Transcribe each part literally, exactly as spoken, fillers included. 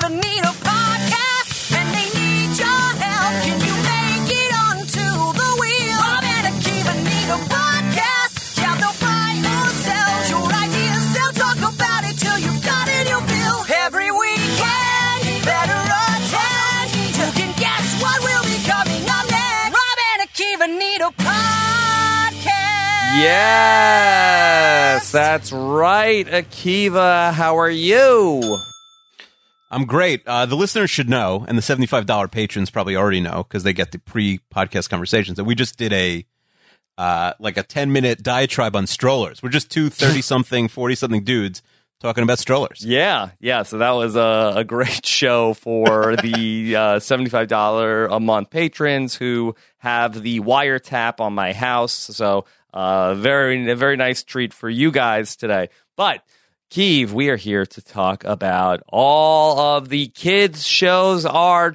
Akiva need a podcast, and they need your help. Can you make it onto the wheel? Rob and Akiva need a podcast. Yeah, they'll buy or sell your ideas. They'll talk about it till you've got it, you'll feel every weekend. Better attend. You can guess what will be coming up next. Rob and Akiva need a podcast. Yes, that's right, Akiva. How are you? I'm great. Uh, the listeners should know, and the seventy-five dollars patrons probably already know because they get the pre-podcast conversations, that we just did a uh, like a ten-minute diatribe on strollers. We're just two thirty-something, forty-something dudes talking about strollers. Yeah, yeah. So that was a, a great show for the uh, seventy-five dollars a month patrons who have the wiretap on my house. So uh, very, a very nice treat for you guys today. But Keeve, we are here to talk about all of the kids' shows are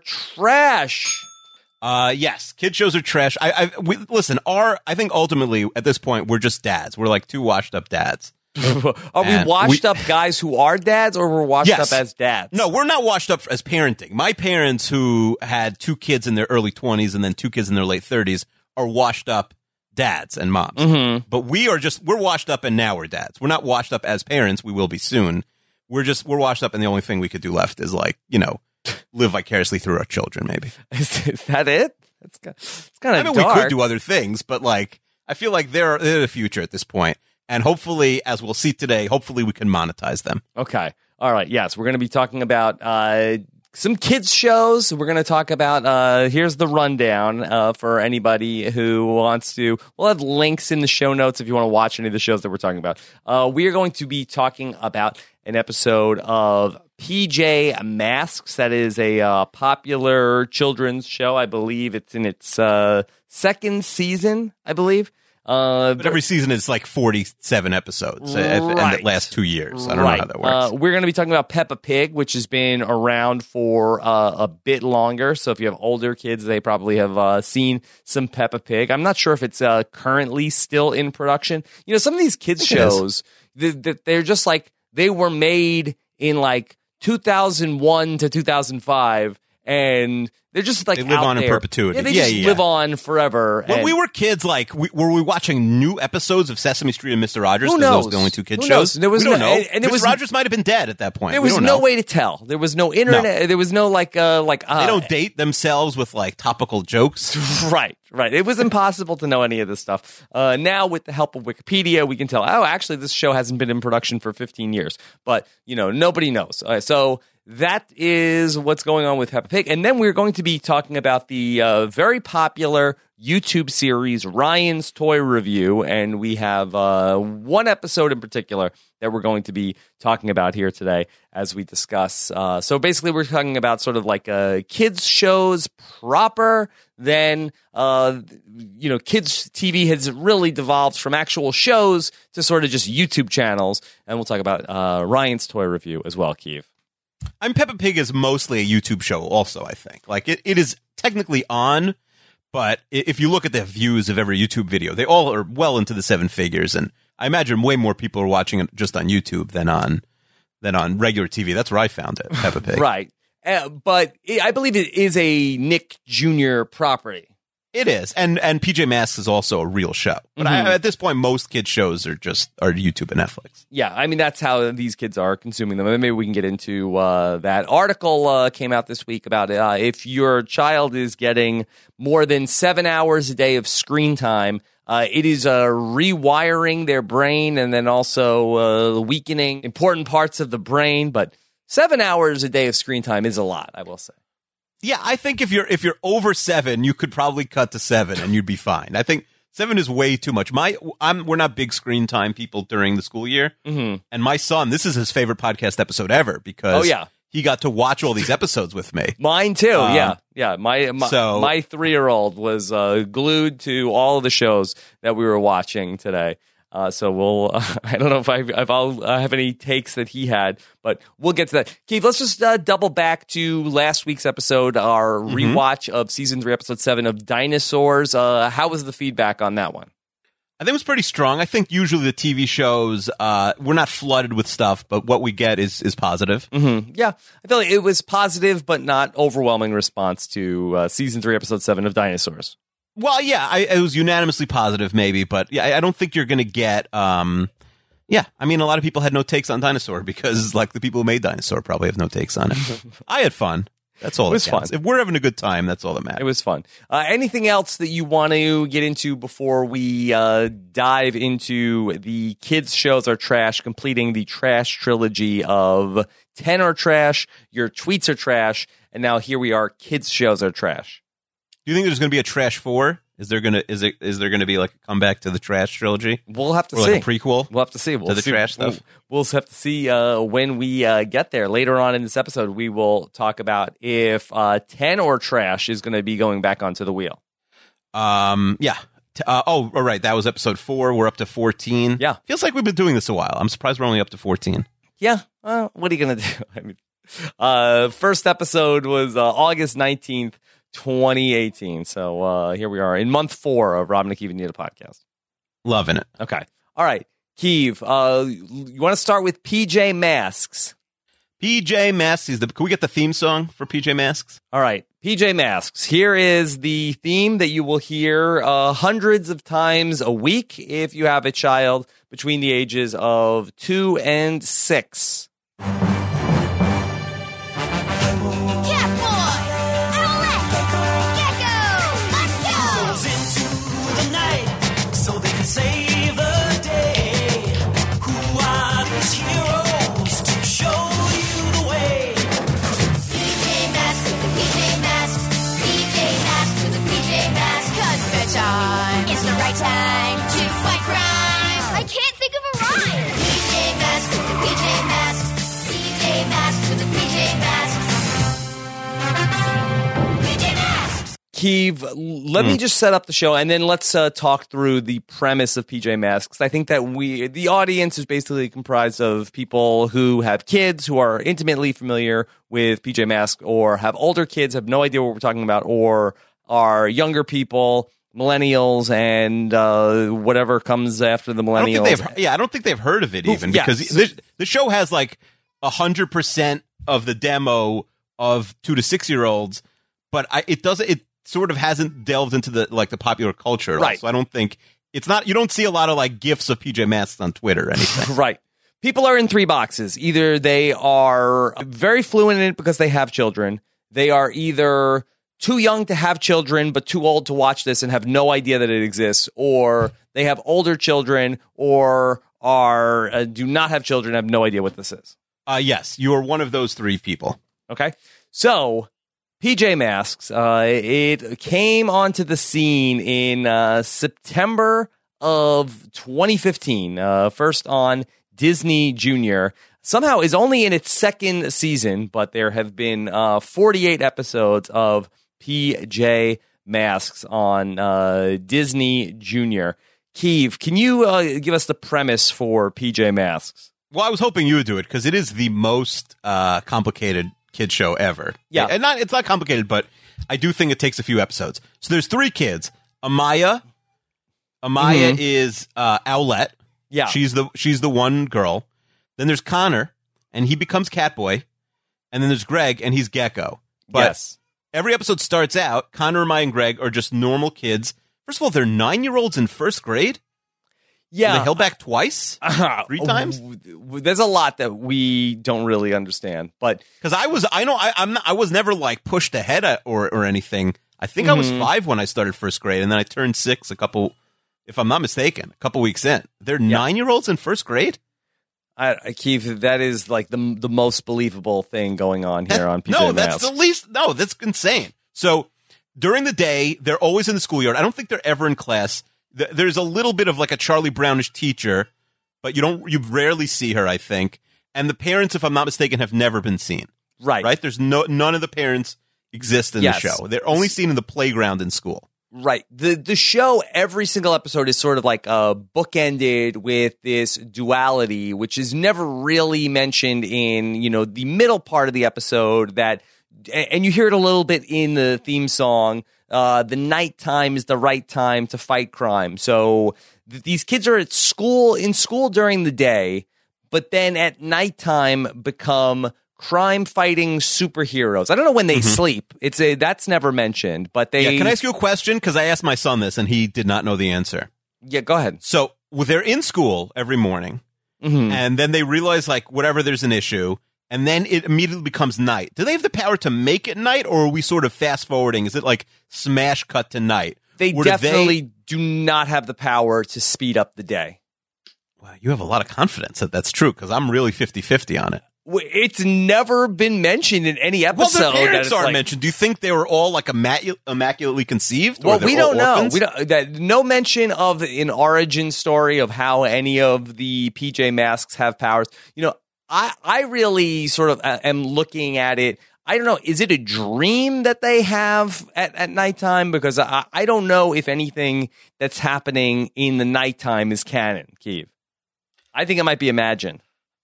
trash. Uh, yes, kid shows are trash. I, I we, listen. Our, I think ultimately at this point we're just dads. We're like two washed up dads. Are we washed we, up guys who are dads, or we're washed yes. up as dads? No, we're not washed up as parenting. My parents, who had two kids in their early twenties and then two kids in their late thirties, are washed up dads and moms. Mm-hmm. But we are just, we're washed up and now we're dads. We're not washed up as parents. We will be soon. We're just, we're washed up, and the only thing we could do left is, like, you know, live vicariously through our children, maybe. Is, is that it? It's, it's kind of I mean, dark. we could do other things, but, like, I feel like they're, they're the future at this point. And hopefully, as we'll see today, hopefully we can monetize them. Okay. All right. Yes, we're going to be talking about uh, some kids shows. We're going to talk about, uh, here's the rundown uh, for anybody who wants to. We'll have links in the show notes if you want to watch any of the shows that we're talking about. Uh, we are going to be talking about an episode of P J Masks. That is a uh, popular children's show. I believe it's in its uh, second season, I believe. Uh, but every season is like forty-seven episodes, right. and it lasts two years. I don't right. know how that works. Uh, we're going to be talking about Peppa Pig, which has been around for uh, a bit longer. So if you have older kids, they probably have uh, seen some Peppa Pig. I'm not sure if it's uh, currently still in production. You know, some of these kids shows, th- th- they're just like, they were made in like two thousand one to two thousand five, and they're just like they live out on there. in perpetuity. Yeah, they yeah, just yeah. live on forever. When and we were kids, like, we, were we watching new episodes of Sesame Street and Mister Rogers? Who Because those knows? are the only two kid Who shows. knows? There was we don't no, know. And, and Mister was, Rogers might have been dead at that point. There we was don't no know. way to tell. There was no internet. No. There was no like, uh, like uh, They don't date themselves with, like, topical jokes. Right, right. It was impossible to know any of this stuff. Uh, now, with the help of Wikipedia, we can tell, oh, actually, this show hasn't been in production for fifteen years. But, you know, nobody knows. Uh, so that is what's going on with Peppa Pig. And then we're going to be talking about the uh, very popular YouTube series, Ryan's Toy Review. And we have uh, one episode in particular that we're going to be talking about here today as we discuss. Uh, so basically, we're talking about sort of like uh, kids shows proper. Then, uh, you know, kids T V has really devolved from actual shows to sort of just YouTube channels. And we'll talk about uh, Ryan's Toy Review as well, Keeve. I mean, Peppa Pig is mostly a YouTube show also, I think. Like, it, it is technically on, but if you look at the views of every YouTube video, they all are well into the seven figures, and I imagine way more people are watching it just on YouTube than on than on regular T V. That's where I found it, Peppa Pig. Right. Uh, but it, I believe it is a Nick Junior property. It is, and and P J Masks is also a real show. But Mm-hmm. I, at this point, most kids' shows are just are YouTube and Netflix. Yeah, I mean, that's how these kids are consuming them. And maybe we can get into uh, that. Article uh, came out this week about uh, if your child is getting more than seven hours a day of screen time, uh, it is uh, rewiring their brain and then also uh, weakening important parts of the brain. But seven hours a day of screen time is a lot, I will say. Yeah, I think if you're if you're over seven, you could probably cut to seven and you'd be fine. I think seven is way too much. My, I'm we're not big screen time people during the school year, Mm-hmm. and my son, this is his favorite podcast episode ever because Oh, yeah. he got to watch all these episodes with me. Mine too. Um, yeah, yeah. My my, so- my three year old was uh, glued to all of the shows that we were watching today. Uh, so we'll. Uh, I don't know if I if I'll uh, have any takes that he had, but we'll get to that. Keith, let's just uh, double back to last week's episode, our Mm-hmm. rewatch of season three, episode seven of Dinosaurs. Uh, how was the feedback on that one? I think it was pretty strong. I think usually the T V shows, uh, we're not flooded with stuff, but what we get is is positive. Mm-hmm. Yeah, I feel like it was positive, but not overwhelming response to uh, season three, episode seven of Dinosaurs. Well, yeah, I, it was unanimously positive, maybe, but yeah, I, I don't think you're going to get. Um, yeah, I mean, a lot of people had no takes on Dinosaur because, like, the people who made Dinosaur probably have no takes on it. I had fun. That's all. It was that counts. fun. If we're having a good time, that's all that matters. It was fun. Uh, anything else that you want to get into before we uh, dive into the kids' shows are trash, completing the trash trilogy of ten are trash, your tweets are trash, and now here we are, kids' shows are trash. Do you think there's going to be a Trash four? Is there gonna is it is there gonna be like a comeback to the Trash trilogy? We'll have to or see. Like a prequel. We'll have to see. We'll to the see. trash stuff. We'll, we'll have to see uh, when we uh, get there. Later on in this episode, we will talk about if uh, ten or trash is going to be going back onto the wheel. Um. Yeah. T- Uh, oh, all right. That was episode four. We're up to fourteen. Yeah. Feels like we've been doing this a while. I'm surprised we're only up to fourteen. Yeah. Uh, what are you going to do? I mean, uh, first episode was uh, August nineteenth, twenty eighteen. So uh, here we are in month four of Rob and Akiva Need a Podcast. Loving it. Okay. All right. Keeve, uh, you want to start with P J Masks? P J Masks. Is the, can we get the theme song for P J Masks? All right. P J Masks. Here is the theme that you will hear uh, hundreds of times a week if you have a child between the ages of two and six. Save the day. Who are these heroes to show you the way? P J Masks with the P J Masks. P J Masks with the P J Masks. Cause bedtime is the right time to fight crime. I can't think of a rhyme. P J Masks with the P J Masks. P J Masks with the P J Masks. P J Masks. Keeve, let mm. me just set up the show, and then let's uh, talk through the premise of P J Masks. I think that we, the audience is basically comprised of people who have kids who are intimately familiar with P J Masks, or have older kids, have no idea what we're talking about, or are younger people, millennials, and uh, whatever comes after the millennials. I don't think they've, yeah, I don't think they've heard of it even, yes. because the, the show has like one hundred percent of the demo of two to six year olds, but I, it doesn't, it sort of hasn't delved into the like the popular culture, right? So I don't think it's not. You don't see a lot of like gifs of P J Masks on Twitter or anything, right? People are in three boxes. Either they are very fluent in it because they have children. They are either too young to have children but too old to watch this and have no idea that it exists, or they have older children, or are uh, do not have children, have no idea what this is. Uh, yes, you are one of those three people. Okay, so P J Masks, uh, it came onto the scene in uh, September of twenty fifteen, uh, first on Disney Junior. Somehow is only in its second season, but there have been uh, forty-eight episodes of P J Masks on uh, Disney Junior. Keeve, can you uh, give us the premise for P J Masks? Well, I was hoping you would do it because it is the most uh, complicated kid show ever. Yeah. And not it's not complicated, but I do think it takes a few episodes. So there's three kids. Amaya. Amaya mm-hmm. is uh, Owlette. Yeah. She's the she's the one girl. Then there's Connor, and he becomes Catboy. And then there's Greg, and he's Gecko. But yes. Every episode starts out, Connor, Amaya, and Greg are just normal kids. First of all, they're nine-year-olds in first grade. Yeah. Were they held back twice? Uh, Three times? There's a lot that we don't really understand. But because I was, I know, I, I'm not, I was never like pushed ahead or or anything. I think mm-hmm. I was five when I started first grade, and then I turned six a couple, if I'm not mistaken, a couple weeks in. They're yeah. nine-year-olds in first grade? I, I Keith, that is like the the most believable thing going on here that, on P J No, Masks. that's the least, no, that's insane. So during the day, they're always in the schoolyard. I don't think they're ever in class. There's a little bit of like a Charlie Brownish teacher, but you don't, you rarely see her, I think. And the parents, if I'm not mistaken, have never been seen. Right. Right? There's no, none of the parents exist in yes. the show. They're only seen in the playground in school. Right. The the show, every single episode is sort of like uh, bookended with this duality, which is never really mentioned in, you know, the middle part of the episode that, and you hear it a little bit in the theme song, uh, the nighttime is the right time to fight crime. So that these kids are at school in school during the day, but then at nighttime become crime fighting superheroes. I don't know when they mm-hmm. sleep. It's a that's never mentioned, but they. Yeah, can I ask you a question? Because I asked my son this, and he did not know the answer. Yeah, go ahead. So well, they're in school every morning, mm-hmm. and then they realize like whatever there's an issue, and then it immediately becomes night. Do they have the power to make it night, or are we sort of fast forwarding? Is it like smash cut to night? They or definitely do, they... do not have the power to speed up the day. Wow, you have a lot of confidence that that's true, because I'm really fifty-fifty on it. It's never been mentioned in any episode. Well, the parents that are like, mentioned. Do you think they were all like immacu- immaculately conceived? Well, or we don't know. Orphans? We don't. That, no mention of an origin story of how any of the P J Masks have powers. You know, I I really sort of am looking at it. I don't know. Is it a dream that they have at, at nighttime? Because I, I don't know if anything that's happening in the nighttime is canon, Keith. I think it might be imagined.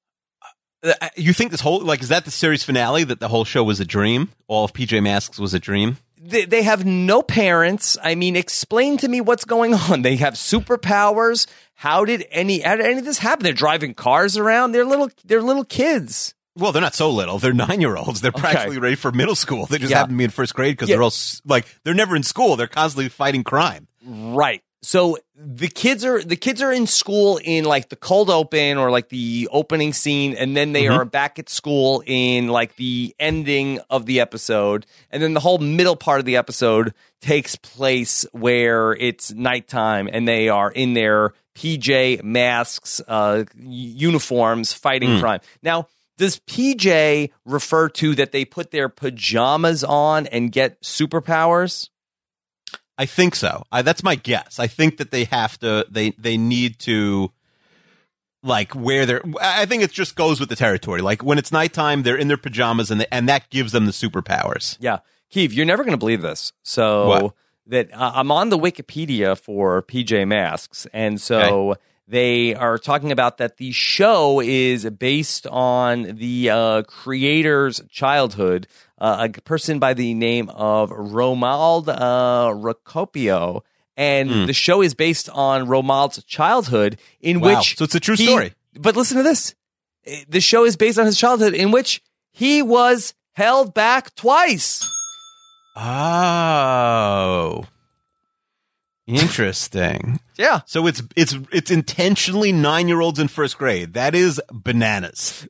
You think this whole, like, is that the series finale, that the whole show was a dream? All of P J Masks was a dream? They, they have no parents. I mean, explain to me what's going on. They have superpowers. How did any, how did any of this happen? They're driving cars around. They're little, they're little kids. Well, they're not so little. They're nine-year-olds. They're practically okay. ready for middle school. They just yeah. happen to be in first grade because yeah. they're all, like, they're never in school. They're constantly fighting crime. Right. So the kids are the kids are in school in like the cold open or like the opening scene, and then they mm-hmm. are back at school in like the ending of the episode, and then the whole middle part of the episode takes place where it's nighttime and they are in their P J Masks uh, uniforms fighting mm. crime. Now, does P J refer to that they put their pajamas on and get superpowers? I think so. I, that's my guess. I think that they have to. They they need to, like, wear their. I think it just goes with the territory. Like when it's nighttime, they're in their pajamas, and they, and that gives them the superpowers. Yeah, Keith, you're never going to believe this. So what? that uh, I'm on the Wikipedia for P J Masks, and so. Okay. They are talking about that the show is based on the uh, creator's childhood, uh, a person by the name of Romuald uh, Rocopio. And mm. the show is based on Romuald's childhood, in wow. which... So it's a true he, story. But listen to this. The show is based on his childhood, in which he was held back twice. Oh... Interesting. Yeah. So it's it's it's intentionally nine-year-olds in first grade. That is bananas.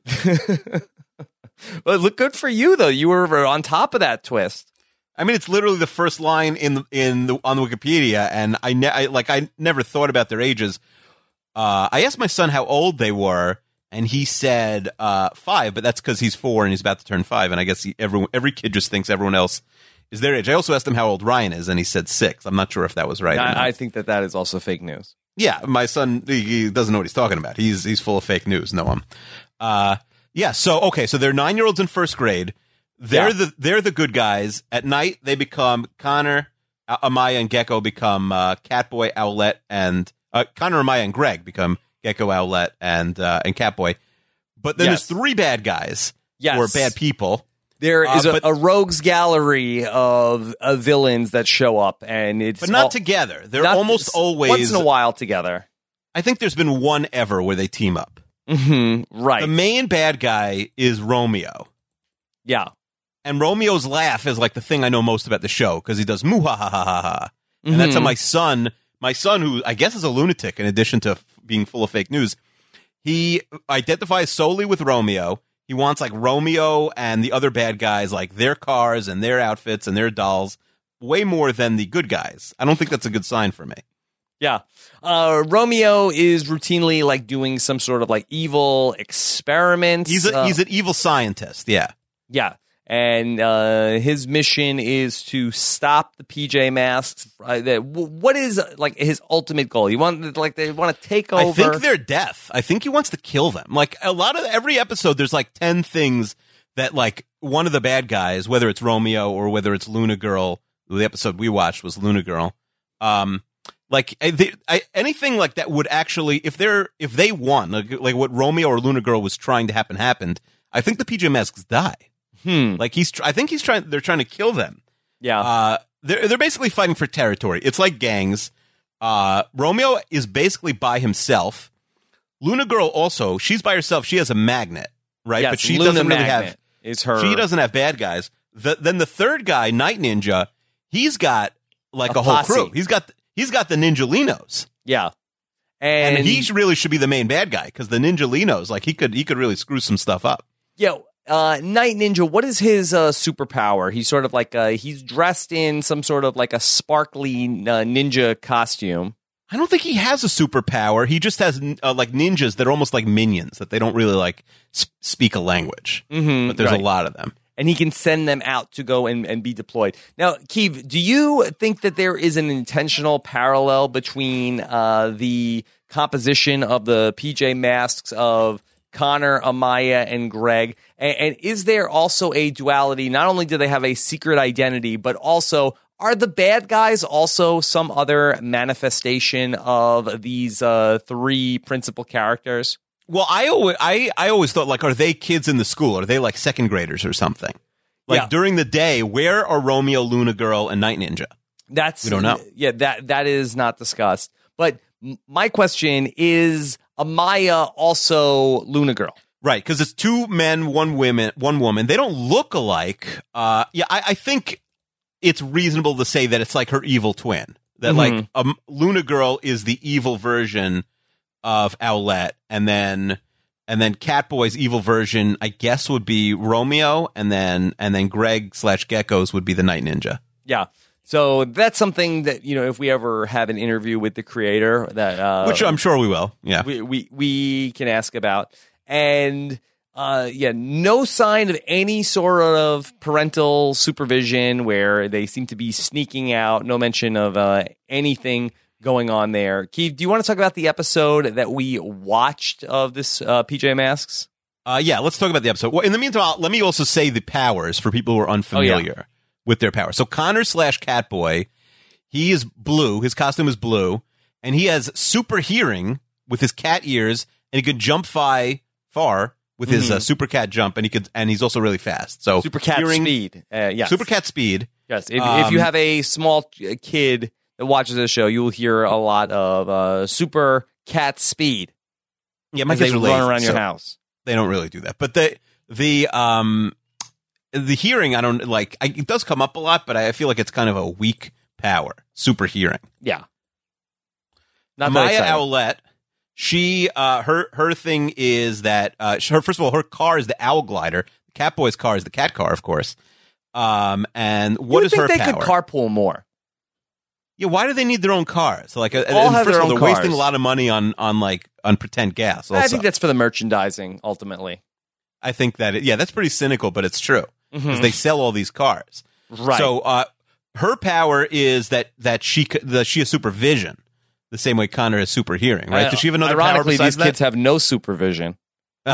Well, look good for you though. You were on top of that twist. I mean, it's literally the first line in the, in the on the Wikipedia, and I, ne- I like I never thought about their ages. Uh, I asked my son how old they were, and he said uh, five, but that's because he's four and he's about to turn five, and I guess he, everyone every kid just thinks everyone else is their age. I also asked him how old Ryan is, and he said six. I'm not sure if that was right. I, I think that that is also fake news. Yeah, my son, he, he doesn't know what he's talking about. He's he's full of fake news. No, um, uh, yeah. So okay, so they're nine year olds in first grade. They're yeah. the they're the good guys. At night, they become Connor, Amaya, and Gecko become uh, Catboy, Owlette, and uh, Connor, Amaya, and Greg become Gecko, Owlette, and uh, and Catboy. But then yes. there's three bad guys yes. or bad people. There is uh, a, but, a rogues gallery of, of villains that show up, and it's but not all, together. They're not, almost always once in a while together. I think there's been one ever where they team up. Mm-hmm, right. The main bad guy is Romeo. Yeah, and Romeo's laugh is like the thing I know most about the show because he does moo ha ha ha ha ha, and mm-hmm. that's how my son, my son who I guess is a lunatic in addition to f- being full of fake news, he identifies solely with Romeo. He wants like Romeo and the other bad guys, like their cars and their outfits and their dolls, way more than the good guys. I don't think that's a good sign for me. Yeah. Uh, Romeo is routinely like doing some sort of like evil experiment. He's a, uh, he's an evil scientist. Yeah. Yeah. And uh, his mission is to stop the P J Masks. Uh, that, what is like his ultimate goal? You want like they want to take over? I think their death. I think he wants to kill them. Like a lot of every episode, there's like ten things that like one of the bad guys, whether it's Romeo or whether it's Luna Girl. The episode we watched was Luna Girl. Um, like they, I, anything like that would actually, if they're if they won, like, like what Romeo or Luna Girl was trying to happen happened. I think the P J Masks die. Hmm. Like he's, I think he's trying. They're trying to kill them. Yeah. Uh, they're they're basically fighting for territory. It's like gangs. Uh, Romeo is basically by himself. Luna Girl also, she's by herself. She has a magnet, right? Yes, but she Luna doesn't really Magnet have. is her. She doesn't have bad guys. The, then the third guy, Night Ninja, he's got like A a, whole posse. crew. He's got he's got the Ninjalinos, Yeah. And, and, he really should be the main bad guy because the Ninjalinos, like he could he could really screw some stuff up. yeah, uh, Night Ninja, what is his uh, superpower? He's sort of like uh, he's dressed in some sort of like a sparkly uh, ninja costume. I don't think he has a superpower. He just has uh, like ninjas that are almost like minions that they don't really like sp- speak a language, Mm-hmm, but there's right. a lot of them. And he can send them out to go and, and be deployed. Now, Keeve, do you think that there is an intentional parallel between uh, the composition of the P J Masks of Connor, Amaya, and Greg? And, and is there also a duality? Not only do they have a secret identity, but also are the bad guys also some other manifestation of these uh, three principal characters? Well, I always, I, I always thought, like, are they kids in the school? Are they, like, second graders or something? Like, Yeah. during the day, where are Romeo, Luna Girl, and Night Ninja? That's We don't know. Yeah, that that is not discussed. But m- my question is, Amaya also Luna Girl? Right, because it's two men, one woman, one woman. They don't look alike. Uh, yeah, I, I think it's reasonable to say that it's like her evil twin. That, Mhm. like, um, Luna Girl is the evil version of Owlette, and then and then Catboy's evil version, I guess, would be Romeo, and then and then Greg slash Geckos would be the Night Ninja. Yeah. So that's something that, you know, if we ever have an interview with the creator, that uh, Which I'm sure we will. Yeah. we, we we can ask about. And uh, yeah, no sign of any sort of parental supervision where they seem to be sneaking out. No mention of uh, anything going on there. Keith, do you want to talk about the episode that we watched of this uh, P J Masks? Uh, yeah, let's talk about the episode. Well, in the meantime, I'll- let me also say the powers for people who are unfamiliar with their powers. So Connor slash Catboy, he is blue. His costume is blue, and he has super hearing with his cat ears, and he can jump fi- far with his Mhm. uh, super cat jump, and he could, and he's also really fast. So Super cat hearing, speed. Uh, yes. super cat speed. Yes. If, if Um, you have a small uh, kid that watches this show, you will hear a lot of uh, super cat speed. Yeah, my as they kids are run lazy, around your so house. They don't really do that, but the the um the hearing, I don't like. I, it does come up a lot, but I feel like it's kind of a weak power. Super hearing. Yeah. Not very Maya exciting. Owlette, she uh her her thing is that uh her first of all her car is the Owl Glider. Catboy's car is the cat car, of course. Um and You what would is think her they power? could carpool more. yeah, why do they need their own cars? Like, uh, All and have first their of all, own they're wasting cars. a lot of money on on like on pretend gas. Also. I think that's for the merchandising, ultimately. I think that it, yeah, that's pretty cynical, but it's true because Mhm. they sell all these cars. Right. So uh, her power is that that she c- the, she has supervision, the same way Connor has super hearing. Right? Uh, Does she have another power Ironically, besides these kids that? have no supervision. All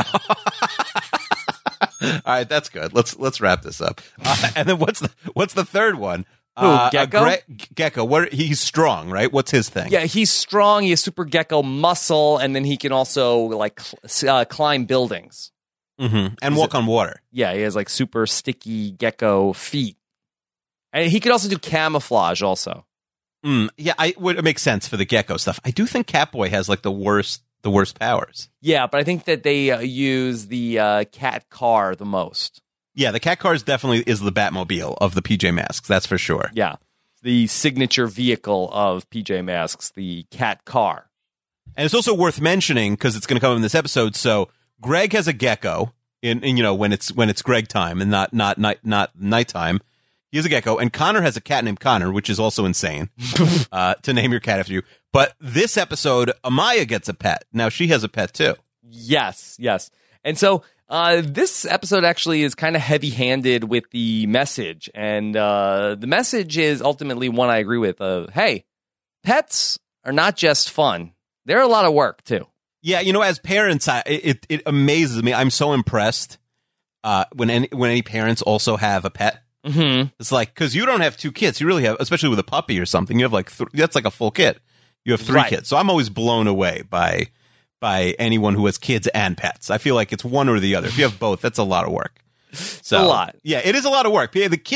right, that's good. Let's let's wrap this up. Uh, and then what's the what's the third one? Who, uh, Gecko? Gre- Gecko. What? He's strong, right? What's his thing? Yeah, he's strong. He has super gecko muscle, and then he can also like cl- uh, climb buildings. hmm and walk on water. Yeah, he has like super sticky gecko feet, and he could also do camouflage. Also, Mm, yeah, I would it makes sense for the Gecko stuff. I do think Catboy has like the worst the worst powers. yeah, but I think that they uh, use the uh, cat car the most. Yeah, the cat cars definitely is the Batmobile of the P J Masks. That's for sure. Yeah, the signature vehicle of P J Masks, the cat car. And it's also worth mentioning because it's going to come in this episode. So Greg has a gecko in, in you know when it's when it's Greg time and not not night not nighttime. He has a gecko, and Connor has a cat named Connor, which is also insane uh, to name your cat after you. But this episode, Amaya gets a pet. Now she has a pet too. Yes, yes. And so uh, this episode actually is kind of heavy-handed with the message. And uh, the message is ultimately one I agree with. Of, hey, pets are not just fun. They're a lot of work, too. Yeah, you know, as parents, I, it it amazes me. I'm so impressed uh, when any when any parents also have a pet. Mm-hmm. It's like because you don't have two kids, you really have, especially with a puppy or something. You have like th- that's like a full kid. You have three Right. kids, so I'm always blown away by by anyone who has kids and pets. I feel like it's one or the other. If you have both, that's a lot of work. So a lot. Yeah, it is a lot of work. Yeah, the kids,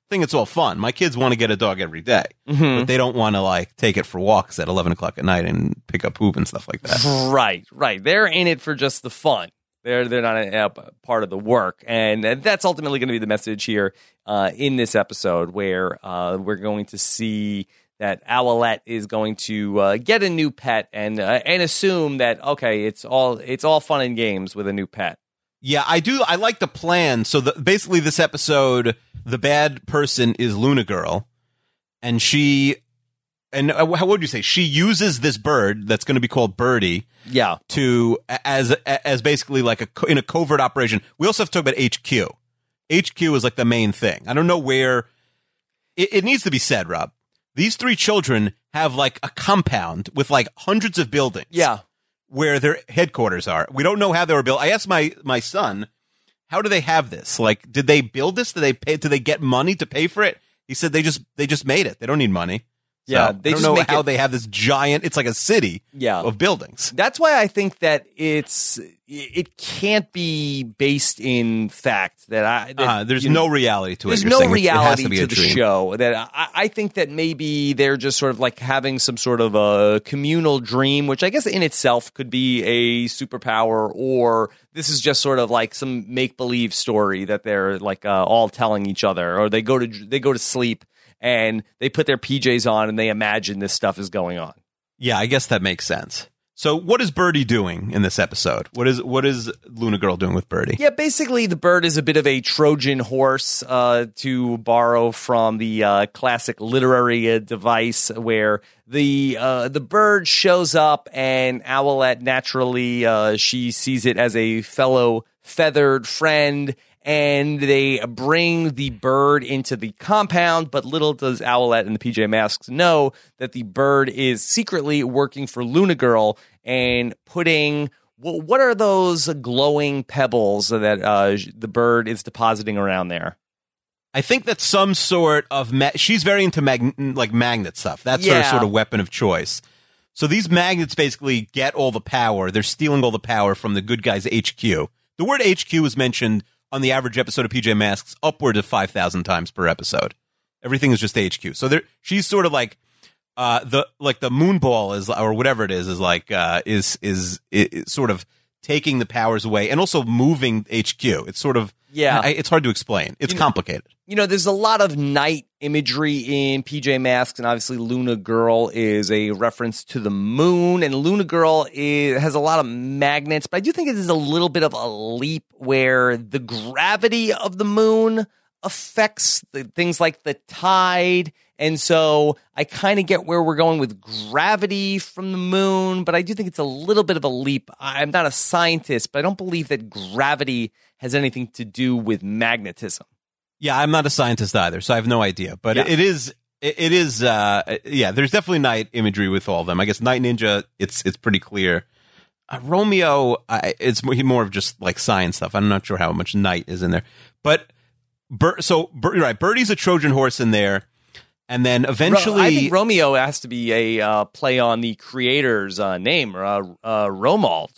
think it's all fun. My kids want to get a dog every day, Mhm. but they don't want to like take it for walks at eleven o'clock at night and pick up poop and stuff like that. Right, right. They're in it for just the fun. They're they're not a, a part of the work, and that's ultimately going to be the message here uh, in this episode, where uh, we're going to see that Owlette is going to uh, get a new pet and uh, and assume that okay, it's all it's all fun and games with a new pet. Yeah, I do. I like the plan. So the, basically, this episode, the bad person is Luna Girl, and she, and uh, how would you say? She uses this bird that's going to be called Birdie Yeah, to as as basically like a co- in a covert operation. We also have to talk about H Q. H Q is like the main thing. I don't know where it, it needs to be said, Rob. These three children have like a compound with like hundreds of buildings. yeah. Where their headquarters are. We don't know how they were built. I asked my my son, how do they have this? Like, did they build this? Did they pay? Did they get money to pay for it? He said they just they just made it. They don't need money. So, Yeah, they I don't just know make how it- they have this giant. It's like a city Yeah. of buildings. That's why I think that it's it can't be based in fact. That I that, Uh, there's you know, no reality to it. There's You're no saying it's- it has reality to, be to, a the dream. show. That I, I think that maybe they're just sort of like having some sort of a communal dream, which I guess in itself could be a superpower, or this is just sort of like some make believe story that they're like uh, all telling each other, or they go to they go to sleep and they put their P Js on and they imagine this stuff is going on. Yeah, I guess that makes sense. So, what is Birdie doing in this episode? What is what is Luna Girl doing with Birdie? Yeah, basically, the bird is a bit of a Trojan horse, uh, to borrow from the uh, classic literary uh, device, where the uh, the bird shows up, and Owlette naturally uh, she sees it as a fellow feathered friend, and they bring the bird into the compound. But little does Owlette and the P J Masks know that the bird is secretly working for Luna Girl and putting. Well, what are those glowing pebbles that uh, the bird is depositing around there? I think that's some sort of ma- she's very into mag- like magnet stuff. That's her Yeah. sort of weapon of choice. So these magnets basically get all the power. They're stealing all the power from the good guys H Q. The word H Q is mentioned on the average episode of P J Masks upward of five thousand times per episode. Everything is just H Q. So there she's sort of like uh the like the moonball is or whatever it is is like uh is is, is sort of taking the powers away and also moving H Q. It's sort of Yeah. I, it's hard to explain. It's You know- complicated. You know, there's a lot of night imagery in P J Masks, and obviously Luna Girl is a reference to the moon, and Luna Girl is, has a lot of magnets, but I do think it is a little bit of a leap where the gravity of the moon affects the, things like the tide, and so I kind of get where we're going with gravity from the moon, but I do think it's a little bit of a leap. I'm not a scientist, but I don't believe that gravity has anything to do with magnetism. Yeah, I'm not a scientist either, so I have no idea. But Yeah. it is, it, it is, uh, yeah. There's definitely night imagery with all of them. I guess Night Ninja, it's it's pretty clear. Uh, Romeo, I, it's more, more of just like science stuff. I'm not sure how much night is in there. But Bir- so Bir- you're right, Birdie's a Trojan horse in there, and then eventually, Ro- I think Romeo has to be a uh, play on the creator's uh, name, uh, uh, Romuald.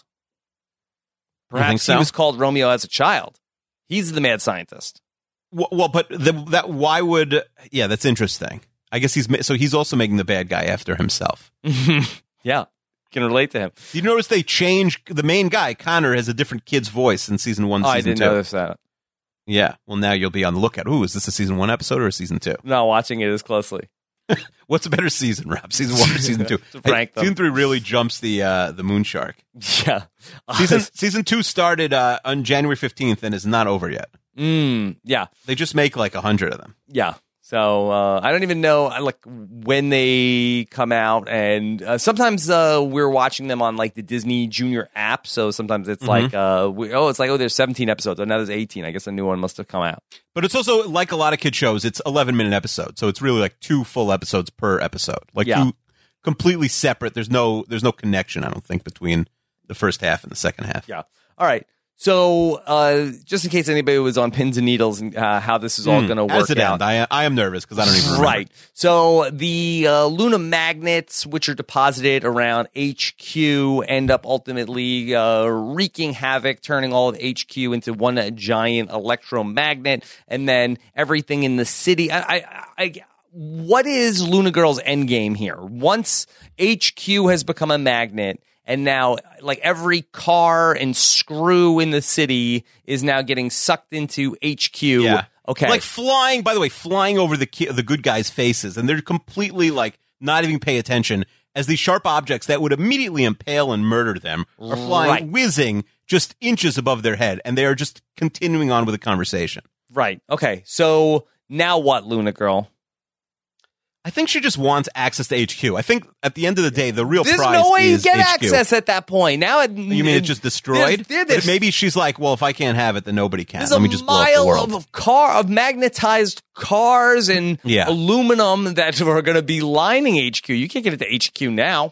Perhaps think so? he was called Romeo as a child. He's the mad scientist. well, well, but the, that why would? Yeah, that's interesting. I guess he's ma- so he's also making the bad guy after himself. Yeah, can relate to him. Did you notice they changed the main guy? Connor has a different kid's voice in season one. Oh, I season didn't two. notice that. Yeah. Well, now you'll be on the lookout. Ooh, is this a season one episode or a season two? I'm not watching it as closely. What's a better season, Rob? Season one or season two? To rank them. Season three really jumps the uh, the moon shark. Yeah. Season season two started uh, on January fifteenth and is not over yet. mm, yeah. They just make like a hundred of them. Yeah. So uh, I don't even know uh, like when they come out, and uh, sometimes uh, we're watching them on like the Disney Junior app. So sometimes it's like, uh, we, oh, it's like oh, there's seventeen episodes. Oh, now there's eighteen. I guess a new one must have come out. But it's also like a lot of kid shows. It's eleven minute episodes, so it's really like two full episodes per episode, like Yeah. two completely separate. There's no there's no connection. I don't think between the first half and the second half. Yeah. All right. So, uh, just in case anybody was on pins and needles and uh, how this is all Hmm. going to As work it out. end, I, I am nervous because I don't even remember. Right. So the uh, Luna magnets, which are deposited around H Q, end up ultimately uh, wreaking havoc, turning all of H Q into one giant electromagnet, and then everything in the city. I, I, I, what is Luna Girl's endgame here? Once H Q has become a magnet, and now, like, every car and screw in the city is now getting sucked into H Q. Yeah. Okay. Like flying, by the way, flying over the ki- the good guys' faces, and they're completely like not even pay attention as these sharp objects that would immediately impale and murder them are flying, Right. whizzing just inches above their head, and they are just continuing on with the conversation. Right. Okay. So now what, Luna Girl? I think she just wants access to H Q. I think at the end of the day, the real There's prize no way you is get H Q. access at that point. Now it, You mean it's just destroyed? There- But there's maybe she's like, well, if I can't have it, then nobody can. there's Let a me just blow up the mile world. of car of magnetized cars and Yeah. aluminum that are going to be lining H Q. You can't get it to H Q now.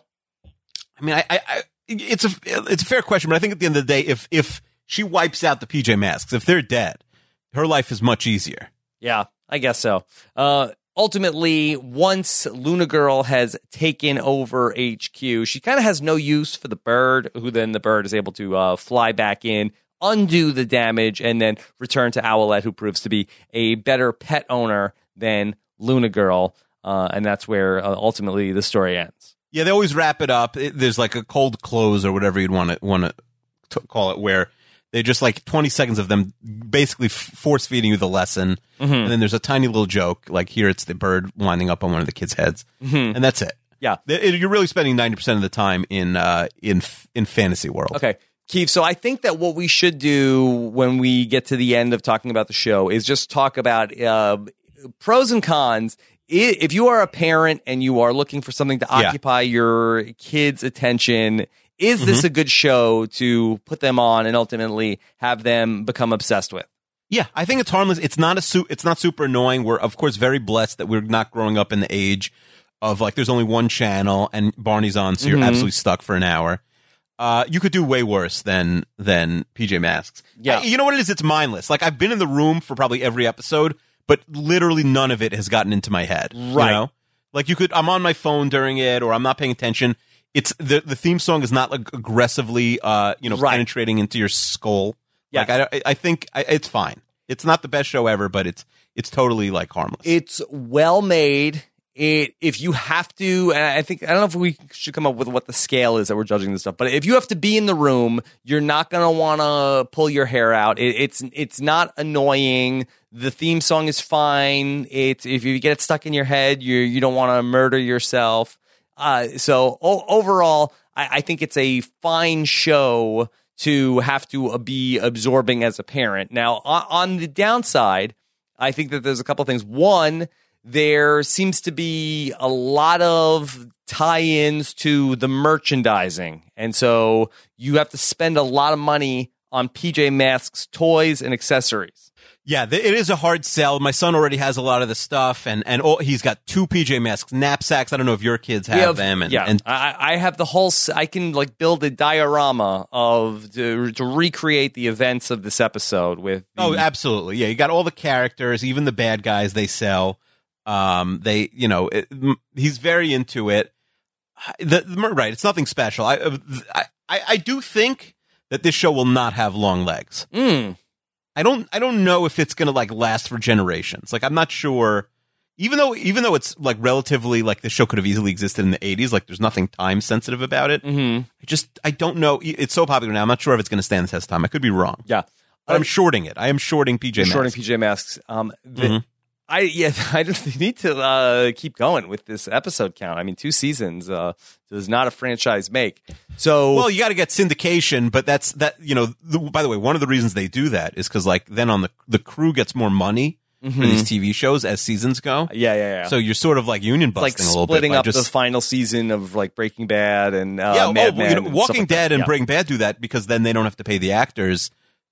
I mean, I, I, I, it's a it's a fair question, but I think at the end of the day, if if she wipes out the P J Masks, if they're dead, her life is much easier. Yeah, I guess so. Uh, ultimately, once Luna Girl has taken over H Q, she kind of has no use for the bird, who then the bird is able to uh, fly back in, undo the damage, and then return to Owlette, who proves to be a better pet owner than Luna Girl. Uh, and that's where uh, ultimately the story ends. Yeah, they always wrap it up. It, there's like a cold close or whatever you'd want to want to call it, where they just like twenty seconds of them basically force feeding you the lesson, Mm-hmm. and then there's a tiny little joke. Like here, it's the bird winding up on one of the kids' heads, Mm-hmm. and that's it. Yeah. It- you're really spending ninety percent of the time in uh, in in fantasy world. Okay. Keith, so I think that what we should do when we get to the end of talking about the show is just talk about uh, pros and cons. I- If you are a parent and you are looking for something to Yeah. occupy your kids' attention, is this a good show to put them on and ultimately have them become obsessed with? Yeah, I think it's harmless. It's not a su- It's not super annoying. We're of course very blessed that we're not growing up in the age of like there's only one channel and Barney's on, so you're absolutely stuck for an hour. Uh, you could do way worse than than P J Masks. Yeah. I- you know what it is? It's mindless. Like I've been in the room for probably every episode, but literally none of it has gotten into my head. Right. You know? Like you could. I'm on my phone during it, or I'm not paying attention. It's the the theme song is not like aggressively, uh, you know, Right. penetrating into your skull. Yeah. Like I, I think I, it's fine. It's not the best show ever, but it's it's totally like harmless. It's well made. It if you have to, and I think I don't know if we should come up with what the scale is that we're judging this stuff. But if you have to be in the room, you're not gonna want to pull your hair out. It, it's it's not annoying. The theme song is fine. It's if you get it stuck in your head, you you don't want to murder yourself. Uh, so o- overall, I, I think it's a fine show to have to uh, be absorbing as a parent. Now, on, on the downside, I think that there's a couple things. One, there seems to be a lot of tie-ins to the merchandising. And so you have to spend a lot of money on P J Masks toys and accessories. Yeah, th- it is a hard sell. My son already has a lot of the stuff, and and all, he's got two P J Masks, knapsacks. I don't know if your kids have Yeah, them. And, yeah, and I, I have the whole. s- I can like build a diorama of to, to recreate the events of this episode with. The, oh, absolutely. Yeah, you got all the characters, even the bad guys. They sell. Um, they, you know, it, m- he's very into it. The, the mer- right, it's nothing special. I, uh, I I I do think that this show will not have long legs. Mm, I don't I don't know if it's gonna like last for generations. Like I'm not sure. Even though even though it's like relatively like the show could have easily existed in the eighties, like there's nothing time sensitive about it. hmm I just I don't know. It's so popular now. I'm not sure if it's gonna stand the test of time. I could be wrong. Yeah, But I'm shorting it. I am shorting P J Masks. shorting P J Masks. Um, the, Mhm. I yeah, I just need to uh, keep going with this episode count. I mean, two seasons uh, does not a franchise make. So Well, you got to get syndication, but that's that. You know, the, by the way, one of the reasons they do that is because like then on the the crew gets more money for these T V shows as seasons go. yeah, yeah, yeah. So you're sort of like union It's like busting a little bit. splitting by up just, the final season of like Breaking Bad and uh, yeah, Mad oh, Men. you know, and Walking stuff like Dead that. and Yeah. Breaking Bad do that because then they don't have to pay the actors,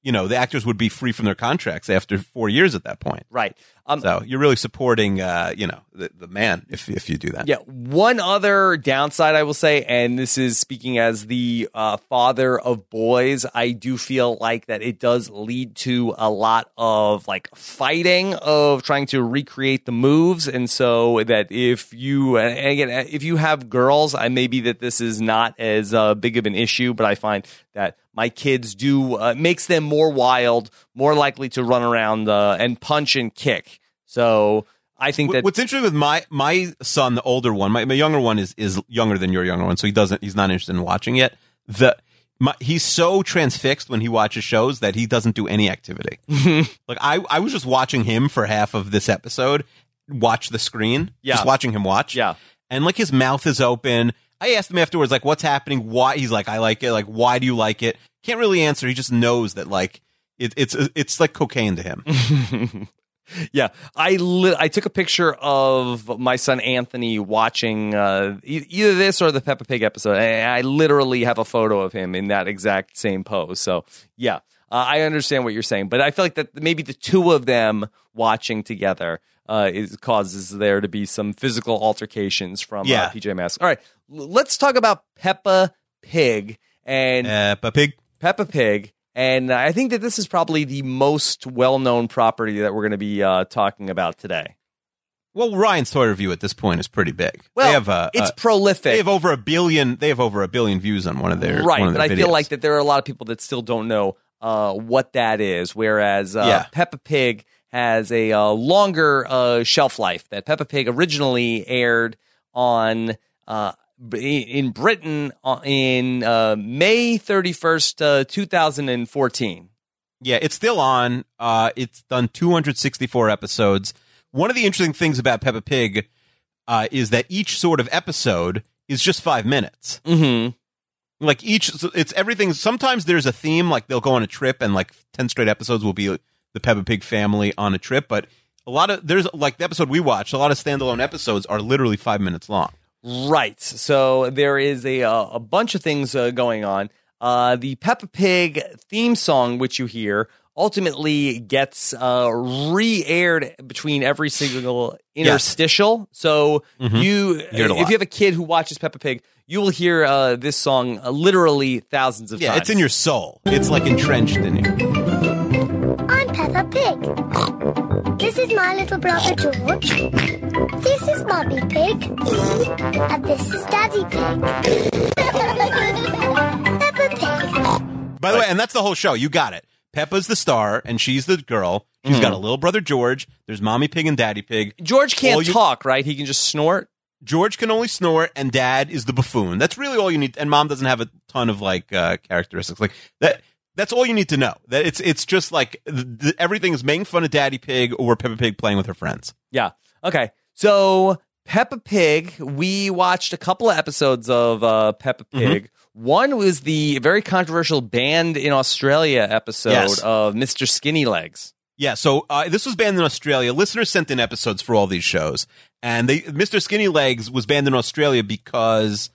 you know, the actors would be free from their contracts after four years at that point. Right. Um, So you're really supporting, uh, you know, the, the man if if you do that. Yeah. One other downside, I will say, and this is speaking as the uh, father of boys, I do feel like that it does lead to a lot of like fighting of trying to recreate the moves. And so that if you, and again, if you have girls, I maybe that this is not as uh, big of an issue, but I find that my kids do, uh, makes them more wild, more likely to run around uh, and punch and kick. So I think that What's interesting with my my son, the older one, my, my younger one is is younger than your younger one, so he doesn't he's not interested in watching it. The my, he's so transfixed when he watches shows that he doesn't do any activity. Like I I was just watching him for half of this episode, watch the screen, Yeah. just watching him watch, Yeah. and like his mouth is open. I asked him afterwards, like, what's happening? Why? He's like, I like it. Like, why do you like it? Can't really answer. He just knows that like it, it's it's like cocaine to him. Yeah, I li- I took a picture of my son Anthony watching uh, e- either this or the Peppa Pig episode. And I literally have a photo of him in that exact same pose. So yeah, uh, I understand what you're saying, but I feel like that maybe the two of them watching together uh, is causes there to be some physical altercations from Yeah. uh, P J Masks. All right, l- let's talk about Peppa Pig and Uh, but pig. Peppa Pig. And I think that this is probably the most well-known property that we're going to be uh, talking about today. Well, Ryan's toy review at this point is pretty big. Well, they have uh, it's uh, prolific. They have over a billion. They have over a billion views on one of their right, one of but their I feel videos. like that there are a lot of people that still don't know uh, what that is, whereas uh, Yeah. Peppa Pig has a uh, longer uh, shelf life. That Peppa Pig originally aired on uh, b- in Britain uh, in uh, May thirty-first, uh, two thousand fourteen. Yeah, it's still on. Uh, it's done two hundred sixty-four episodes. One of the interesting things about Peppa Pig uh, is that each sort of episode is just five minutes. Mm-hmm. Like each, so it's everything. Sometimes there's a theme, like they'll go on a trip, and like ten straight episodes will be the Peppa Pig family on a trip. But a lot of there's like the episode we watched. A lot of standalone episodes are literally five minutes long. Right. So there is a uh, a bunch of things uh, going on. Uh, the Peppa Pig theme song, which you hear, ultimately gets uh, re-aired between every single interstitial. So Mhm. you, hear it a if lot. you have a kid who watches Peppa Pig, you will hear uh, this song uh, literally thousands of Yeah, times. it's in your soul. It's like entrenched in you. I'm Peppa Pig. This is my little brother George. This is Mummy Pig. And this is Daddy Pig. Peppa Pig. By the way, and that's the whole show. You got it. Peppa's the star, and she's the girl. She's got a little brother George. There's Mommy Pig and Daddy Pig. George All can't you- talk, right? He can just snort. George can only snort, and Dad is the buffoon. That's really all you need. And Mom doesn't have a ton of like uh, characteristics like that. That's all you need to know. That it's it's just like th- th- everything is making fun of Daddy Pig or Peppa Pig playing with her friends. Yeah. Okay. So Peppa Pig, we watched a couple of episodes of uh, Peppa Pig. One was the very controversial banned in Australia episode Yes. of Mister Skinny Legs. Yeah, so uh, this was banned in Australia. Listeners sent in episodes for all these shows, and they Mister Skinny Legs was banned in Australia because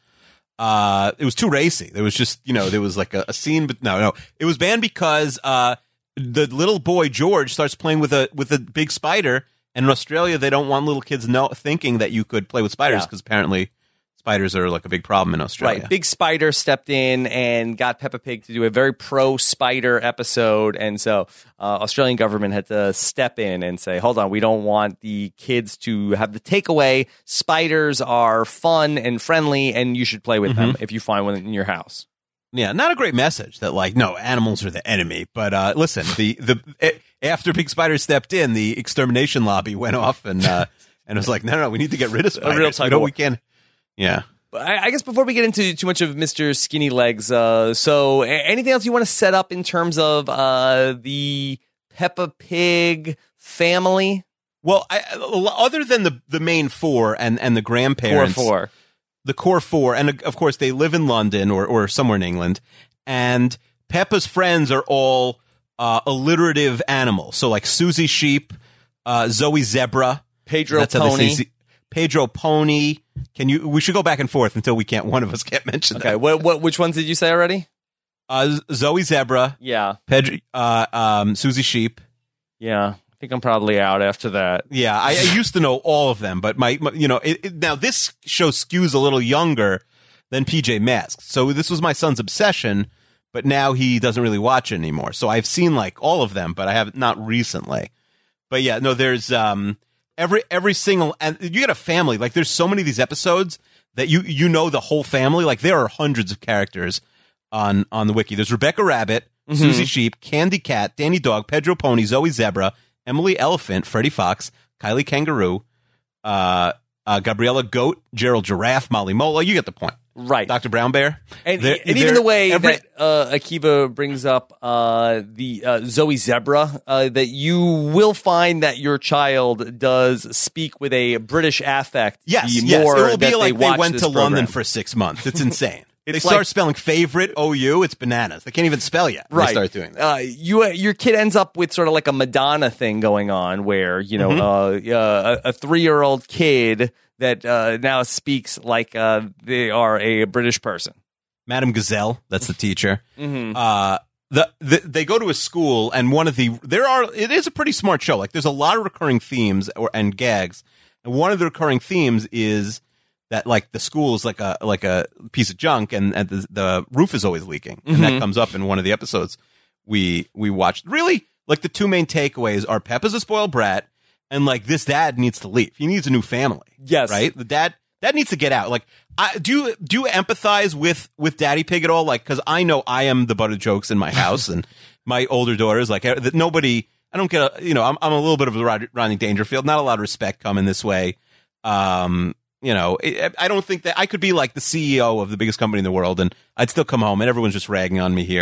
uh, it was too racy. There was just you know there was like a, a scene, but no, no, it was banned because uh, the little boy George starts playing with a with a big spider, and in Australia they don't want little kids know thinking that you could play with spiders Yeah. because apparently spiders are like a big problem in Australia. Right. Big Spider stepped in and got Peppa Pig to do a very pro spider episode. And so uh, Australian government had to step in and say, hold on, we don't want the kids to have the takeaway. Spiders are fun and friendly, and you should play with them if you find one in your house. Yeah, not a great message that like no animals are the enemy, but uh, listen, the the eh, after Big Spider stepped in, the extermination lobby went off and uh, and it was like no, no, we need to get rid of spiders. real we tug of don't, war. we can't. Yeah. But I, I guess before we get into too much of Mister Skinny Legs, uh, so a- anything else you want to set up in terms of uh, the Peppa Pig family? Well, I, other than the the main four and and the Four grandparents, four. the core four, and of course they live in London or or somewhere in England, and Peppa's friends are all uh, alliterative animals. So like Susie Sheep, uh, Zoe Zebra, Pedro That's how they Pony. say Z- Pedro Pony. Can you? We should go back and forth until we can't. One of us can't mention Okay, that. what, what which ones did you say already? Uh, Zoe Zebra, Yeah, Pedro, uh, um, Susie Sheep. yeah. I think I'm probably out after that. Yeah, I, I used to know all of them, but my, my you know, it, it, now this show skews a little younger than P J Masks. So this was my son's obsession, but now he doesn't really watch it anymore. So I've seen like all of them, but I have not recently. But yeah, no, there's um every every single, and you get a family. Like there's so many of these episodes that you you know the whole family. Like there are hundreds of characters on on the wiki. There's Rebecca Rabbit, Mm-hmm. Susie Sheep, Candy Cat, Danny Dog, Pedro Pony, Zoe Zebra, Emily Elephant, Freddie Fox, Kylie Kangaroo, uh, uh, Gabriella Goat, Gerald Giraffe, Molly Mola. You get the point. Right. Doctor Brown Bear. And, They're- and even they're- the way every- that uh, Akiva brings up uh, the uh, Zoe Zebra, uh, that you will find that your child does speak with a British affect. Yes, the yes. more It will that be like they, they, watch went this to program. London for six months. It's insane. They It's start like- spelling favorite O U. It's bananas. They can't even spell yet. when Right. They start doing that. Uh, you, your kid ends up with sort of like a Madonna thing going on where, you know, Mm-hmm. uh, uh, a, a three-year-old kid that uh, now speaks like uh, they are a British person. Madame Gazelle, that's the teacher. Mm-hmm. Uh, the, the they go to a school, and one of the there are it is a pretty smart show. Like there's a lot of recurring themes or and gags, and one of the recurring themes is that like the school is like a like a piece of junk, and, and the, the roof is always leaking, and that comes up in one of the episodes we we watched. Really, like the two main takeaways are Peppa's a spoiled brat, and like this dad needs to leave. He needs a new family. Yes. right. The dad. That needs to get out. Like, I, do you do you empathize with with Daddy Pig at all? Like, because I know I am the butt of jokes in my house, and my older daughters, like, that nobody. I don't get a. You know, I'm I'm a little bit of a Rod- Rodney Dangerfield. Not a lot of respect coming this way. Um, you know, I, I don't think that I could be like the C E O of the biggest company in the world, and I'd still come home, and everyone's just ragging on me here.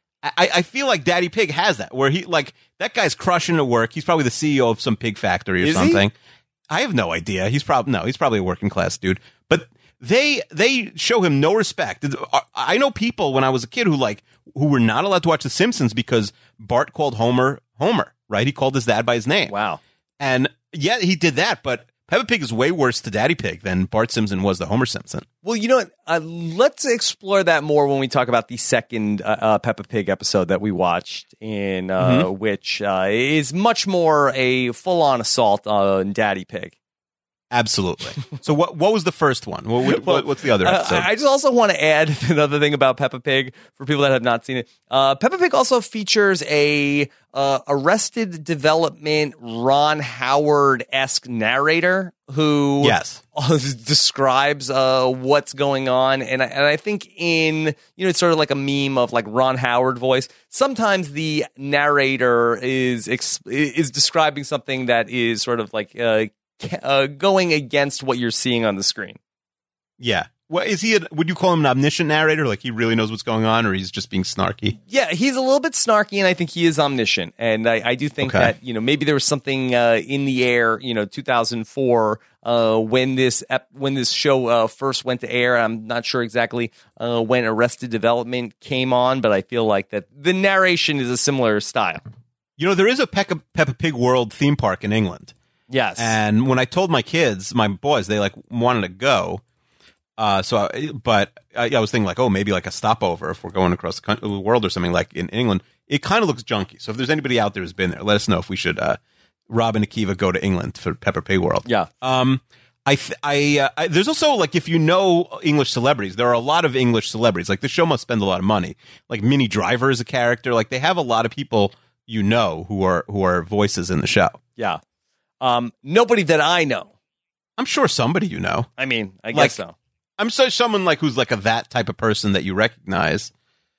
I, I feel like Daddy Pig has that, where he like that guy's crushing at work. He's probably the C E O of some pig factory or Is he? something. I have no idea. He's probably no. He's probably a working class dude. But they they show him no respect. I know people when I was a kid who like who were not allowed to watch The Simpsons because Bart called Homer Homer. Right? He called his dad by his name. Wow. And yeah, he did that. But Peppa Pig is way worse to Daddy Pig than Bart Simpson was to Homer Simpson. Well, you know what? Uh, let's explore that more when we talk about the second uh, uh, Peppa Pig episode that we watched, in uh, Mm-hmm. which uh, is much more a full-on assault on Daddy Pig. Absolutely. So what what was the first one? What, what, what- what's the other Uh, episode? I just also want to add another thing about Peppa Pig for people that have not seen it. Uh, Peppa Pig also features a uh, Arrested Development Ron Howard-esque narrator who Yes. describes uh, what's going on, and I, and I think in you know it's sort of like a meme of like Ron Howard voice. Sometimes the narrator is ex- is describing something that is sort of like uh, ca- uh, going against what you're seeing on the screen. Yeah. Well, is he? A, would you call him an omniscient narrator? Like he really knows what's going on, or he's just being snarky? Yeah, he's a little bit snarky, and I think he is omniscient. And I, I do think Okay. that you know maybe there was something uh, in the air, you know, two thousand four uh, when this ep- when this show uh, first went to air. I'm not sure exactly uh, when Arrested Development came on, but I feel like that the narration is a similar style. You know, there is a Peppa, Peppa Pig World theme park in England, Yes, and when I told my kids, my boys, they like wanted to go. Uh, so, I, but I, I was thinking like, oh, maybe like a stopover if we're going across the, country, the world or something like in England. It kind of looks junky. So if there's anybody out there who's been there, let us know if we should. Uh, Rob and Akiva go to England for Peppa Pig World. yeah. Um, I, th- I, uh, I, there's also like if you know English celebrities, there are a lot of English celebrities. Like the show must spend a lot of money. Like Minnie Driver is a character. Like they have a lot of people you know who are who are voices in the show. Yeah. Um, nobody that I know. I'm sure somebody you know. I mean, I Like- guess so. I'm so someone like who's like a that type of person that you recognize.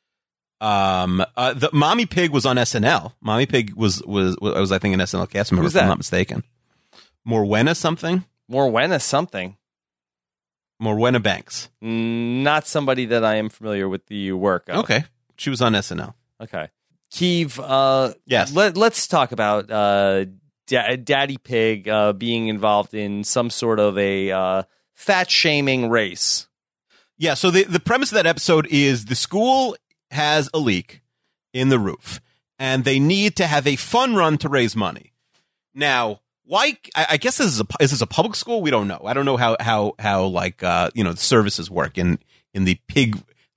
Um, uh, the Mommy Pig was on S N L. Mommy Pig was was was, was I think an S N L cast member Who's if I'm that? not mistaken. Morwenna something. Morwenna something. Morwenna Banks. Mm, Not somebody that I am familiar with the work of. Okay, she was on S N L. Okay. Keeve, uh, Yes. let, let's talk about uh, da- Daddy Pig uh, being involved in some sort of a uh, fat shaming race. Yeah, so the, the premise of that episode is the school has a leak in the roof, and they need to have a fun run to raise money. Now, why? I, I guess this is a is this a public school? We don't know. I don't know how how how like uh, you know the services work in in the pig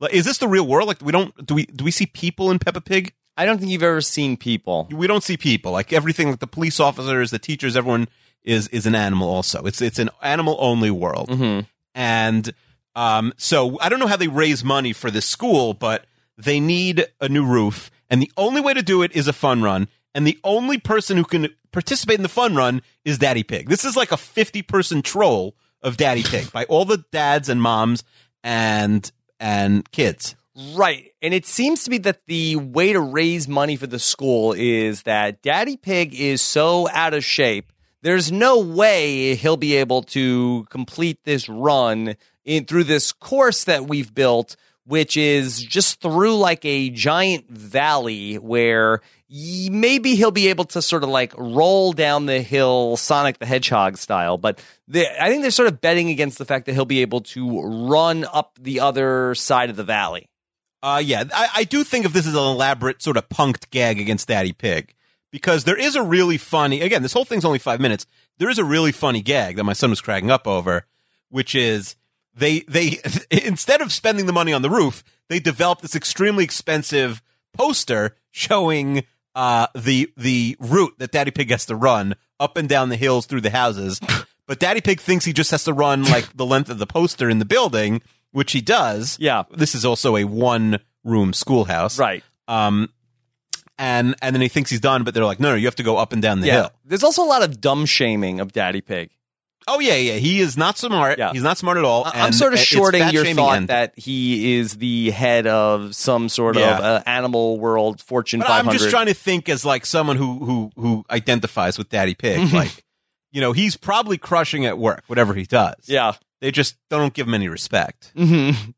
Like, is this the real world? Like, we don't do we do we see people in Peppa Pig? I don't think you've ever seen people. We don't see people. Like everything, like the police officers, the teachers, everyone is is an animal. Also, it's it's an animal only world. Mm-hmm. And um, so I don't know how they raise money for this school, but they need a new roof, and the only way to do it is a fun run. And the only person who can participate in the fun run is Daddy Pig. This is like a fifty-person troll of Daddy Pig by all the dads and moms and and kids. Right. And it seems to be that the way to raise money for the school is that Daddy Pig is so out of shape, there's no way he'll be able to complete this run in through this course that we've built, which is just through like a giant valley where y- maybe he'll be able to sort of like roll down the hill Sonic the Hedgehog style. But they, I think they're sort of betting against the fact that he'll be able to run up the other side of the valley. Uh, yeah, I, I do think of this as an elaborate sort of punked gag against Daddy Pig, because there is a really funny, again, this whole thing's only five minutes. There is a really funny gag that my son was cracking up over, which is they, they, instead of spending the money on the roof, they developed this extremely expensive poster showing, uh, the, the route that Daddy Pig has to run up and down the hills through the houses. But Daddy Pig thinks he just has to run like the length of the poster in the building, which he does. Yeah. This is also a one-room schoolhouse. Right. Um, and and then he thinks he's done, but they're like, no, no, you have to go up and down the Yeah. hill. There's also a lot of dumb shaming of Daddy Pig. Oh, yeah, yeah. He is not smart. Yeah. He's not smart at all. I- I'm and sort of it's shorting fat your shaming thought and- that he is the head of some sort Yeah. of uh, animal world Fortune But five I'm hundred. just trying to think as like someone who who who identifies with Daddy Pig. Like, you know, he's probably crushing at work, whatever he does. Yeah. They just don't give him any respect. Mm-hmm.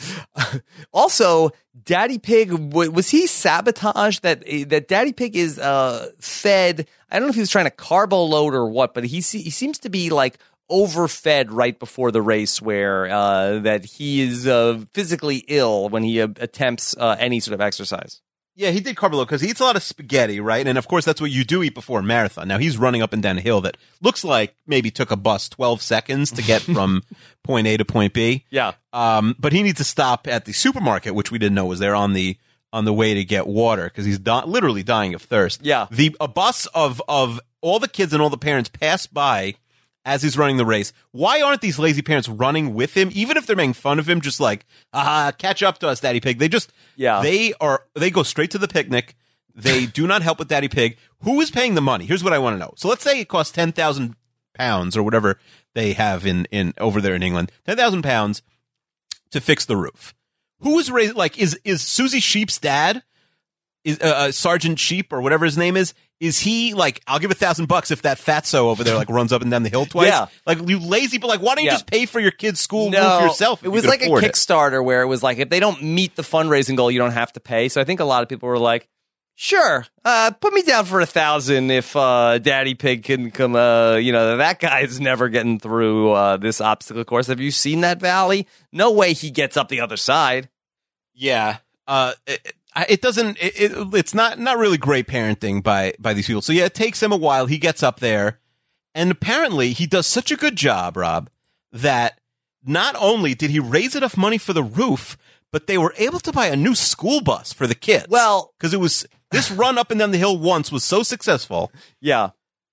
Also, Daddy Pig, w- was he sabotaged that that Daddy Pig is uh, fed? I don't know if he was trying to carbo load or what, but he se- he seems to be like overfed right before the race, where uh, that he is uh, physically ill when he uh, attempts uh, any sort of exercise. Yeah, he did carbo load because he eats a lot of spaghetti, right? And of course, that's what you do eat before a marathon. Now he's running up and down a hill that looks like maybe took a bus twelve seconds to get from point A to point B. Yeah. Um, but he needs to stop at the supermarket, which we didn't know was there on the on the way to get water because he's di- literally dying of thirst. Yeah. The a bus of of all the kids and all the parents pass by as he's running the race. Why aren't these lazy parents running with him, even if they're making fun of him? Just like, ah, catch up to us, Daddy Pig. They just, Yeah. they are, they go straight to the picnic. They do not help with Daddy Pig. Who is paying the money? Here's what I want to know. So let's say it costs ten thousand pounds or whatever they have in, in over there in England, ten thousand pounds to fix the roof. Who is raised, like, is, is Susie Sheep's dad? Is uh, uh, Sergeant Sheep or whatever his name is? Is he like, I'll give a thousand bucks if that fatso over there like runs up and down the hill twice? Yeah. Like, you lazy, but like, why don't you Yeah. just pay for your kid's school No, roof yourself? if it you was can like a afford it? Kickstarter where it was like, if they don't meet the fundraising goal, you don't have to pay. So I think a lot of people were like, sure, uh, put me down for a thousand if uh, Daddy Pig can come. Uh, you know, that guy's never getting through uh, this obstacle course. Have you seen that valley? No way he gets up the other side. Yeah. Uh, it, it doesn't, it, it, it's not, not really great parenting by, by these people. So yeah, it takes him a while. He gets up there and apparently he does such a good job, Rob, that not only did he raise enough money for the roof, but they were able to buy a new school bus for the kids. Well, because it was, this run up and down the hill once was so successful. Yeah.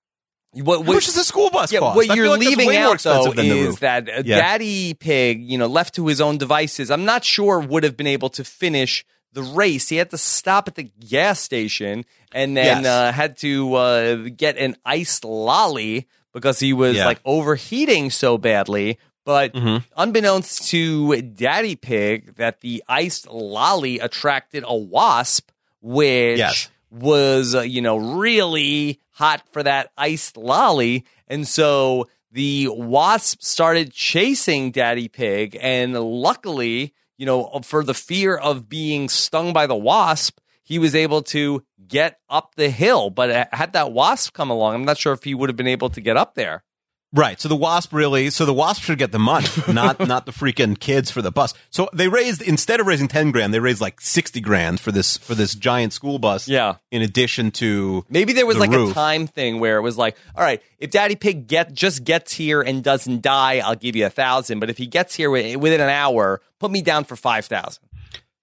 What, How much does a school bus yeah, cost? what I you're feel like that's leaving way more out, though, expensive than the is roof. that uh, Yeah. Daddy Pig, you know, left to his own devices, I'm not sure would have been able to finish the race. He had to stop at the gas station and then Yes. uh, had to uh, get an iced lolly because he was Yeah. like overheating so badly. But Mhm. unbeknownst to Daddy Pig, that the iced lolly attracted a wasp, which Yes. was, uh, you know, really hot for that iced lolly. And so the wasp started chasing Daddy Pig. And luckily, you know, for the fear of being stung by the wasp, he was able to get up the hill. But had that wasp come along, I'm not sure if he would have been able to get up there. Right. So the wasp really, so the wasp should get the money, not not the freaking kids for the bus. So they raised, instead of raising ten grand, they raised like sixty grand for this for this giant school bus. Yeah. In addition to Maybe there was the like roof. a time thing where it was like, all right, if Daddy Pig get just gets here and doesn't die, I'll give you a thousand. But if he gets here wi- within an hour, put me down for five thousand.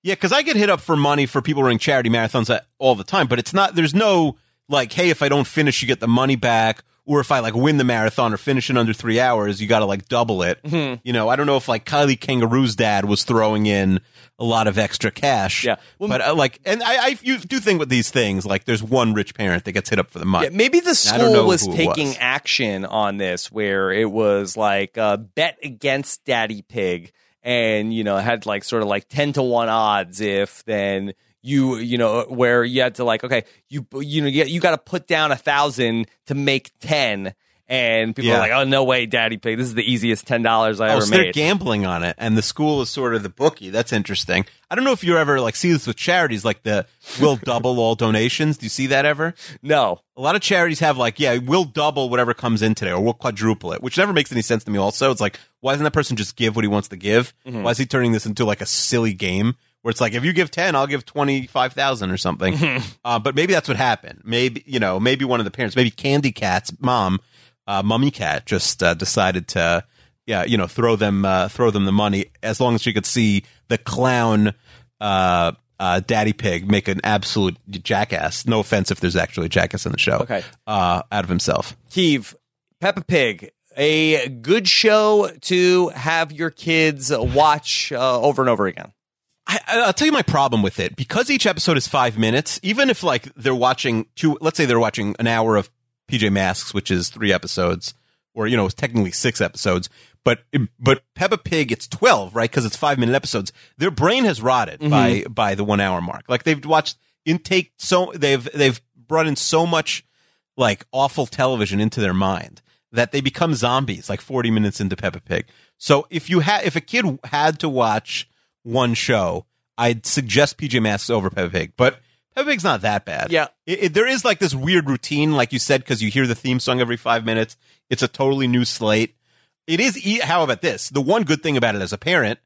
Yeah, because I get hit up for money for people running charity marathons at- all the time, but it's not. There's no like, hey, if I don't finish, you get the money back, or if I like win the marathon or finish in under three hours, you got to like double it. Mm-hmm. You know, I don't know if like Kylie Kangaroo's dad was throwing in a lot of extra cash. Yeah. Well, but uh, like, and I, I you do think with these things, like there's one rich parent that gets hit up for the money. Yeah, maybe the I don't know school was who it taking was. action on this, where it was like uh, bet against Daddy Pig, and you know had like sort of like ten to one odds if then you you know where you had to like okay you you know you, you got to put down a thousand to make ten. And people Yeah. are like, oh, no way, Daddy Pig. This is the easiest ten dollars I Oh, ever so they're made. gambling on it, and the school is sort of the bookie. That's interesting. I don't know if you ever like see this with charities, like the we'll double all donations. Do you see that ever? No. A lot of charities have like, yeah, we'll double whatever comes in today, or we'll quadruple it, which never makes any sense to me. Also, it's like, why doesn't that person just give what he wants to give? Mm-hmm. Why is he turning this into like a silly game where it's like, if you give ten, I'll give twenty five thousand or something? Mm-hmm. uh, but maybe that's what happened. Maybe you know, maybe one of the parents, maybe Candy Cat's mom. Uh, Mummy Cat just uh, decided to, yeah, you know, throw them, uh, throw them the money as long as she could see the clown, uh, uh, Daddy Pig make an absolute jackass. No offense if there's actually a jackass in the show. Okay. Uh, out of himself. Keeve, Peppa Pig, a good show to have your kids watch uh, over and over again. I, I'll tell you my problem with it, because each episode is five minutes. Even if like they're watching two, let's say they're watching an hour of P J Masks, which is three episodes, or you know, it's technically six episodes. But but Peppa Pig, it's twelve, right? Because it's five minute episodes. Their brain has rotted Mm-hmm. by by the one hour mark. Like they've watched intake so they've they've brought in so much like awful television into their mind that they become zombies like forty minutes into Peppa Pig. So if you had if a kid had to watch one show, I'd suggest P J Masks over Peppa Pig. But Peppa Pig's not that bad. Yeah. It, it, there is like this weird routine, like you said, because you hear the theme song every five minutes. It's a totally new slate. It is. E- How about this? The one good thing about it as a parent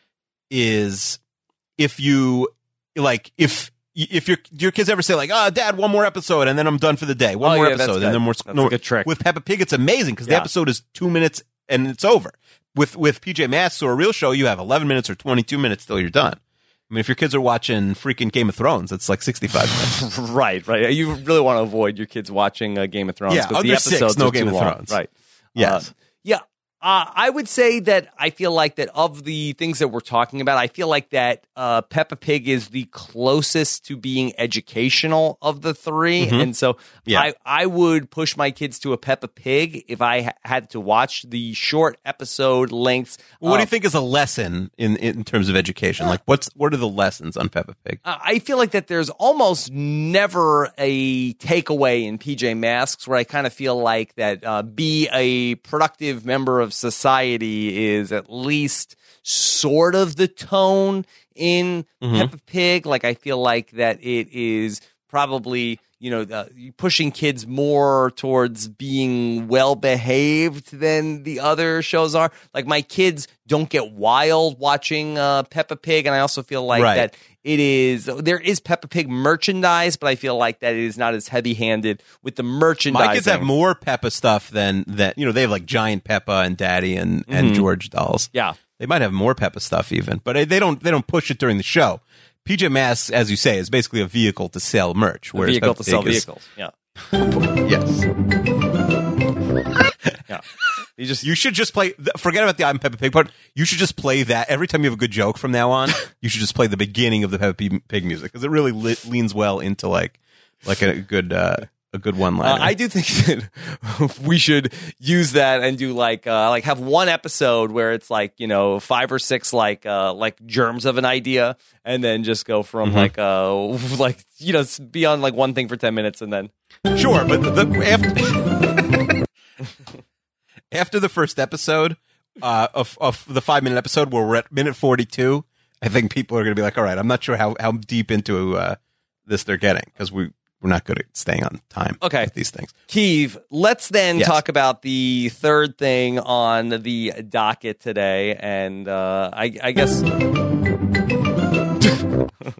is if you like, if if your your kids ever say like, "Oh, Dad, one more episode, and then I'm done for the day. One Oh, more yeah, that's episode, good. and then we're That's a good trick. With Peppa Pig, it's amazing because the Yeah. episode is two minutes and it's over. With with P J Masks or a real show, you have eleven minutes or twenty-two minutes till you're done. I mean, if your kids are watching freaking Game of Thrones, it's like sixty-five minutes. Right, right. You really want to avoid your kids watching uh, Game of Thrones. Yeah, 'cause under the six, episodes no are Game too of long. Thrones. Right. Yes. Uh, yeah. Uh, I would say that I feel like that of the things that we're talking about, I feel like that uh, Peppa Pig is the closest to being educational of the three. And so Yeah. I, I would push my kids to a Peppa Pig if I ha- had to watch the short episode lengths. Well, what do uh, you think is a lesson in in terms of education? Like, what's what are the lessons on Peppa Pig? Uh, I feel like that there's almost never a takeaway in P J Masks where I kind of feel like that uh, be a productive member of society is at least sort of the tone in Mm-hmm. Peppa Pig. Like I feel like that it is probably, you know, uh, pushing kids more towards being well behaved than the other shows are. Like my kids don't get wild watching uh, Peppa Pig, and I also feel like Right. that it is there is Peppa Pig merchandise, but I feel like that it is not as heavy handed with the merchandising. My kids have more Peppa stuff than that. You know, they have like giant Peppa and Daddy and and George dolls. Yeah. They might have more Peppa stuff even, but they don't. They don't push it during the show. P J Masks, as you say, is basically a vehicle to sell merch. A whereas vehicle Peppa to sell Pig is- vehicles. Yeah. Yes. Yeah. You just You should just play. th- Forget about the I'm Peppa Pig part. You should just play that every time you have a good joke from now on. You should just play the beginning of the Peppa P- Pig music because it really li- leans well into like like a good uh, a good one Uh, liner. I do think that we should use that and do like uh, like have one episode where it's like you know five or six like uh, like germs of an idea, and then just go from Mm-hmm. like uh like you know s- be on like one thing for ten minutes, and then Sure, but the, after after the first episode uh, of of the five minute episode where we're at minute forty two, I think people are going to be like, "All right, I'm not sure how how deep into uh, this they're getting because we we're not good at staying on time. Okay. with these things." Keeve, let's then Yes. talk about the third thing on the docket today, and uh, I, I guess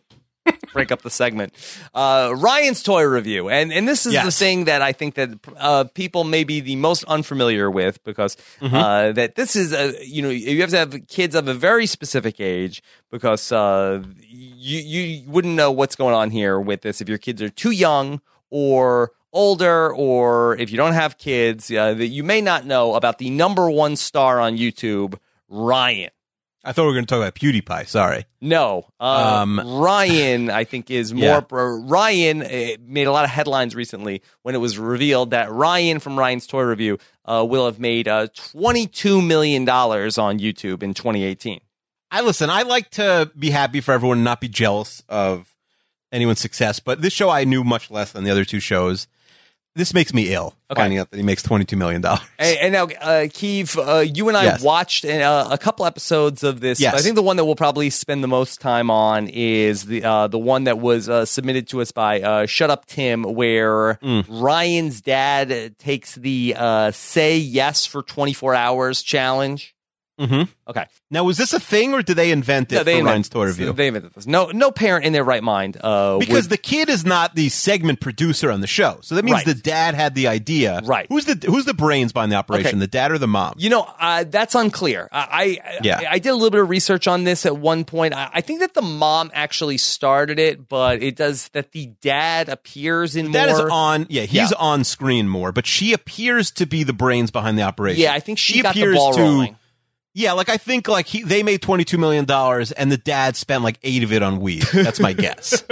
break up the segment. Uh, Ryan's toy review, and and this is Yes. the thing that I think that uh, people may be the most unfamiliar with, because Mm-hmm. uh, that this is a you know you have to have kids of a very specific age, because uh, you you wouldn't know what's going on here with this if your kids are too young or older, or if you don't have kids, uh, that you may not know about the number one star on YouTube, Ryan. I thought we were going to talk about PewDiePie. Sorry. No, uh, Um, Ryan, I think, is more. Yeah. uh, Ryan uh, made a lot of headlines recently when it was revealed that Ryan from Ryan's Toy Review uh, will have made uh, twenty-two million dollars on YouTube in twenty eighteen. I listen, I like to be happy for everyone and not be jealous of anyone's success, but this show I knew much less than the other two shows. This makes me ill, Okay. finding out that he makes twenty-two million dollars. And, and now, uh, Keith, uh, you and I Yes. watched uh, a couple episodes of this. Yes. I think the one that we'll probably spend the most time on is the uh, the one that was uh, submitted to us by uh, Shut Up Tim, where Mm. Ryan's dad takes the uh, "Say Yes for twenty-four hours" challenge. Mm-hmm. Okay, Now, was this a thing, or did they invent it no, they for invented, Ryan's Toy Review? They invented this. No, no parent in their right mind. Uh, Because would- the kid is not the segment producer on the show, so that means Right. the dad had the idea. Right. Who's the Who's the brains behind the operation? Okay. The dad or the mom? You know, uh, that's unclear. I, I, Yeah. I I did a little bit of research on this at one point. I, I think that the mom actually started it, but it does that the dad appears in That is more. on. Yeah, he's Yeah. on screen more, but she appears to be the brains behind the operation. Yeah, I think she, got the appears ball to. rolling. Yeah, like I think like he, they made twenty-two million dollars and the dad spent like eight of it on weed. That's my guess.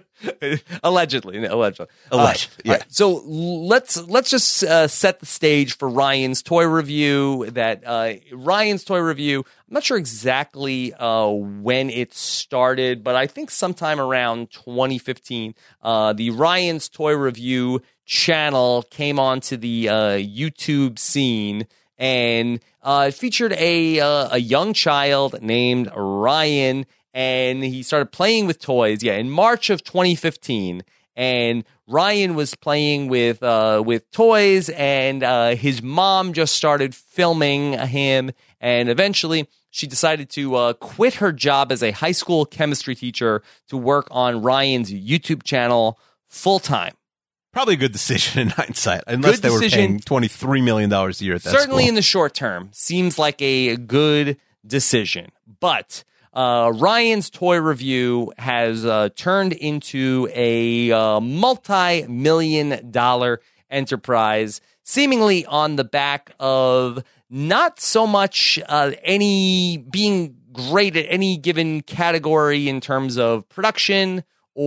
allegedly, allegedly, Alleged, Uh, yeah. all right, so let's let's just uh, set the stage for Ryan's toy review. That uh, Ryan's toy review. I'm not sure exactly uh, when it started, but I think sometime around twenty fifteen, uh, the Ryan's toy review channel came onto the uh, YouTube scene. And uh, it featured a uh, a young child named Ryan, and he started playing with toys. Yeah, in March of twenty fifteen, and Ryan was playing with uh, with toys, and uh, his mom just started filming him, and eventually she decided to uh, quit her job as a high school chemistry teacher to work on Ryan's YouTube channel full time. Probably a good decision in hindsight, unless Good they were decision. paying twenty-three million dollars a year at that Certainly school. in the short term, seems like a good decision. But uh, Ryan's toy review has uh, turned into a uh, multi-million dollar enterprise, seemingly on the back of not so much uh, any being great at any given category in terms of production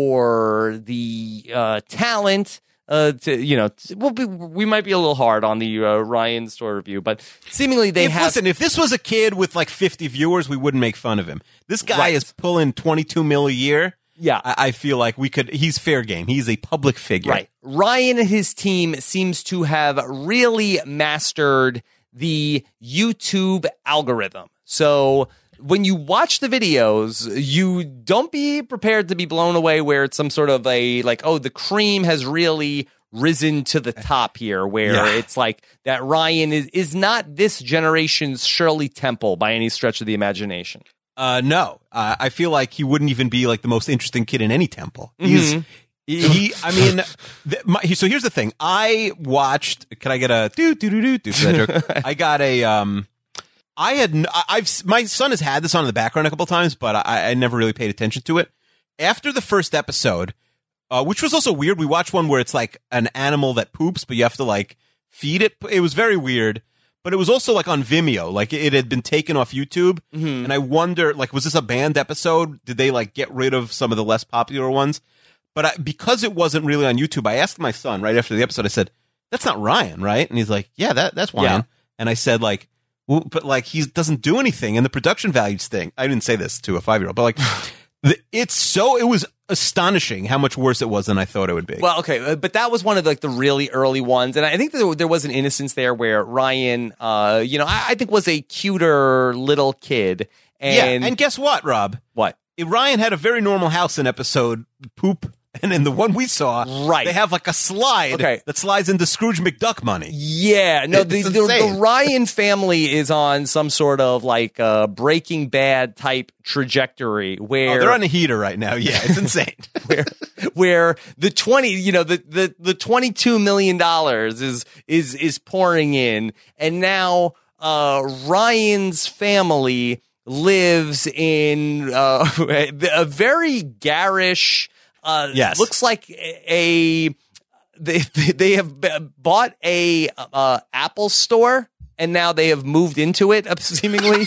or the uh, talent. Uh, to you know, t- we'll be, we might be a little hard on the uh, Ryan store review, but seemingly they if, have. listen, if this was a kid with like fifty viewers, we wouldn't make fun of him. This guy Right. is pulling twenty-two mil a year. Yeah. I, I feel like we could. He's fair game. He's a public figure. Right. Ryan and his team seems to have really mastered the YouTube algorithm. So when you watch the videos, you don't be prepared to be blown away where it's some sort of a like, oh, the cream has really risen to the top here, where Yeah. it's like that Ryan is is not this generation's Shirley Temple by any stretch of the imagination. Uh, no, uh, I feel like he wouldn't even be like the most interesting kid in any temple. He's he. I mean, th- my, so here's the thing. I watched. Can I get a do do do do do for that joke? I got a um. I had n- I- I've my son has had this on in the background a couple times, but I, I never really paid attention to it. After the first episode, uh, which was also weird, we watched one where it's like an animal that poops, but you have to like feed it. It was very weird. But it was also like on Vimeo, like it had been taken off YouTube, Mm-hmm. and I wonder, like, was this a banned episode? Did they like get rid of some of the less popular ones? But I, because it wasn't really on YouTube, I asked my son right after the episode. I said, "That's not Ryan, right?" And he's like, "Yeah, that that's Ryan." Yeah. And I said, "Like, well, but like he doesn't do anything, and the production values thing." I didn't say this to a five year old, but like, the, it's so it was astonishing how much worse it was than I thought it would be. Well, okay, uh, but that was one of like the really early ones, and I think there, there was an innocence there where Ryan, uh, you know, I, I think was a cuter little kid, and, yeah, and guess what, Rob? what? Ryan had a very normal house in episode poop And in the one we saw, Right. they have like a slide Okay. that slides into Scrooge McDuck money. Yeah, no, the, It's the, insane. the Ryan family is on some sort of like uh, Breaking Bad type trajectory Oh, where they're on a heater right now. Yeah, it's insane. where where the twenty, you know, the the the twenty two million dollars is is is pouring in, and now uh, Ryan's family lives in uh, a very garish. Uh, Yes. looks like a they they have b- bought a uh, Apple store. And now they have moved into it, seemingly.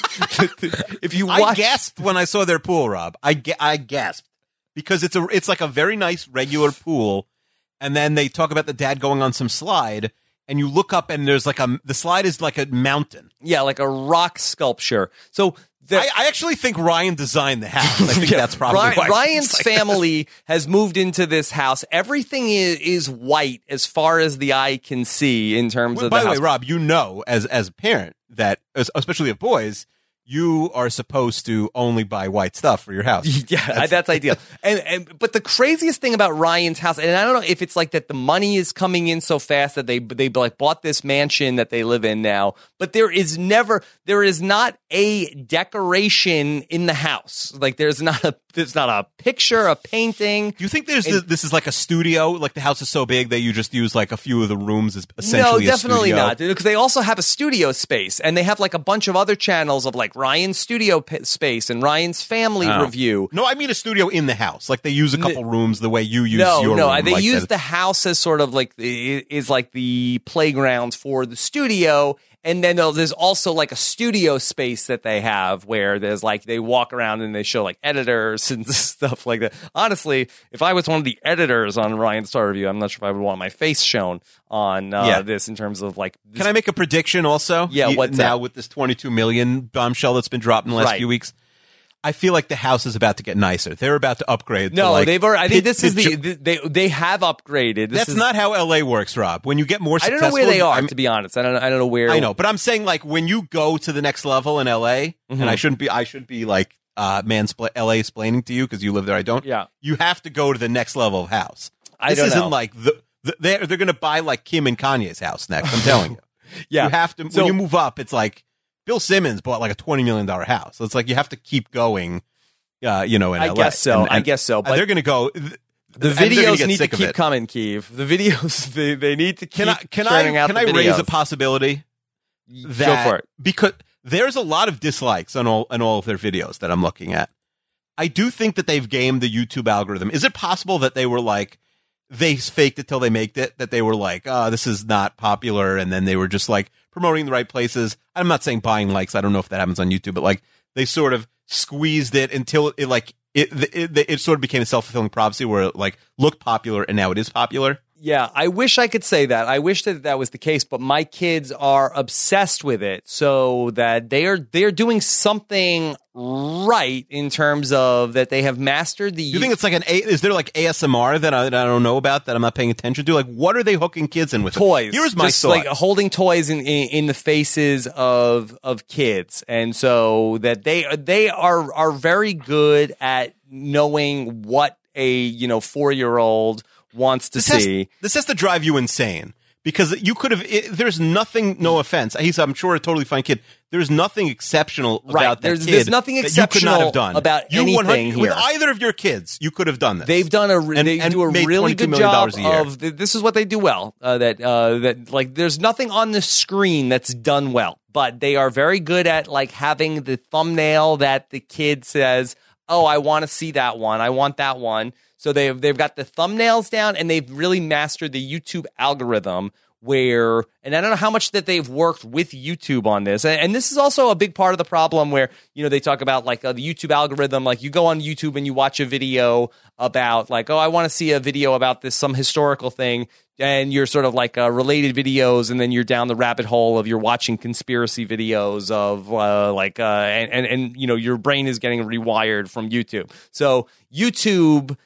If you I watch, gasped when I saw their pool, Rob. I, ga- I gasped because it's a it's like a very nice regular pool, and then they talk about the dad going on some slide, and you look up and there's like a the slide is like a mountain. yeah, like a rock sculpture. So the, I, I actually think Ryan designed the house. I think Yeah, that's probably Ryan- why Ryan's it's like family has moved into this house. Everything is, is white as far as the eye can see in terms Well, of by the the house. way, Rob, you know, as as a parent, that as- especially of boys, you are supposed to only buy white stuff for your house. Yeah, that's, that's ideal. And, and but the craziest thing about Ryan's house, and I don't know if it's like that the money is coming in so fast that they they like bought this mansion that they live in now, but there is never there is not a decoration in the house. Like there's not a there's not a picture, a painting. Do you think there's And- this, this is like a studio? Like the house is so big that you just use like a few of the rooms as No, essentially definitely a studio? not, because they also have a studio space, and they have like a bunch of other channels of like Ryan's studio p- space and Ryan's family Oh. review. No, I mean a studio in the house. Like they use a couple rooms the way you use No, your no, room. they like use that. the house as sort of like the- is like the playground for the studio, and then there's also like a studio space that they have where there's like they walk around and they show like editors and stuff like that. Honestly, if I was one of the editors on Ryan's Star Review, I'm not sure if I would want my face shown on uh, Yeah. this in terms of like. This Can I make a prediction also? Yeah, You- what's now that? with this twenty-two million bombshell that's been dropped in the last Right. few weeks? I feel like the house is about to get nicer. They're about to upgrade. to No, like they've already. I think pit- this is pit- the they they have upgraded. This That's is, not how L A works, Rob. When you get more I don't successful, know where they are, I'm- to be honest. I don't. I don't know where. I know, but I'm saying like when you go to the next level in L A, Mm-hmm. and I shouldn't be, I should be like uh, manspla- L A explaining to you because you live there. I don't. Yeah. You have to go to the next level of house. I this don't isn't know. like the, the they're they're going to buy like Kim and Kanye's house next. I'm telling you. Yeah. You have to So- when you move up. It's like Bill Simmons bought like a twenty million dollar house. So it's like you have to keep going. Uh, you know, in I L A. guess so. And- I and- guess so. and But they're going to go. the and they're gonna videos get need to sick of keep it. coming, Keith. The videos they, they need to keep Can I can churning I out can the I raise videos. a possibility? Go that for it. because there's a lot of dislikes on all on all of their videos that I'm looking at. I do think that they've gamed the YouTube algorithm. Is it possible that they were like they faked it till they made it? That they were like, oh, this is not popular, and then they were just like promoting the right places. I'm not saying buying likes. I don't know if that happens on YouTube, but like they sort of squeezed it until it like it it, it, it sort of became a self fulfilling prophecy where it like looked popular and now it is popular. Yeah, I wish I could say that. I wish that that was the case, but my kids are obsessed with it, so that they are they are doing something right in terms of that they have mastered the. Do you think it's like an A? Is there like A S M R that I, that I don't know about that I'm not paying attention to? Like, what are they hooking kids in with? toys? Here's my just thought. like holding toys in, in in the faces of of kids, and so that they they are are very good at knowing what a you know four year old wants to this has, see. this has to drive you insane because you could have. It, there's nothing. No offense. He's I'm sure a totally fine kid. There's nothing exceptional Right. about that There's- kid. there's nothing that you could not exceptional have done about you anything one hundred with here. either of your kids. You could have done this. They've done a re- And- they and do a made really twenty-two good million job dollars a year. of th- this is what they do well uh, that uh, that like there's nothing on the screen that's done well, but they are very good at like having the thumbnail that the kid says, oh, I want to see that one, I want that one. So they've they've got the thumbnails down, and they've really mastered the YouTube algorithm. Where, and I don't know how much that they've worked with YouTube on this. And, and this is also a big part of the problem where, you know, they talk about like uh, the YouTube algorithm. Like you go on YouTube and you watch a video about like, oh, I want to see a video about this, some historical thing. And you're sort of like uh, related videos. And then you're down the rabbit hole of you're watching conspiracy videos of uh, like, uh, and, and, and, you know, your brain is getting rewired from YouTube. So YouTube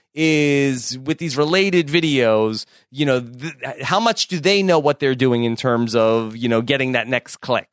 is with these related videos, you know, th- how much do they know what they're doing in terms of, you know, getting that next click?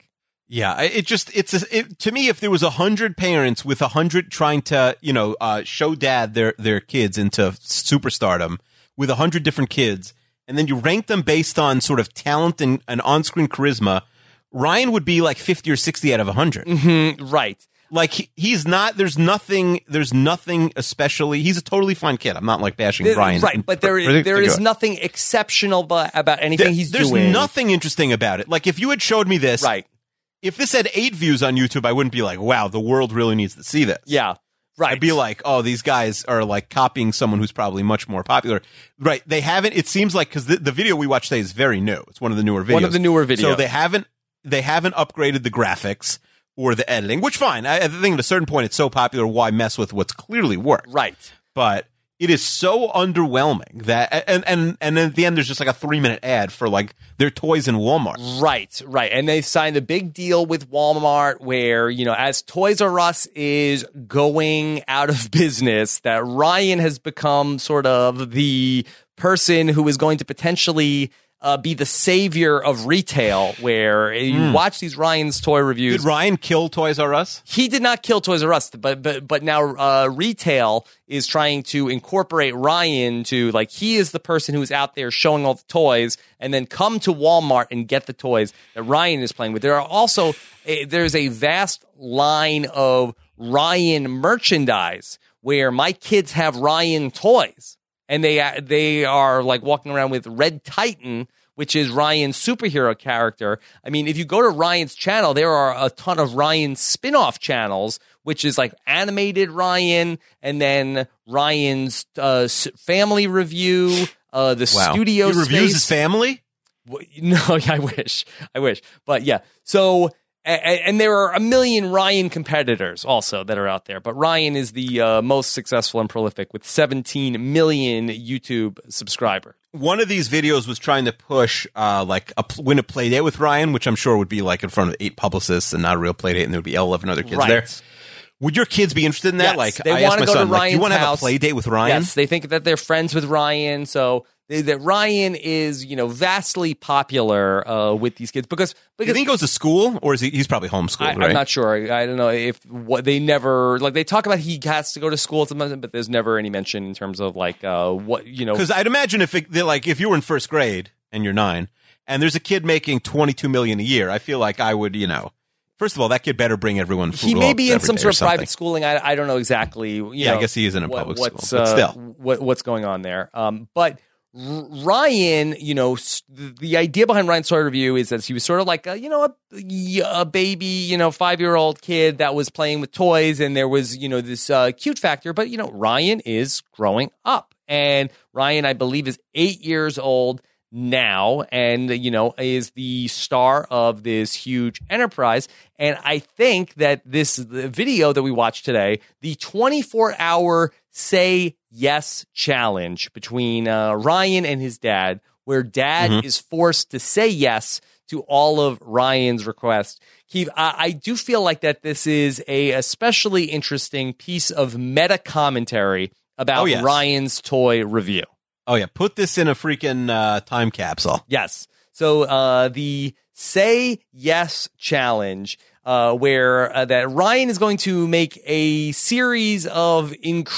Yeah, I- it just it's a, it, to me, if there was a hundred parents with a hundred trying to you know uh, show dad their their kids into superstardom with a hundred different kids, and then you rank them based on sort of talent and, and on screen charisma, Ryan would be like fifty or sixty out of a hundred. Mm, right. Like he, he's not. There's nothing. There's nothing especially. He's a totally fine kid. I'm not like bashing There- Ryan, right, but there in there is particular. nothing exceptional ba- about anything There- he's there's doing. nothing interesting about it. Like if you had showed me this, Right. if this had eight views on YouTube, I wouldn't be like, wow, the world really needs to see this. Yeah. Right. I'd be like, oh, these guys are like copying someone who's probably much more popular. Right. They haven't, it seems like, because the, the video we watched today is very new. It's one of the newer videos. One of the newer videos. So they haven't, they haven't upgraded the graphics or the editing, which fine. I, I think at a certain point it's so popular, why mess with what's clearly worked? Right. But it is so underwhelming that, and, and, and then at the end there's just like a three minute ad for like their toys in Walmart. Right, right. And they signed a big deal with Walmart where, you know, as Toys R Us is going out of business, that Ryan has become sort of the person who is going to potentially uh, be the savior of retail, where you watch these Ryan's toy reviews. Did Ryan kill Toys R Us? He did not kill Toys R Us, but but but now uh, retail is trying to incorporate Ryan to, like, he is the person who is out there showing all the toys, and then come to Walmart and get the toys that Ryan is playing with. There are also a, there's a vast line of Ryan merchandise where my kids have Ryan toys, and they they are like walking around with Red Titan, which is Ryan's superhero character. I mean, if you go to Ryan's channel, there are a ton of Ryan spin-off channels, which is like animated Ryan, and then Ryan's uh, s- family review, uh, the Wow. studio He reviews space. his family? W- No, I wish. I wish. But yeah. So, a- a- and there are a million Ryan competitors also that are out there. But Ryan is the uh, most successful and prolific with seventeen million YouTube subscribers. One of these videos was trying to push uh, like a pl- win a play date with Ryan, which I'm sure would be like in front of eight publicists and not a real play date, and there would be eleven other kids Right. there. Would your kids be interested in that? Yes, like, they I asked wanna my go to son, like, you Ryan's want to have a house. play date with Ryan? Yes, they think that they're friends with Ryan. So they, that Ryan is, you know, vastly popular uh, with these kids because Do you because think he goes to school, or is he? He's probably homeschooled, I, right? I'm not sure. I, I don't know if what they never like. They talk about he has to go to school, sometimes, but there's never any mention in terms of like uh, what you know. Because I'd imagine if it, they're like if you were in first grade and you're nine, and there's a kid making twenty-two million a year, I feel like I would, you know. First of all, that kid better bring everyone food. He may be in every some day sort or of something. private schooling. I, I don't know exactly. You Yeah, I know, guess he isn't in what- public what's, school, but uh, still. what, what's going on there? Um, but R- Ryan, you know, s- the, the idea behind Ryan's Toy Review is that he was sort of like a, you know, a, a baby, you know, five year old kid that was playing with toys, and there was, you know, this uh, cute factor. But you know, Ryan is growing up, and Ryan, I believe, is eight years old now, and you know, is the star of this huge enterprise. And I think that this the video that we watched today, the twenty-four hour say yes challenge between uh, Ryan and his dad, where dad Mm-hmm. is forced to say yes to all of Ryan's requests. Keith, I, I do feel like that this is a especially interesting piece of meta commentary about Oh, yes. Ryan's toy review. Oh yeah, put this in a freaking uh, time capsule. Yes. So uh, the Say Yes Challenge, uh, where uh, that Ryan is going to make a series of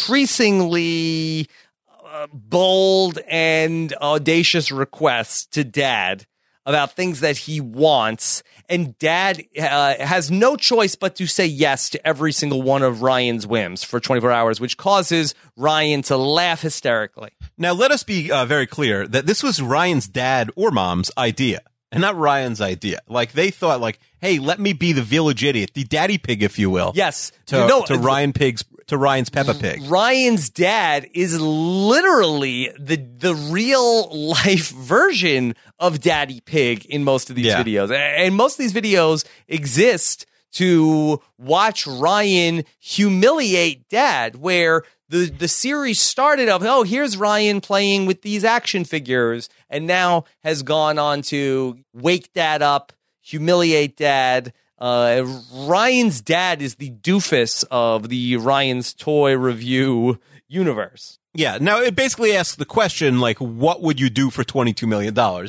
increasingly uh, bold and audacious requests to Dad about things that he wants, and Dad uh, has no choice but to say yes to every single one of Ryan's whims for twenty-four hours, which causes Ryan to laugh hysterically. Now, let us be uh, very clear that this was Ryan's dad or mom's idea, and not Ryan's idea. Like, they thought, like, hey, let me be the village idiot, the daddy pig, if you will. Yes. To, No, to Ryan Pig's, to Ryan's Peppa Pig. Ryan's dad is literally the the real life version of Daddy Pig in most of these Yeah. videos. And most of these videos exist to watch Ryan humiliate Dad, where the, the series started of, oh, here's Ryan playing with these action figures, and now has gone on to wake Dad up, humiliate Dad. Uh, Ryan's dad is the doofus of the Ryan's Toy Review universe. Yeah. Now, it basically asks the question, like, what would you do for twenty-two million dollars? And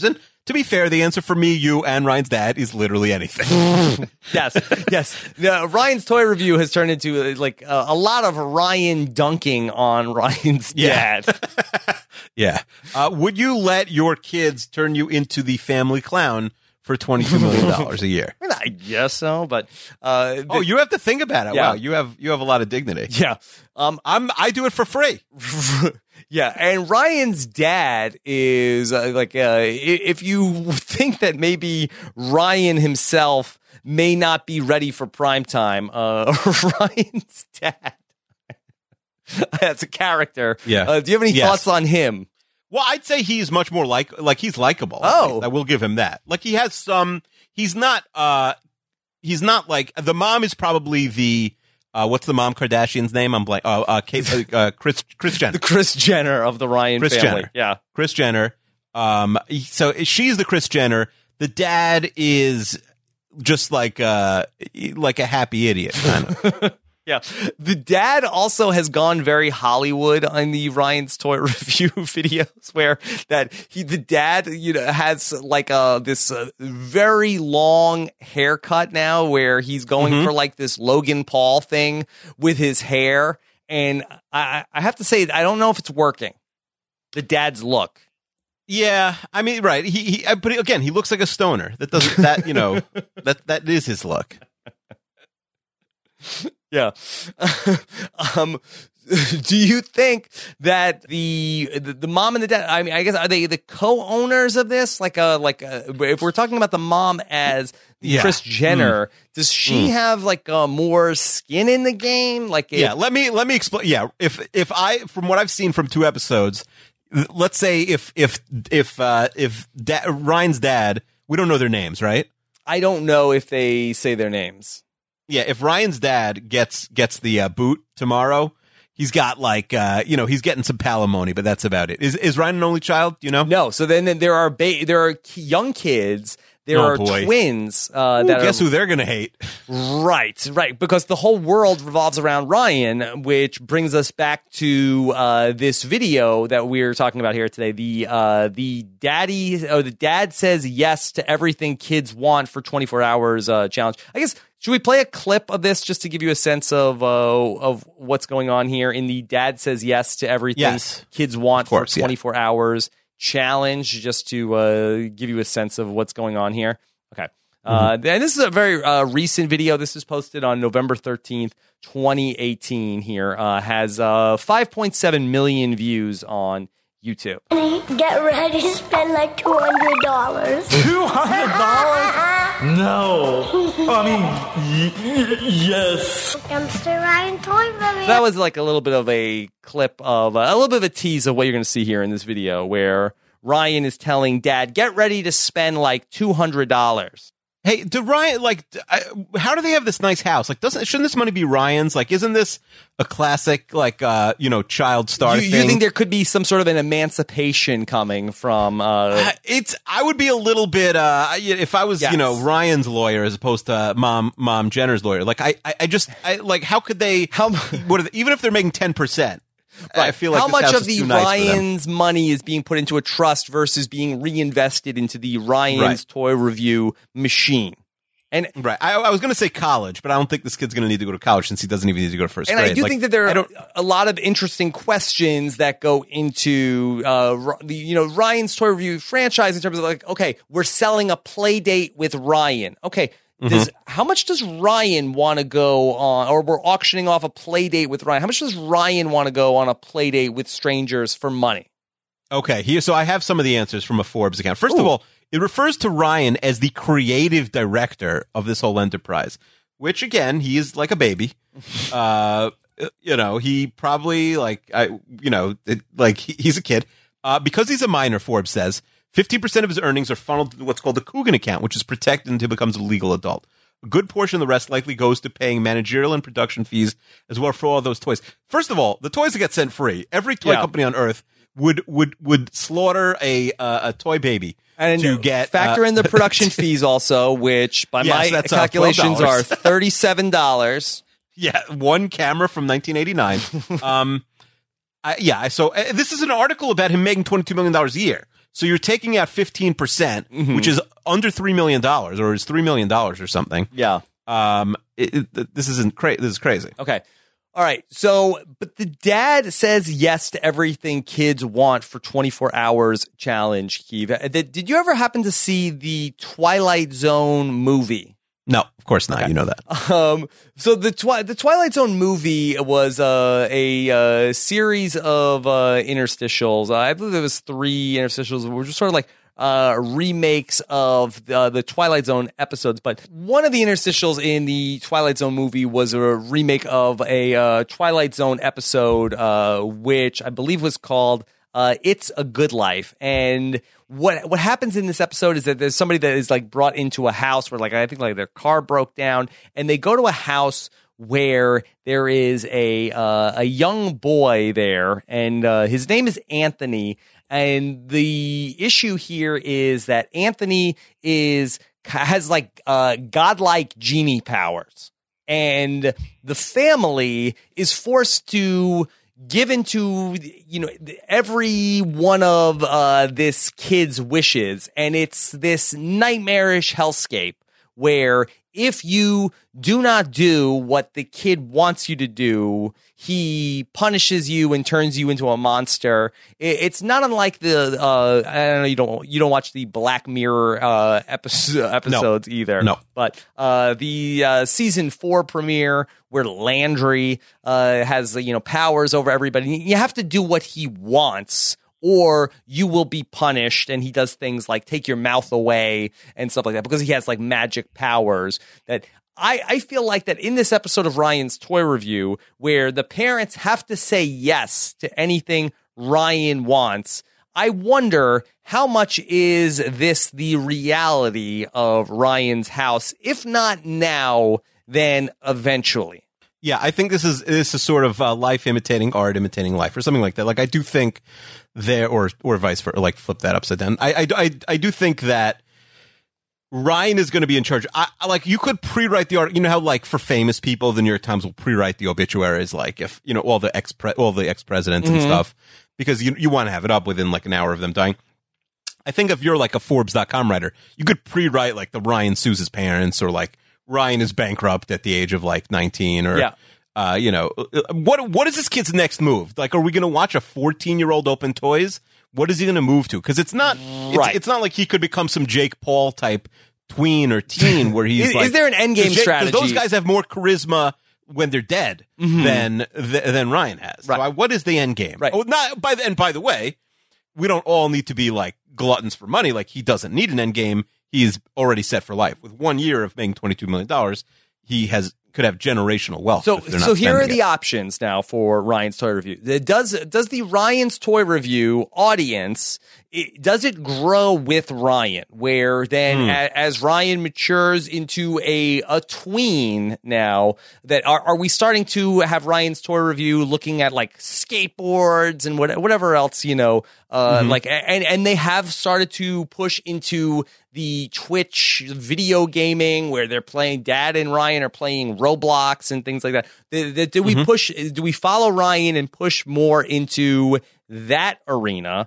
To be fair, the answer for me, you, and Ryan's dad is literally anything. Yes, yes. Uh, Ryan's toy review has turned into uh, like uh, a lot of Ryan dunking on Ryan's Yeah. dad. Yeah. Uh, would you let your kids turn you into the family clown for twenty-two million dollars a year? I guess so, but uh, Oh, you have to think about it. Yeah. Wow, you have you have a lot of dignity. yeah. Um, I'm I do it for free. yeah, and Ryan's dad is uh, like, uh, i- if you think that maybe Ryan himself may not be ready for prime time, uh, Ryan's dad, that's a character. Yeah. Uh, do you have any Yes. thoughts on him? Well, I'd say he's much more like like he's likable. Oh. I will give him that. Like he has some. He's not. uh He's not like the mom is probably the. Uh, what's the mom Kardashian's name? I'm blank. Uh, uh, Kate, uh, uh, Chris Chris Jenner. The Kris Jenner of the Ryan Kris family. Jenner. Yeah. Kris Jenner. Um, so she's the Kris Jenner. The dad is just like uh like a happy idiot kind of. Yeah. The dad also has gone very Hollywood on the Ryan's Toy Review videos where that he, the dad, you know, has like uh this uh, very long haircut now where he's going Mm-hmm. for like this Logan Paul thing with his hair. And I, I have to say, I don't know if it's working. The dad's look. Yeah, I mean, right. He, he uh, but again, he looks like a stoner. That doesn't that you know that that is his look. Yeah. um, do you think that the, the the mom and the dad? I mean, I guess are they the co-owners of this? Like a like a, if we're talking about the mom as the Yeah. Kris Jenner, does she Mm. have like uh, more skin in the game? Like, if, Yeah, let me let me explain. Yeah, if if I from what I've seen from two episodes, th- let's say if if if uh, if da- Ryan's dad, we don't know their names, right? I don't know if they say their names. Yeah, if Ryan's dad gets gets the uh, boot tomorrow, he's got like uh, you know he's getting some palimony, but that's about it. Is is Ryan an only child? Do you know? No. So then, then there are ba- there are ki- young kids. There Oh, are boy. twins uh, Ooh, that guess are who they're gonna hate? Right, right. Because the whole world revolves around Ryan, which brings us back to uh, this video that we're talking about here today. The uh, the daddy or the dad says yes to everything kids want for twenty-four hours uh, challenge. I guess should we play a clip of this just to give you a sense of uh, of what's going on here in the dad says yes to everything Yes. kids want Of course, for yeah. twenty-four hours challenge, just to uh, give you a sense of what's going on here. Okay. Uh, and this is a very uh, recent video. This is posted on November thirteenth, twenty eighteen here. Uh, has uh, five point seven million views on YouTube. Get ready to spend like two hundred dollars. Two hundred dollars? No. I mean, y- y- yes. Dumpster Ryan Toy Review. So that was like a little bit of a clip of uh, a little bit of a tease of what you're going to see here in this video where Ryan is telling dad, get ready to spend like two hundred dollars. Hey, do Ryan like? d- I, how do they have this nice house? Like, doesn't shouldn't this money be Ryan's? Like, isn't this a classic like uh you know child star You, thing? you think there could be some sort of an emancipation coming from uh, Uh, it's I would be a little bit uh I- if I was Yes. you know Ryan's lawyer as opposed to mom mom Jenner's lawyer. Like I I, I just I like how could they How- what are they, even if they're making ten percent? I feel like how this much house of is the too nice for them. Ryan's money is being put into a trust versus being reinvested into the Ryan's Right. toy review machine. And Right. I, I was going to say college, but I don't think this kid's going to need to go to college since he doesn't even need to go to first And grade. I do Like, think that there I are don't- a lot of interesting questions that go into uh, Ri- the you know Ryan's Toy Review franchise in terms of like, okay, we're selling a play date with Ryan. Okay, does how much does Ryan want to go on, or we're auctioning off a play date with Ryan? How much does Ryan want to go on a play date with strangers for money? Okay, here. So I have some of the answers from a Forbes account. First of Ooh. all, it refers to Ryan as the creative director of this whole enterprise, which again, he is like a baby. uh, you know, he probably like, I, you know, it, like he, he's a kid. Uh, because he's a minor, Forbes says, fifteen percent of his earnings are funneled to what's called the Coogan account, which is protected until he becomes a legal adult. A good portion of the rest likely goes to paying managerial and production fees as well for all those toys. First of all, the toys that get sent free. Every toy Yeah. company on earth would would would slaughter a uh, a toy baby And to get factor uh, in the production fees also, which by Yes, my that's, uh, calculations twelve are dollars. thirty-seven dollars. yeah one camera from nineteen eighty-nine. um, I, yeah. So uh, this is an article about him making twenty-two million dollars a year. So you're taking out fifteen percent, mm-hmm. which is under three million dollars, or is three million dollars or something. Yeah. Um, it, it, this isn't cra- This is crazy. Okay. All right. So, but the dad says yes to everything kids want for twenty-four hours challenge, Keeve. Did you ever happen to see the Twilight Zone movie? No, of course not. Okay. You know that. Um, so the Twi- the Twilight Zone movie was uh, a uh, series of uh, interstitials. Uh, I believe there was three interstitials, which were sort of like uh, remakes of the, the Twilight Zone episodes. But one of the interstitials in the Twilight Zone movie was a remake of a uh, Twilight Zone episode, uh, which I believe was called uh, "It's a Good Life." And What what happens in this episode is that there's somebody that is like brought into a house where like I think like their car broke down, and they go to a house where there is a uh, a young boy there, and uh, his name is Anthony. And the issue here is that Anthony is has like uh, godlike genie powers, and the family is forced to give into, you know, every one of uh, this kid's wishes. And it's this nightmarish hellscape where if you do not do what the kid wants you to do, he punishes you and turns you into a monster. It's not unlike the uh, I don't know, you don't you don't watch the Black Mirror uh, episode, episodes no. either. No, but uh, the uh, season four premiere where Landry uh, has you know powers over everybody. You have to do what he wants, or you will be punished. And he does things like take your mouth away and stuff like that because he has like magic powers that. I, I feel like that in this episode of Ryan's Toy Review, where the parents have to say yes to anything Ryan wants, I wonder how much is this the reality of Ryan's house? If not now, then eventually. Yeah, I think this is this is sort of uh, life imitating art, imitating life, or something like that. Like I do think there, or or vice versa, like flip that upside down. I I I, I do think that Ryan is going to be in charge. I, I like you could pre-write the art. You know how like for famous people, the New York Times will pre-write the obituaries, like if you know all the ex all the ex presidents mm-hmm. and stuff, because you you want to have it up within like an hour of them dying. I think if you're like a Forbes dot com writer, you could pre-write like the Ryan sues his parents, or like Ryan is bankrupt at the age of like nineteen, or yeah. uh, you know what what is this kid's next move? Like, are we going to watch a fourteen year old open toys? What is he going to move to? Because it's not, right. it's, it's not like he could become some Jake Paul type tween or teen where he's is, like. Is there an end game strategy? Because those guys have more charisma when they're dead mm-hmm. than th- than Ryan has. Right. So I, what is the end game? Right. Oh, not by the and by the way, we don't all need to be like gluttons for money. Like he doesn't need an end game. He is already set for life. With one year of making twenty two million dollars, he has. Could have generational wealth. So, so here are the it. options now for Ryan's Toy Review. Does does the Ryan's Toy Review audience it, does it grow with Ryan? Where then, hmm. a, as Ryan matures into a a tween now, that are are we starting to have Ryan's Toy Review looking at like skateboards and what, whatever else you know, uh, mm-hmm. like and and they have started to push into the Twitch video gaming where they're playing. Dad and Ryan are playing Roblox and things like that. Do, do, do we mm-hmm. push? Do we follow Ryan and push more into that arena?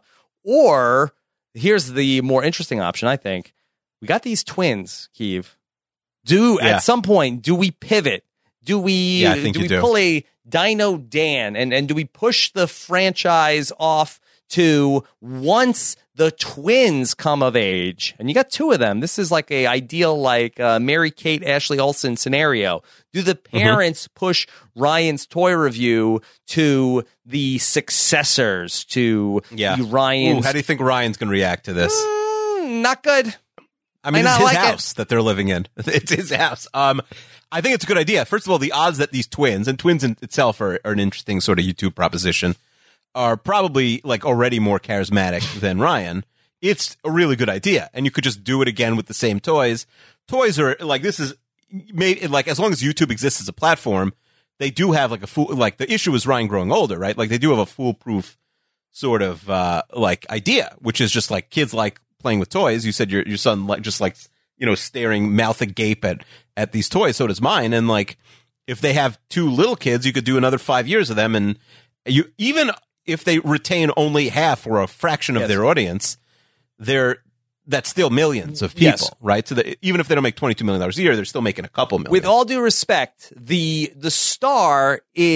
Or here's the more interesting option. I think we got these twins, Keeve. Do yeah. at some point do we pivot? Do we? Yeah, I think do you we do. pull a Dino Dan and and do we push the franchise off to once the twins come of age, and you got two of them. This is like a ideal, like uh, Mary-Kate, Ashley Olsen scenario. Do the parents mm-hmm. push Ryan's Toy Review to the successors to yeah. the Ryan's? Ooh, how do you think Ryan's going to react to this? Mm, not good. I mean, I it's his like house it. that they're living in. It's his house. Um, I think it's a good idea. First of all, the odds that these twins, and twins in itself are, are an interesting sort of YouTube proposition, are probably like already more charismatic than Ryan. It's a really good idea, and you could just do it again with the same toys. Toys are like this is made like as long as YouTube exists as a platform, they do have like a fool. Like the issue is Ryan growing older, right? Like they do have a foolproof sort of uh, like idea, which is just like kids like playing with toys. You said your your son like just like you know staring mouth agape at at these toys. So does mine, and like if they have two little kids, you could do another five years of them, and you even. If they retain only half or a fraction of yes. their audience, they're that's still millions of people, Yes. right? So that even if they don't make twenty-two million dollars a year, they're still making a couple million. With all due respect, the the star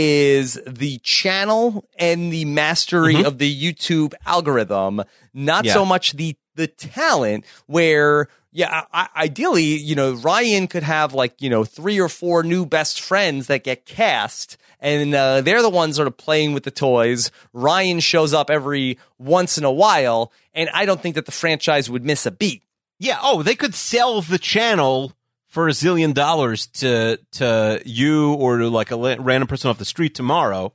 is the channel and the mastery of the YouTube algorithm, not Yeah. so much the the talent. Where, yeah, I, ideally, you know, Ryan could have like, you know, three or four new best friends that get cast, and uh, they're the ones sort of playing with the toys. Ryan shows up every once in a while, and I don't think that the franchise would miss a beat. Yeah. Oh, they could sell the channel for a zillion dollars to to you or to like a la- random person off the street tomorrow,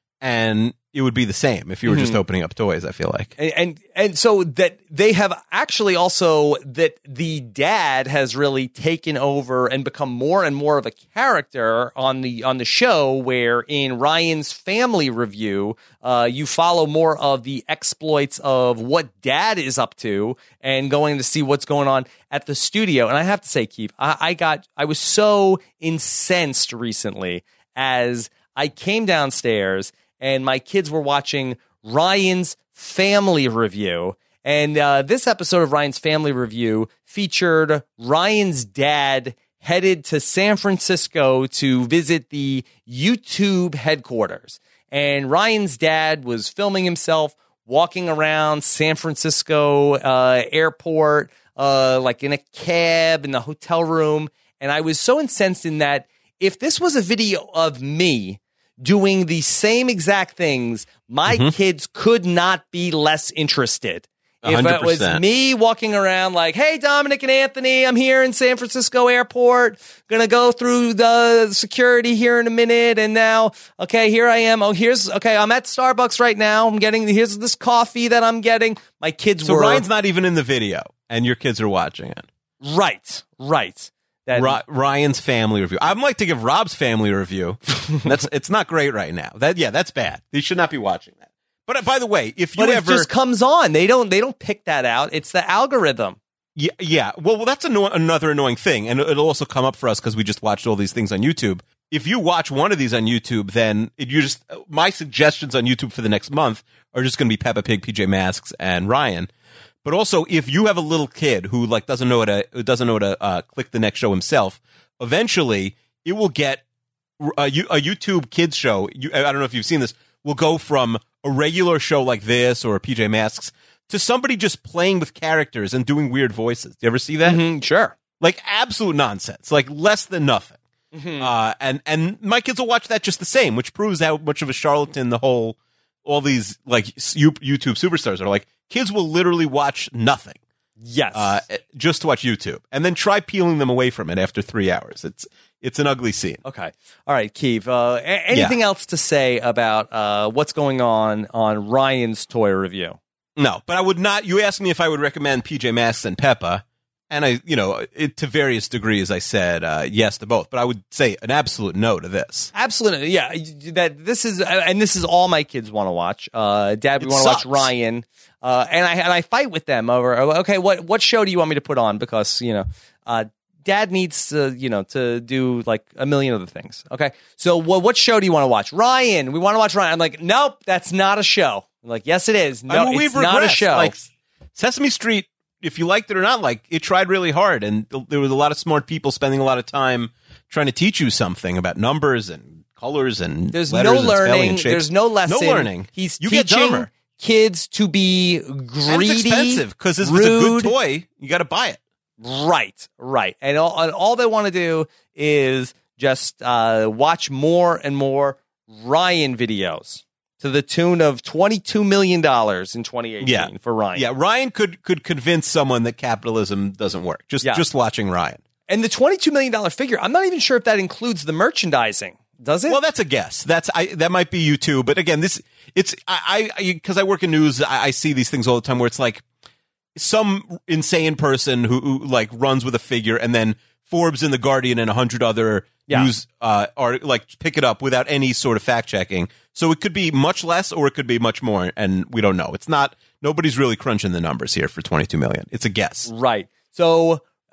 and it would be the same if you were just opening up toys. I feel like. And, and and so that they have actually also that the dad has really taken over and become more and more of a character on the on the show, where in Ryan's Family Review, uh, you follow more of the exploits of what dad is up to and going to see what's going on at the studio. And I have to say, Keith, I, I got I was so incensed recently as I came downstairs and my kids were watching Ryan's Family Review. And uh, this episode of Ryan's Family Review featured Ryan's dad headed to San Francisco to visit the YouTube headquarters. And Ryan's dad was filming himself walking around San Francisco uh, airport, uh, like in a cab in the hotel room. And I was so incensed in that if this was a video of me doing the same exact things, my kids could not be less interested. If one hundred it was percent. me walking around like, hey, Dominic and Anthony, I'm here in San Francisco airport, gonna go through the security here in a minute, and now, okay, here I am. Oh, here's, okay, I'm at Starbucks right now. I'm getting, here's this coffee that I'm getting. My kids So were... Ryan's not even in the video, and your kids are watching it. Right, right. That, Ri- Ryan's Family Review. I'd like to give Rob's Family Review. That's it's not great right now. That yeah, that's bad. They should not be watching that. But uh, by the way, if you but it ever just comes on. They don't, they don't pick that out. It's the algorithm. yeah, yeah. Well, well, that's anno- another annoying thing, and it'll also come up for us because we just watched all these things on YouTube. If you watch one of these on YouTube, then it, you just my suggestions on YouTube for the next month are just going to be Peppa Pig, P J Masks, and Ryan. But also, if you have a little kid who like doesn't know how to who doesn't know how to uh, click the next show himself, eventually it will get a, a YouTube kids show. You, I don't know if you've seen this. Will go from a regular show like this or a P J Masks to somebody just playing with characters and doing weird voices. Do you ever see that? Mm, sure. Like absolute nonsense, like less than nothing. Mm-hmm. Uh, and and my kids will watch that just the same, which proves how much of a charlatan the whole all these like YouTube superstars are. Like kids will literally watch nothing, Yes. uh, just to watch YouTube, and then try peeling them away from it after three hours. It's it's an ugly scene. Okay. All right, Keith. Uh, a- anything else to say about uh, what's going on on Ryan's toy review? No, but I would not. You asked me if I would recommend P J Masks and Peppa. And I, you know, it, to various degrees, I said uh, yes to both. But I would say an absolute no to this. Absolutely. Yeah. That this is, and this is all my kids want to watch. Uh, Dad, we It want to watch sucks. Ryan. Uh, and I and I fight with them over, okay, what what show do you want me to put on? Because, you know, uh, Dad needs to, you know, to do like a million other things. Okay. So what what show do you want to watch? Ryan. We want to watch Ryan. I'm like, nope, that's not a show. I'm like, yes, it is. No, I mean, it's we've not a regressed. show. Like Sesame Street, if you liked it or not, like it tried really hard, and there was a lot of smart people spending a lot of time trying to teach you something about numbers and colors and There's letters no and spelling learning. and shapes. There's no lesson. No learning. He's you get teaching dumber. kids to be And greedy, it's expensive because if rude. it's a good toy, you got to buy it. Right, right. And all, and all they want to do is just uh, watch more and more Ryan videos to the tune of twenty-two million dollars in twenty eighteen Yeah. for Ryan. Yeah, Ryan could could convince someone that capitalism doesn't work. Just Yeah. just watching Ryan. And the twenty-two million dollars figure, I'm not even sure if that includes the merchandising. Does it? Well, that's a guess. That's I that might be you too. But again, this it's I I because I work in news, I, I see these things all the time where it's like some insane person who, who like runs with a figure, and then Forbes and the Guardian and a hundred other Yeah. news uh, are like pick it up without any sort of fact checking. So it could be much less or it could be much more, and we don't know. It's not. Nobody's really crunching the numbers here for twenty-two million. It's a guess. Right. So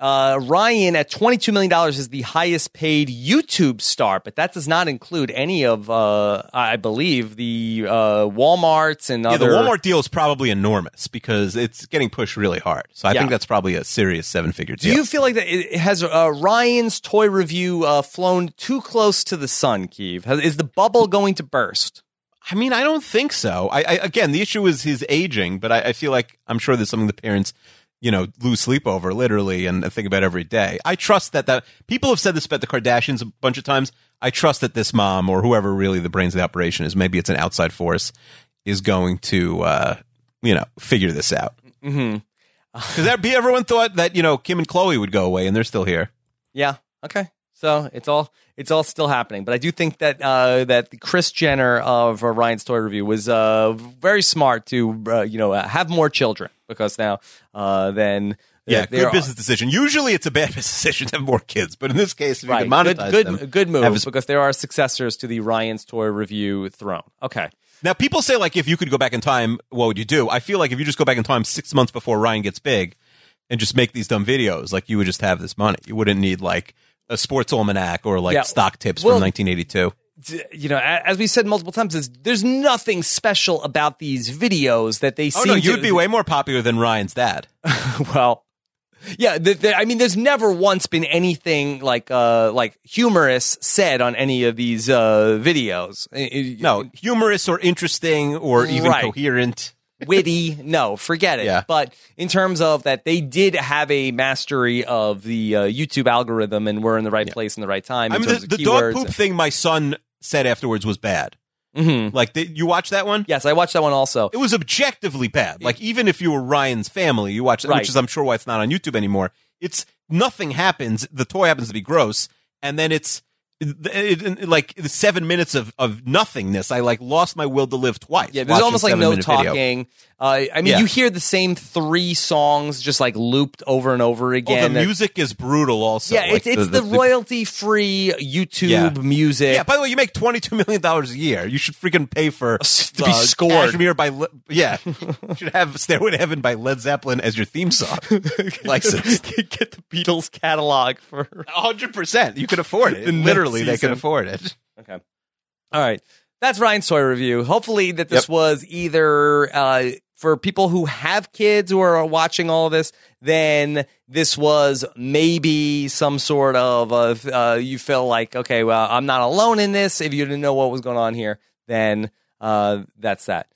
Uh, Ryan at twenty-two million dollars is the highest paid YouTube star, but that does not include any of, uh, I believe, the uh, Walmarts and Yeah, other. the Walmart deal is probably enormous because it's getting pushed really hard. So I Yeah. think that's probably a serious seven-figure Do deal. you feel like that it has uh, Ryan's toy review uh, flown too close to the sun, Keeve? Has, is the bubble going to burst? I mean, I don't think so. I, I again, the issue is his aging, but I, I feel like I'm sure there's something the parents, you know, lose sleep over literally and think about every day. I trust that that people have said this about the Kardashians a bunch of times. I trust that this mom or whoever really the brains of the operation is, maybe it's an outside force, is going to, uh, you know, figure this out. Mm-hmm. Because that be everyone thought that, you know, Kim and Khloe would go away, and they're still here. Yeah. Okay. So it's all it's all still happening, but I do think that uh, that the Kris Jenner of uh, Ryan's Toy Review was uh, very smart to uh, you know uh, have more children, because now uh, then Yeah, there good are- business decision. Usually it's a bad business decision to have more kids, but in this case, if you right. can monetize good them. good, good move, have his- because there are successors to the Ryan's Toy Review throne. Okay. Now, people say, like, if you could go back in time, what would you do? I feel like if you just go back in time six months before Ryan gets big and just make these dumb videos, like, you would just have this money. You wouldn't need, like, a sports almanac or, like, Yeah. stock tips Well, from nineteen eighty-two. D- You know, a- as we said multiple times, is there's nothing special about these videos that they Oh, seem no, to. you'd be way more popular than Ryan's dad. Well, yeah. The, the, I mean, there's never once been anything like uh, like humorous said on any of these uh, videos. I- I- No, humorous or interesting or even Right. coherent. witty. No, forget it. Yeah. But in terms of that, they did have a mastery of the uh, YouTube algorithm, and were in the right place in the right time. I in mean, terms the, of the dog keywords. poop thing my son said afterwards was bad. Mm-hmm. Like, did you watch that one? Yes, I watched that one also. It was objectively bad. Like, even if you were Ryan's family, you watch it, Right. which is, I'm sure, why it's not on YouTube anymore. It's nothing happens. The toy happens to be gross, and then it's it, it, like seven minutes of, of nothingness. I like lost my will to live twice. Yeah, there's watching almost a like no seven-minute video. talking. Uh, I mean, Yeah. you hear the same three songs just like looped over and over Oh, again. the That- music is brutal. Also, yeah, Like, it's it's the, royalty-free YouTube Yeah. music. Yeah. By the way, you make twenty-two million dollars a year. You should freaking pay for To be uh, scored. Kashmir by Le- yeah. You should have "Stairway to Heaven" by Led Zeppelin as your theme song. Licensed. Get the Beatles catalog for. A hundred percent. You could afford it. The next Literally, they season. could afford it. Okay. All right. That's Ryan's Toy Review. Hopefully that this Yep. was either uh, for people who have kids who are watching all of this, then this was maybe some sort of, uh, uh, you feel like, okay, well, I'm not alone in this. If you didn't know what was going on here, then uh, that's that.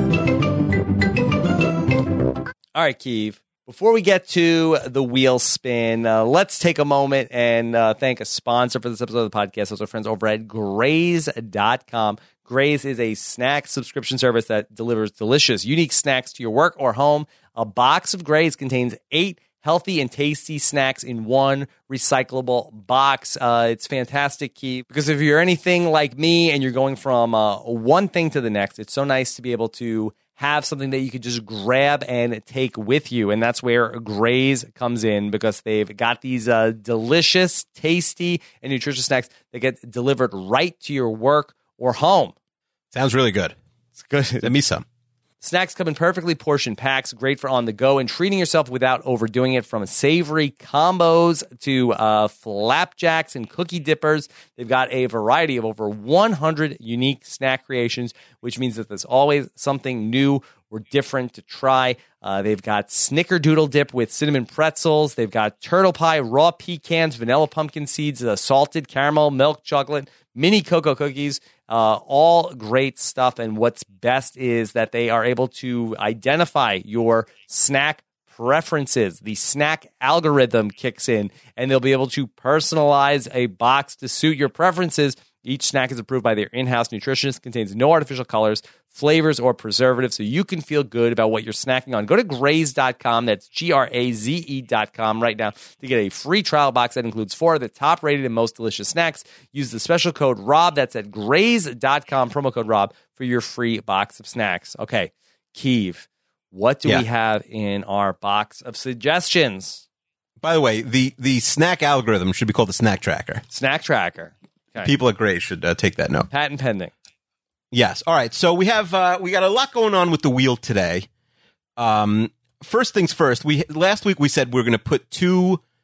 All right, Keeve. Before we get to the wheel spin, uh, let's take a moment and uh, thank a sponsor for this episode of the podcast. Those are friends over at Graze dot com. Graze is a snack subscription service that delivers delicious, unique snacks to your work or home. A box of Graze contains eight healthy and tasty snacks in one recyclable box. Uh, it's fantastic, Keith, because if you're anything like me and you're going from uh, one thing to the next, it's so nice to be able to have something that you could just grab and take with you. And that's where Graze comes in, because they've got these uh, delicious, tasty, and nutritious snacks that get delivered right to your work or home. Sounds really good. It's good. Send me some. Snacks come in perfectly portioned packs, great for on the go and treating yourself without overdoing it. From savory combos to uh, flapjacks and cookie dippers, they've got a variety of over one hundred unique snack creations, which means that there's always something new or different to try. Uh, they've got snickerdoodle dip with cinnamon pretzels. They've got turtle pie, raw pecans, vanilla pumpkin seeds, uh, salted caramel, milk chocolate, mini cocoa cookies, uh, all great stuff. And what's best is that they are able to identify your snack preferences. The snack algorithm kicks in, and they'll be able to personalize a box to suit your preferences. Each snack is approved by their in-house nutritionist, contains no artificial colors, flavors, or preservatives, so you can feel good about what you're snacking on. Go to graze dot com, that's G R A Z E dot com right now to get a free trial box that includes four of the top-rated and most delicious snacks. Use the special code ROB, that's at graze dot com, promo code ROB, for your free box of snacks. Okay, Keeve, what do Yeah. we have in our box of suggestions? By the way, the, the snack algorithm should be called the snack tracker. Snack tracker. Okay. People at Grace should uh, take that note. Patent pending. Yes. All right. So we have uh, we got a lot going on with the wheel today. Um, first things first. We last week we said we are going to put two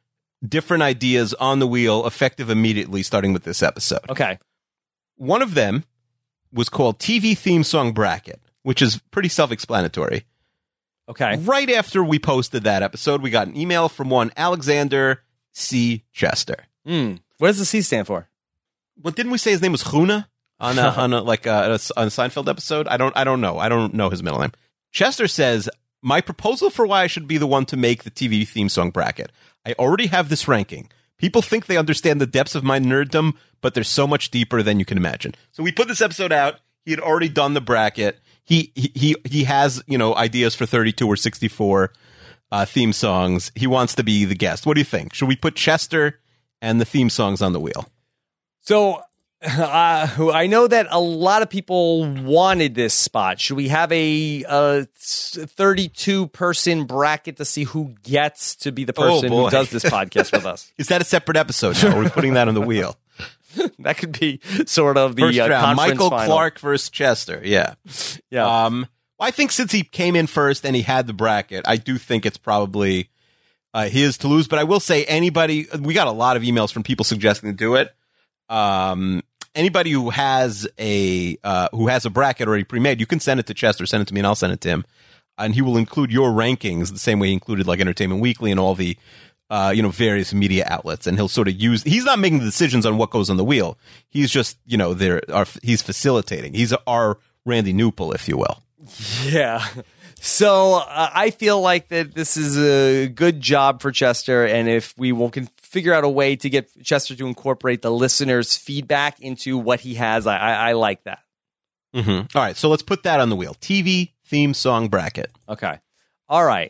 different ideas on the wheel, effective immediately, starting with this episode. Okay. One of them was called T V Theme Song Bracket, which is pretty self-explanatory. Okay. Right after we posted that episode, we got an email from one Alexander C. Chester. Mm. What does the C stand for? Well, didn't we say his name was Huna on a, on a, like a, on a Seinfeld episode? I don't I don't know. I don't know his middle name. Chester says, my proposal for why I should be the one to make the T V theme song bracket. I already have this ranking. People think they understand the depths of my nerddom, but they're so much deeper than you can imagine. So we put this episode out. He had already done the bracket. He he he, he has, you know, ideas for thirty-two or sixty-four uh, theme songs. He wants to be the guest. What do you think? Should we put Chester and the theme songs on the wheel? So uh, I know that a lot of people wanted this spot. Should we have a, a thirty-two person bracket to see who gets to be the person Oh, boy. who does this podcast with us? Is that a separate episode now? We're putting that on the wheel. That could be sort of the First uh, round, conference Michael final. Clark versus Chester. Yeah. Yeah. Um, well, I think since he came in first and he had the bracket, I do think it's probably uh, his to lose. But I will say, anybody, we got a lot of emails from people suggesting to do it. Um, anybody who has a uh, who has a bracket already pre-made, you can send it to Chester, send it to me, and I'll send it to him, and he will include your rankings the same way he included like Entertainment Weekly and all the uh, you know various media outlets, and he'll sort of use. He's not making the decisions on what goes on the wheel. He's just you know there are he's facilitating. He's our Randy Newpel, if you will. Yeah. So uh, I feel like that this is a good job for Chester, and if we will can figure out a way to get Chester to incorporate the listeners' feedback into what he has, I, I, I like that. Mm-hmm. All right, so let's put that on the wheel. T V theme song bracket. Okay. All right.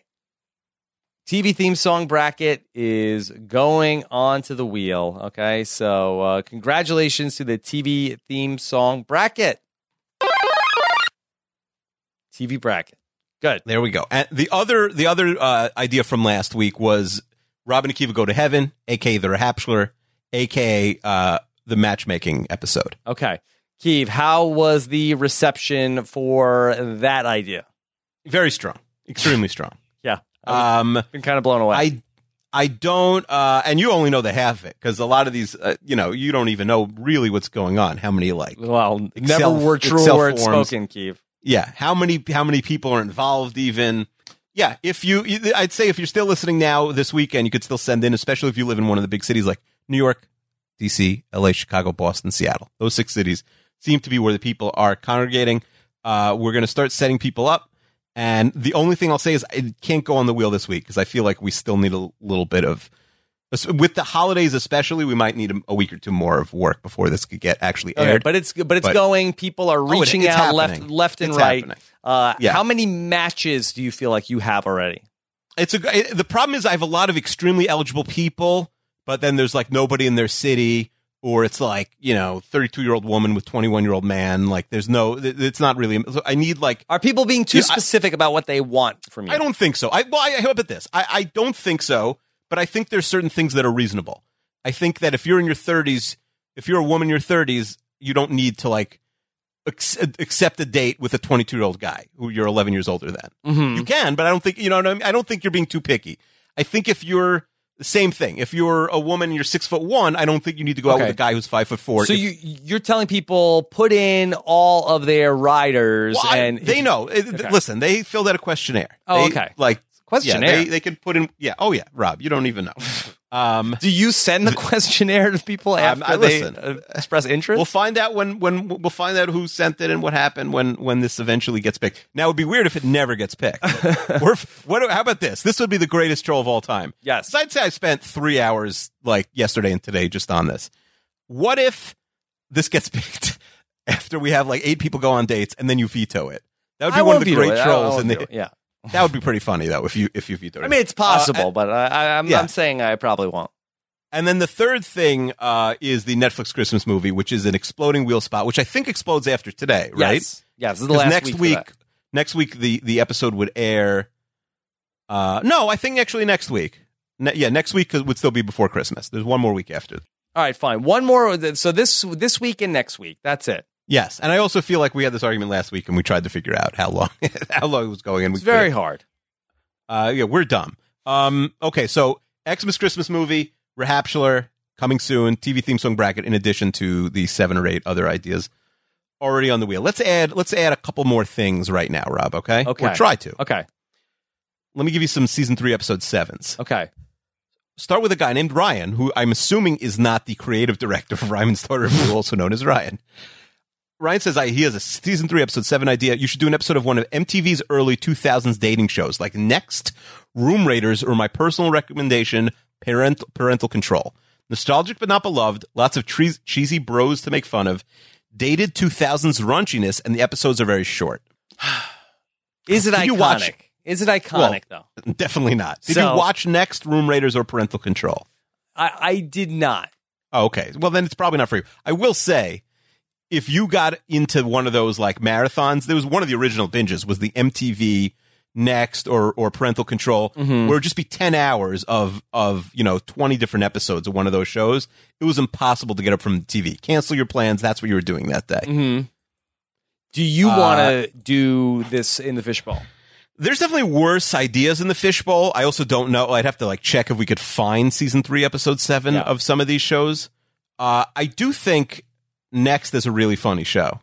T V theme song bracket is going onto the wheel. Okay, so uh, congratulations to the T V theme song bracket. T V bracket. Good. There we go. And the other the other uh, idea from last week was Rob and Akiva Go to Heaven, a k a. The Hapschler, a k a. Uh, the matchmaking episode. Okay. Keeve, how was the reception for that idea? Very strong. Extremely strong. Yeah. I've Um, been kind of blown away. I I don't, uh, and you only know the half of it, because a lot of these, uh, you know, you don't even know really what's going on. How many, like, well, Excel- never were true Excel words forms. spoken, Keeve. yeah, how many how many people are involved even? Yeah, if you, I'd say if you're still listening now this weekend, you could still send in, especially if you live in one of the big cities like New York, D C, L A, Chicago, Boston, Seattle. Those six cities seem to be where the people are congregating. Uh, we're going to start setting people up. And the only thing I'll say is it can't go on the wheel this week because I feel like we still need a little bit of, with the holidays especially, we might need a, a week or two more of work before this could get actually aired. Okay, but it's but it's But- going. People are Oh, it- reaching it's out left happening. left and It's right. happening. Uh, Yeah. How many matches do you feel like you have already? It's a, it, the problem is I have a lot of extremely eligible people, but then there's like nobody in their city, or it's like, you know, thirty-two year old woman with twenty-one year old man. Like there's no, it- it's not really, so I need like, Are people being too Yeah, I- specific about what they want from you? I don't think so. I well, I, how about this? I, I don't think so, but I think there's certain things that are reasonable. I think that if you're in your thirties, if you're a woman in your thirties, you don't need to like ex- accept a date with a twenty-two year old guy who you're eleven years older than. Mhm. You can, but I don't think you know. What I mean? I don't think you're being too picky. I think if you're the same thing, if you're a woman and you're six foot one, I don't think you need to go out Okay. with a guy who's five foot four. So If- you you're telling people put in all of their riders Well, I- and they know. It- Okay. Listen, they filled out a questionnaire. Oh, They, okay. Like questionnaire. Yeah, they, they can put in. Yeah. Oh, yeah. Rob, you don't even know. Um, Do you send the questionnaire to people after I- they listen. uh, express interest? we'll find out when when we'll find out who sent it and what happened when when this eventually gets picked. Now, it'd be weird if it never gets picked. or if, what? How about this? This would be the greatest troll of all time. Yes. So I'd say I spent three hours like yesterday and today just on this. What if this gets picked after we have like eight people go on dates and then you veto it? That would be I one of won't the veto great it. I trolls. won't in the, veto it. Yeah. that would be pretty funny though if you if you veto it. I mean, it's possible, Uh, but I, I, I'm, yeah. I'm saying I probably won't. And then the third thing uh, is the Netflix Christmas movie, which is an exploding wheel spot, which I think explodes after today, right? Yes. Yes. This is the 'Cause last next week. for week, that. next week the the episode would air. Uh, no, I think actually next week. Ne- yeah, next week would still be before Christmas. There's one more week after. All right, fine. One more. So this this week and next week. That's it. Yes, and I also feel like we had this argument last week, and we tried to figure out how long how long it was going, and we It's very couldn't. hard. Uh, yeah, we're dumb. Um, okay, so Xmas Christmas movie. Rahaptular, coming soon, T V theme song bracket, in addition to the seven or eight other ideas already on the wheel. Let's add let's add a couple more things right now, Rob, okay? Okay. Or try to. Okay. Let me give you some season three, episode sevens. Okay. Start with a guy named Ryan, who I'm assuming is not the creative director of Ryman Story Review, also known as Ryan. Ryan says I, he has a season three, episode seven idea. You should do an episode of one of M T V's early two thousands dating shows, like Next, Room Raiders, or my personal recommendation, Parental, Parental Control. Nostalgic but not beloved, lots of tre- cheesy bros to make fun of, dated two thousands raunchiness, and the episodes are very short. Is it Did iconic? you watch- Is it iconic, Well, though? Definitely not. Did So- you watch Next, Room Raiders, or Parental Control? I, I did not. Oh, okay. Well, then it's probably not for you. I will say, if you got into one of those like marathons, there was one of the original binges was the M T V Next or or Parental Control, Mm-hmm. where it would just be ten hours of of you know twenty different episodes of one of those shows. It was impossible to get up from the T V. Cancel your plans. That's what you were doing that day. Mm-hmm. Do you Uh, want to do this in the fishbowl? There's definitely worse ideas in the fishbowl. I also don't know. I'd have to like check if we could find season three, episode seven Yeah. of some of these shows. Uh, I do think Next is a really funny show.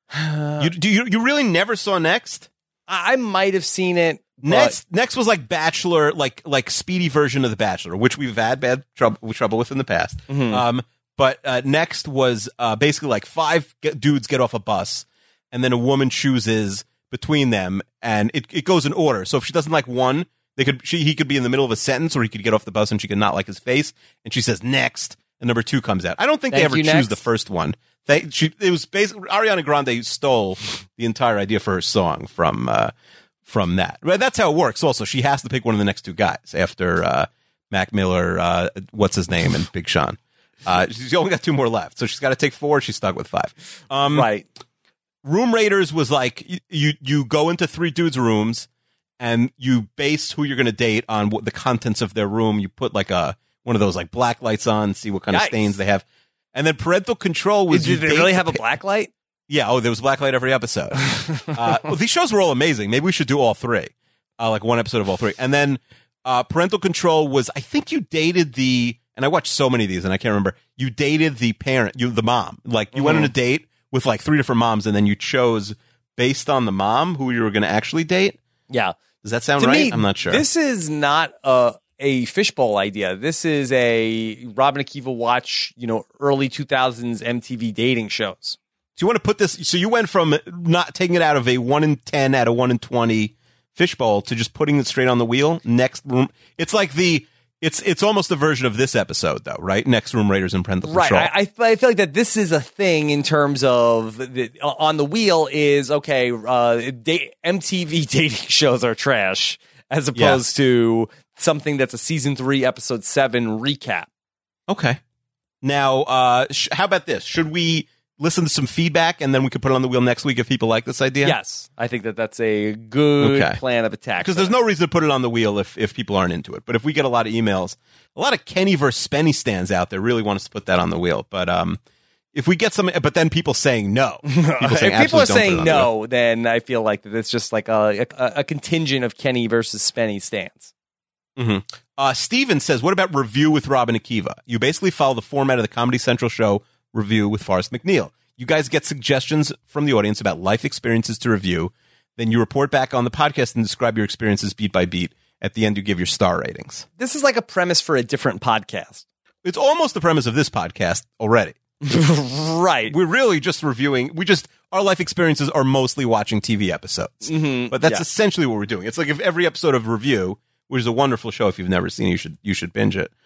you do you you really never saw Next? I, I might have seen it. but- Next Next was like Bachelor, like like speedy version of The Bachelor, which we've had bad trouble trouble with in the past. Mhm. Um, but uh, Next was uh, basically like five get, dudes get off a bus, and then a woman chooses between them, and it, it goes in order. So if she doesn't like one, they could she he could be in the middle of a sentence, or he could get off the bus and she could not like his face, and she says next, and number two comes out. I don't think they Thank ever you, choose next. the first one. They she it was basically Ariana Grande stole the entire idea for her song from uh, from that. Well, that's how it works. Also, she has to pick one of the next two guys after uh, Mac Miller, uh, what's his name, and Big Sean. Uh, she's only got two more left, so she's got to take four. She's stuck with five. Um, right. Room Raiders was like you, you you go into three dudes' rooms and you base who you're going to date on what the contents of their room. You put like a one of those like black lights on, see what kind of Yikes. stains they have, and then Parental Control was. Did you they date really the have a pa- black light? Yeah. Oh, there was black light every episode. uh, well, these shows were all amazing. Maybe we should do all three, uh, like one episode of all three, and then uh, Parental Control was. I think you dated the, and I watched so many of these, and I can't remember. You dated the parent, you the mom. Like you went on a date with like three different moms, and then you chose based on the mom who you were going to actually date. Yeah. Does that sound To right? me, I'm not sure. This is not a a fishbowl idea. This is a Robin Akiva watch, you know, early two thousands M T V dating shows. So you want to put this? So you went from not taking it out of a one in ten out of one in twenty fishbowl to just putting it straight on the wheel. Next room. It's like the. It's it's almost a version of this episode, though, right? Next Room Raiders and Parental Right. Control. I, I f- I feel like that this is a thing in terms of the, on the wheel is okay. Uh, da- M T V dating shows are trash as opposed to something that's a season three, episode seven recap. Okay. Now, uh, sh- how about this? Should we listen to some feedback and then we could put it on the wheel next week if people like this idea? Yes, I think that that's a good Okay. plan of attack. Because there's no reason to put it on the wheel if, if people aren't into it. But if we get a lot of emails, a lot of Kenny versus Spenny stands out there really want us to put that on the wheel. But um, if we get some, but then people saying no. People saying if people absolutely are don't put it saying on the wheel. no, then I feel like that it's just like a, a, a contingent of Kenny versus Spenny stands. Mm-hmm. Uh, Steven says, what about Review with Robin Akiva? You basically follow the format of the Comedy Central show Review with Forrest McNeil. You guys get suggestions from the audience about life experiences to review. Then you report back on the podcast and describe your experiences beat by beat. At the end, you give your star ratings. This is like a premise for a different podcast. It's almost the premise of this podcast already. Right. We're really just reviewing. We just, our life experiences are mostly watching T V episodes. Mhm. But that's Yeah. essentially what we're doing. It's like if every episode of Review, which is a wonderful show, if you've never seen it, you should, you should binge it.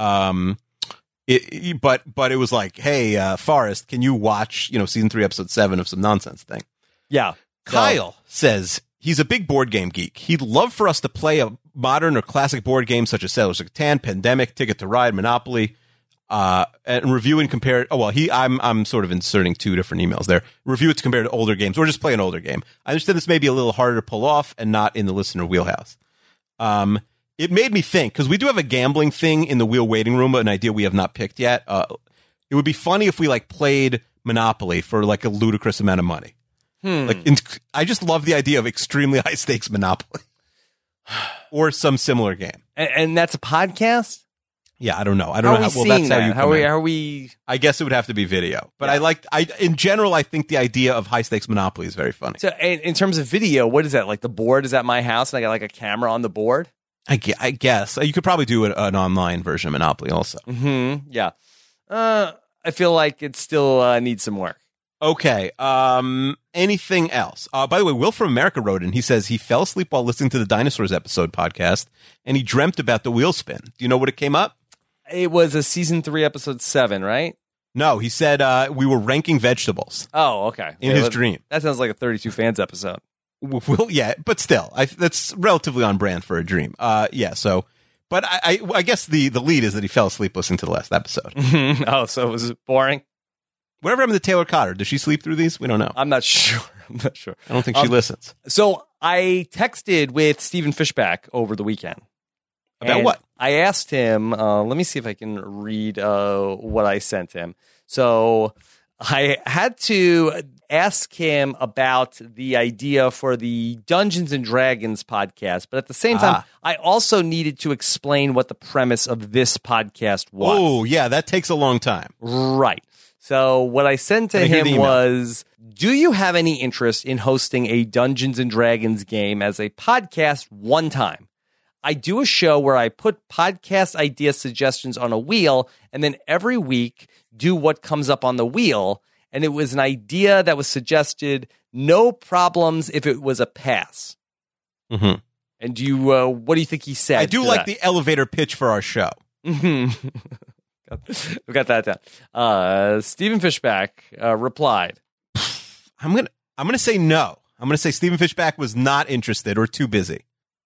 Um, It, it- but but it was like, hey, uh, Forrest, can you watch, you know, season three, episode seven of some nonsense thing? Yeah. Kyle says he's a big board game geek. He'd love for us to play a modern or classic board game such as Settlers of Catan, Pandemic, Ticket to Ride, Monopoly, uh, and review and compare it. Oh well, he I'm I'm sort of inserting two different emails there. Review it to compare to older games, or just play an older game. I understand this may be a little harder to pull off and not in the listener wheelhouse. Um. It made me think, because we do have a gambling thing in the wheel waiting room, an idea we have not picked yet. Uh, it would be funny if we like played Monopoly for like a ludicrous amount of money. Hmm. Like, in, I just love the idea of extremely high stakes Monopoly or some similar game. And, and that's a podcast? Yeah, I don't know. I How don't are know. we How, well, seeing that's how that? you How come are we, in. how are we? I guess it would have to be video. But Yeah. I like, I in general, I think the idea of high stakes Monopoly is very funny. So, in, in terms of video, what is that? Like the board is at my house, and I got like a camera on the board. I, gue- I guess you could probably do an, an online version of Monopoly also. Hmm. Yeah. Uh, I feel like it still uh, needs some work. Okay. Um. Anything else? Uh. By the way, Will from America wrote in. He says he fell asleep while listening to the Dinosaurs episode podcast, and he dreamt about the wheel spin. Do you know what it came up? It was a season three, episode seven, right? No. He said uh, we were ranking vegetables Oh, okay. in Yeah, his that- dream. That sounds like a thirty-two fans episode. Will, yeah, but still, I, that's relatively on brand for a dream. Uh. Yeah. So, but I, I, I guess the the lead is that he fell asleep listening to the last episode. Oh, so it was boring? Whatever happened to Taylor Cotter? Does she sleep through these? We don't know. I'm not sure. I'm not sure. I don't think she Um, listens. So I texted with Stephen Fishback over the weekend. About And what? I asked him, uh, let me see if I can read uh, what I sent him. So I had to ask him about the idea for the Dungeons and Dragons podcast, but at the same time, Ah. I also needed to explain what the premise of this podcast was. Oh, yeah, that takes a long time. Right. So what I sent to Can I hear the him email? was, do you have any interest in hosting a Dungeons and Dragons game as a podcast one time? I do a show where I put podcast idea suggestions on a wheel, and then every week do what comes up on the wheel. And it was an idea that was suggested, no problems if it was a pass. Mm-hmm. And do you, uh, what do you think he said? I do to like that? the elevator pitch for our show. Mhm. We got that down. Uh, Stephen Fishback uh, replied, I'm gonna I'm gonna say no. I'm gonna say Stephen Fishback was not interested or too busy.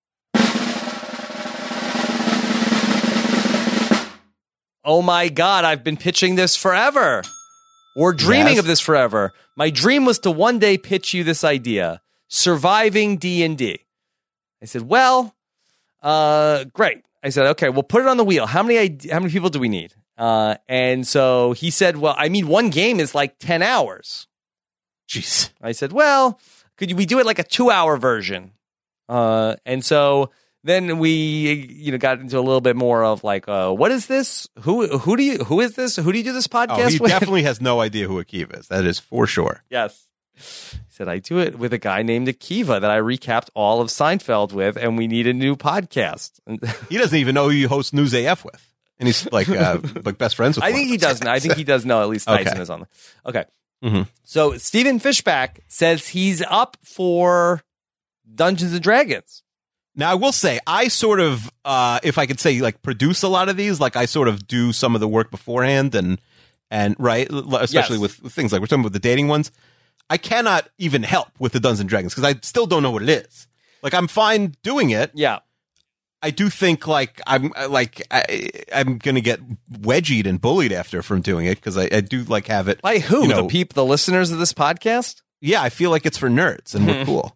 oh my God, I've been pitching this forever. Or dreaming Yes. of this forever. My dream was to one day pitch you this idea, surviving D and D. I said, well, uh, great. I said, okay, we'll put it on the wheel. How many ide- how many people do we need? Uh, and so he said, well, I mean, one game is like ten hours. Jeez. I said, well, could we do it like a two-hour version? Uh, and so then we, you know, got into a little bit more of like, uh, what is this? Who who do you who is this? Who do you do this podcast Oh, he with? definitely has no idea who Akiva is. That is for sure. Yes. He said, I do it with a guy named Akiva that I recapped all of Seinfeld with, and we need a new podcast. He doesn't even know who you host News A F with, and he's like uh, like best friends with. I one think of he those does know. I guys. think he does know at least Tyson Okay. is on there. Okay. Mhm. So Stephen Fishback says he's up for Dungeons and Dragons. Now, I will say, I sort of, uh, if I could say, like, produce a lot of these. Like, I sort of do some of the work beforehand, and and right, l- especially Yes. with things like we're talking about the dating ones. I cannot even help with the Dungeons and Dragons because I still don't know what it is. Like, I'm fine doing it. Yeah. I do think like I'm like I, I'm gonna get wedgied and bullied after from doing it because I, I do like have it. By who? you know- the peep, the listeners of this podcast? Yeah, I feel like it's for nerds and we're cool.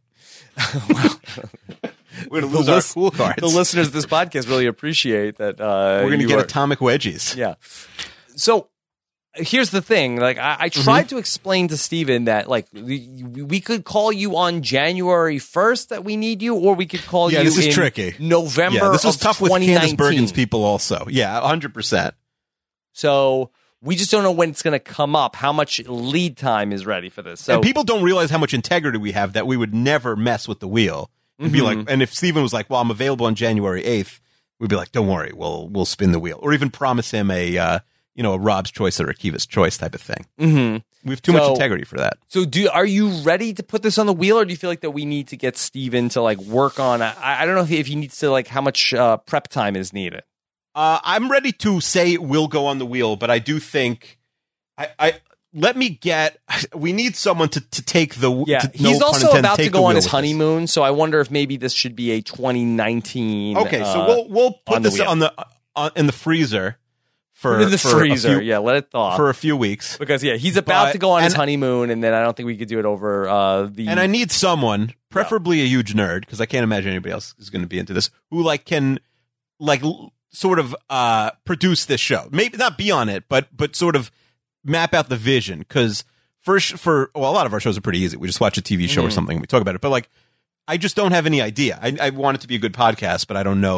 We're gonna lose the our lis- cool cards. The listeners of this podcast really appreciate that. Uh, We're gonna you get are- atomic wedgies. Yeah. So here's the thing. Like I, I Mm-hmm. tried to explain to Steven that like we, we could call you on January first that we need you, or we could call Yeah, you this is in tricky. November. Yeah, this was of tough with twenty Candace nineteen. Bergen's people also. Yeah, one hundred percent. So we just don't know when it's going to come up. How much lead time is ready for this? So And people don't realize how much integrity we have that we would never mess with the wheel. And be Mm-hmm. like, and if Steven was like, "Well, I'm available on January eighth," we'd be like, "Don't worry, we'll we'll spin the wheel," or even promise him a uh, you know a Rob's choice or a Kiva's choice type of thing. Mhm. We have too much So- integrity for that. So, do are you ready to put this on the wheel, or do you feel like that we need to get Steven to like work on? I, I don't know if he, if he needs to like how much uh, prep time is needed. Uh, I'm ready to say it will go on the wheel, but I do think I, I let me get. We need someone to, to take the. Yeah, to, no he's pun also intended, about to take the go on wheel his with this. honeymoon, so I wonder if maybe this should be a twenty nineteen. Okay, so uh, we'll we'll put on the this wheel. on the uh, in the freezer for put it in the for a freezer. few- yeah, let it thaw. for a few weeks. because yeah, he's about But- to go on his and- honeymoon, and then I don't think we could do it over uh, the. And I need someone, preferably a huge nerd, because I can't imagine anybody else is going to be into this, who like can like l- sort of uh, produce this show. Maybe not be on it, but but sort of map out the vision. Because for sh- for well, a lot of our shows are pretty easy. We just watch a T V show or something and we talk about it. But like, I just don't have any idea. I, I want it to be a good podcast, but I don't know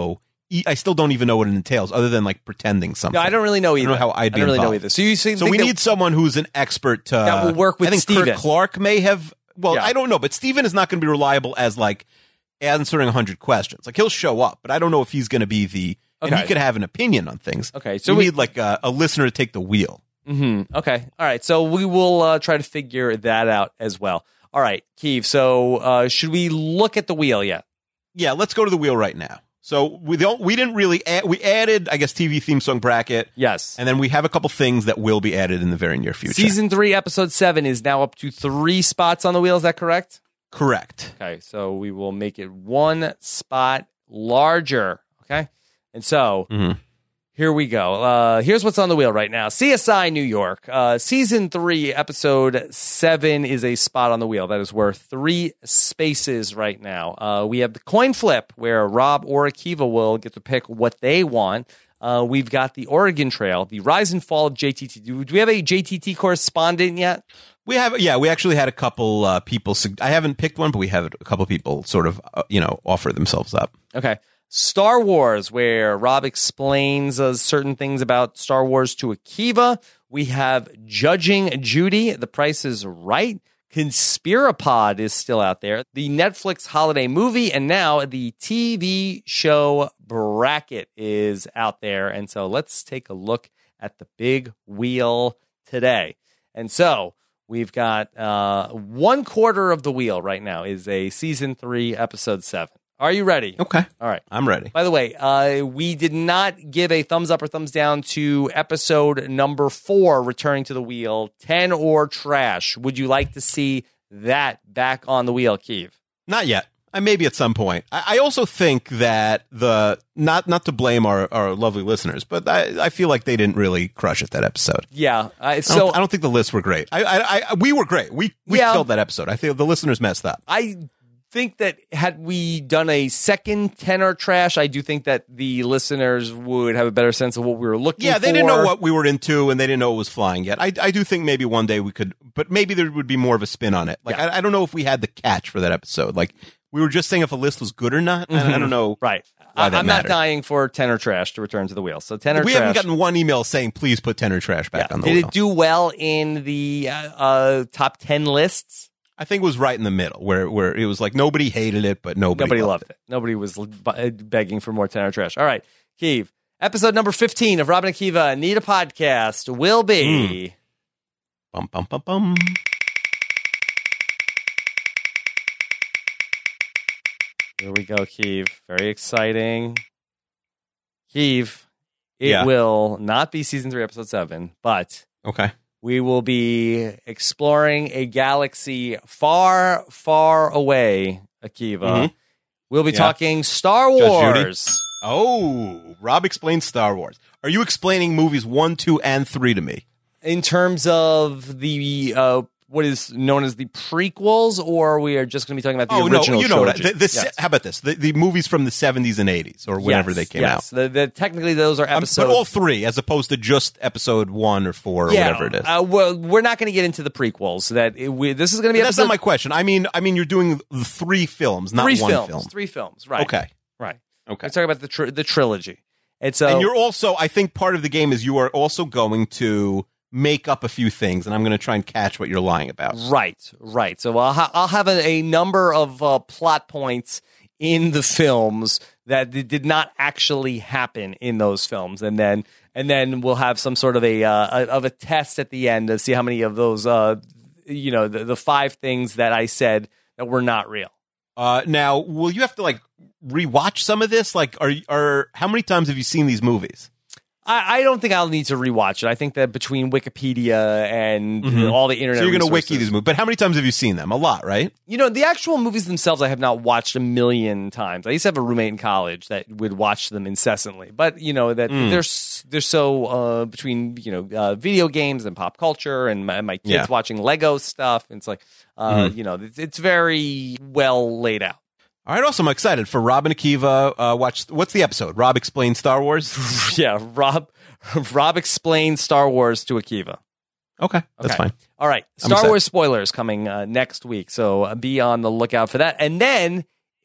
e- I still don't even know what it entails, other than like pretending something. No, I don't really know either. I don't know how I'd be I don't really know involved. either. So you so, you So think we that- need someone who's an expert to, That will work with I think Steven. Kurt Clark may have. Well, Yeah. I don't know, but Steven is not going to be reliable as like answering a hundred questions. Like he'll show up, but I don't know if he's going to be the. And Okay. he could have an opinion on things. Okay, so so we we- need like a, a listener to take the wheel. Mm-hmm. Okay. All right. So we will uh, try to figure that out as well. All right, Keeve. So uh, should we look at the wheel yet? Yeah, let's go to the wheel right now. So we don't. We didn't really. Add, we added, I guess, T V theme song bracket. Yes. And then we have a couple things that will be added in the very near future. Season three, episode seven is now up to three spots on the wheel. Is that correct? Correct. Okay. So we will make it one spot larger. Okay. And so Mhm. here we go. Uh, here's what's on the wheel right now. C S I New York. Uh, season three, episode seven is a spot on the wheel. That is worth three spaces right now. Uh, we have the coin flip where Rob or Akiva will get to pick what they want. Uh, we've got the Oregon Trail, the rise and fall of J T T. Do, do we have a J T T correspondent yet? We have, yeah, we actually had a couple uh, people. sug- I haven't picked one, but we have a couple people sort of, uh, you know, offer themselves up. Okay. Star Wars, where Rob explains uh, certain things about Star Wars to Akiva. We have Judging Judy. The Price is Right. Conspirapod is still out there. The Netflix holiday movie, and now the T V show bracket is out there. And so let's take a look at the big wheel today. And so we've got uh, one quarter of the wheel right now is a season three, episode seven. Are you ready? Okay. All right. I'm ready. By the way, uh, we did not give a thumbs up or thumbs down to episode number four, Returning to the Wheel, ten or Trash. Would you like to see that back on the wheel, Keeve? Not yet. I maybe at some point. I, I also think that the not not to blame our, our lovely listeners, but I, I feel like they didn't really crush it that episode. Yeah. Uh, I so don't, I don't think the lists were great. I, I, I we were great. We we Yeah. killed that episode. I feel the listeners messed up. I think that had we done a second ten or Trash, I do think that the listeners would have a better sense of what we were looking for. Yeah, they didn't know what we were into, and they didn't know it was flying yet. I, I do think maybe one day we could, but maybe there would be more of a spin on it. Like Yeah. I, I don't know if we had the catch for that episode. Like we were just saying if a list was good or not. I, I don't know. Right. Why I, that I'm mattered. not dying for ten or Trash to return to the wheel. So ten or We Trash. haven't gotten one email saying please put ten or trash back Yeah. on the Did wheel. it do well in the uh, uh, top ten lists? I think it was right in the middle, where where it was like nobody hated it, but nobody, Nobody loved, loved it. Nobody was l- bu- begging for more ten or Trash. All right, Keeve. Episode number fifteen of Robin and Akiva Need a Podcast will be... Bum bum bum bum. Here we go, Keeve. Very exciting. Keeve, it Yeah. will not be season three, episode seven, but Okay. we will be exploring a galaxy far, far away, Akiva. Mhm. We'll be Yeah. talking Star Judy? Wars. Oh, Rob explains Star Wars. Are you explaining movies one, two, and three to me? In terms of the uh, what is known as the prequels, or we are just going to be talking about the Oh no, original you know what? trilogy? The, the, Yes. How about this? The, the movies from the seventies and eighties, or whenever Yes, they came yes. out. The, the, technically, those are Um, episodes. but all three, as opposed to just episode one or four or yeah, whatever it is. Uh, well, we're not going to get into the prequels. That it, we, this is going to be But that's episode not my question. I mean, I mean, you're doing the three films, not three one films. film. Three films. Right. Okay. Right. Okay. We're talking about the tr- the trilogy. And so And you're also, I think, part of the game is you are also going to make up a few things, and I'm going to try and catch what you're lying about. right, right. So I'll ha- I'll have a, a number of uh, plot points in the films that d- did not actually happen in those films, and then and then we'll have some sort of a, uh, a of a test at the end to see how many of those uh you know the, the five things that I said that were not real. Uh, now, will you have to like rewatch some of this? Like, are are how many times have you seen these movies? I, I don't think I'll need to rewatch it. I think that between Wikipedia and you know, all the internet, So you're going to resources- wiki these movies, but how many times have you seen them? A lot, right? You know, the actual movies themselves, I have not watched a million times. I used to have a roommate in college that would watch them incessantly, but you know that Mm. they're s- they're so uh, between you know uh, video games and pop culture, and my, my kids Yeah. watching Lego stuff. It's like uh, Mhm. you know, it's, it's very well laid out. All right, awesome. I'm excited for Rob and Akiva. Uh, watch what's the episode? Rob explains Star Wars. Yeah, Rob Rob explains Star Wars to Akiva. Okay, that's Okay. fine. All right. I'm Star excited. Wars spoilers coming uh, next week. So uh, be on the lookout for that. And then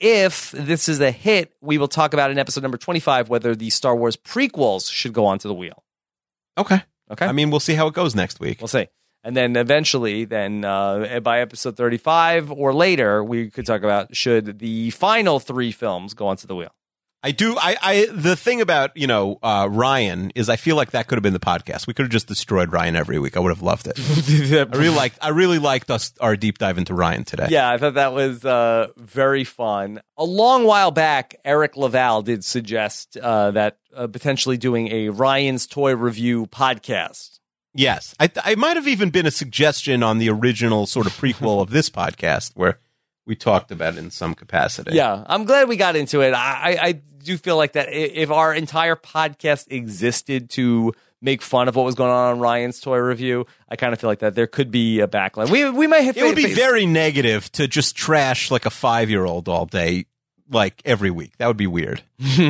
if this is a hit, we will talk about in episode number twenty-five whether the Star Wars prequels should go onto the wheel. Okay. Okay. I mean, we'll see how it goes next week. We'll see. And then eventually, then uh, by episode thirty-five or later, we could talk about should the final three films go onto the wheel. I do. I, I. The thing about, you know, uh, Ryan is I feel like that could have been the podcast. We could have just destroyed Ryan every week. I would have loved it. I really liked. I really liked us our deep dive into Ryan today. Yeah, I thought that was uh, very fun. A long while back, Eric Laval did suggest uh, that uh, potentially doing a Ryan's Toy Review podcast. Yes, I. I might have even been a suggestion on the original sort of prequel of this podcast where we talked about it in some capacity. Yeah, I'm glad we got into it. I, I do feel like that if our entire podcast existed to make fun of what was going on on Ryan's Toy Review, I kind of feel like that there could be a backline. We we might have. It would be very negative to just trash like a five year old all day, like every week. That would be weird.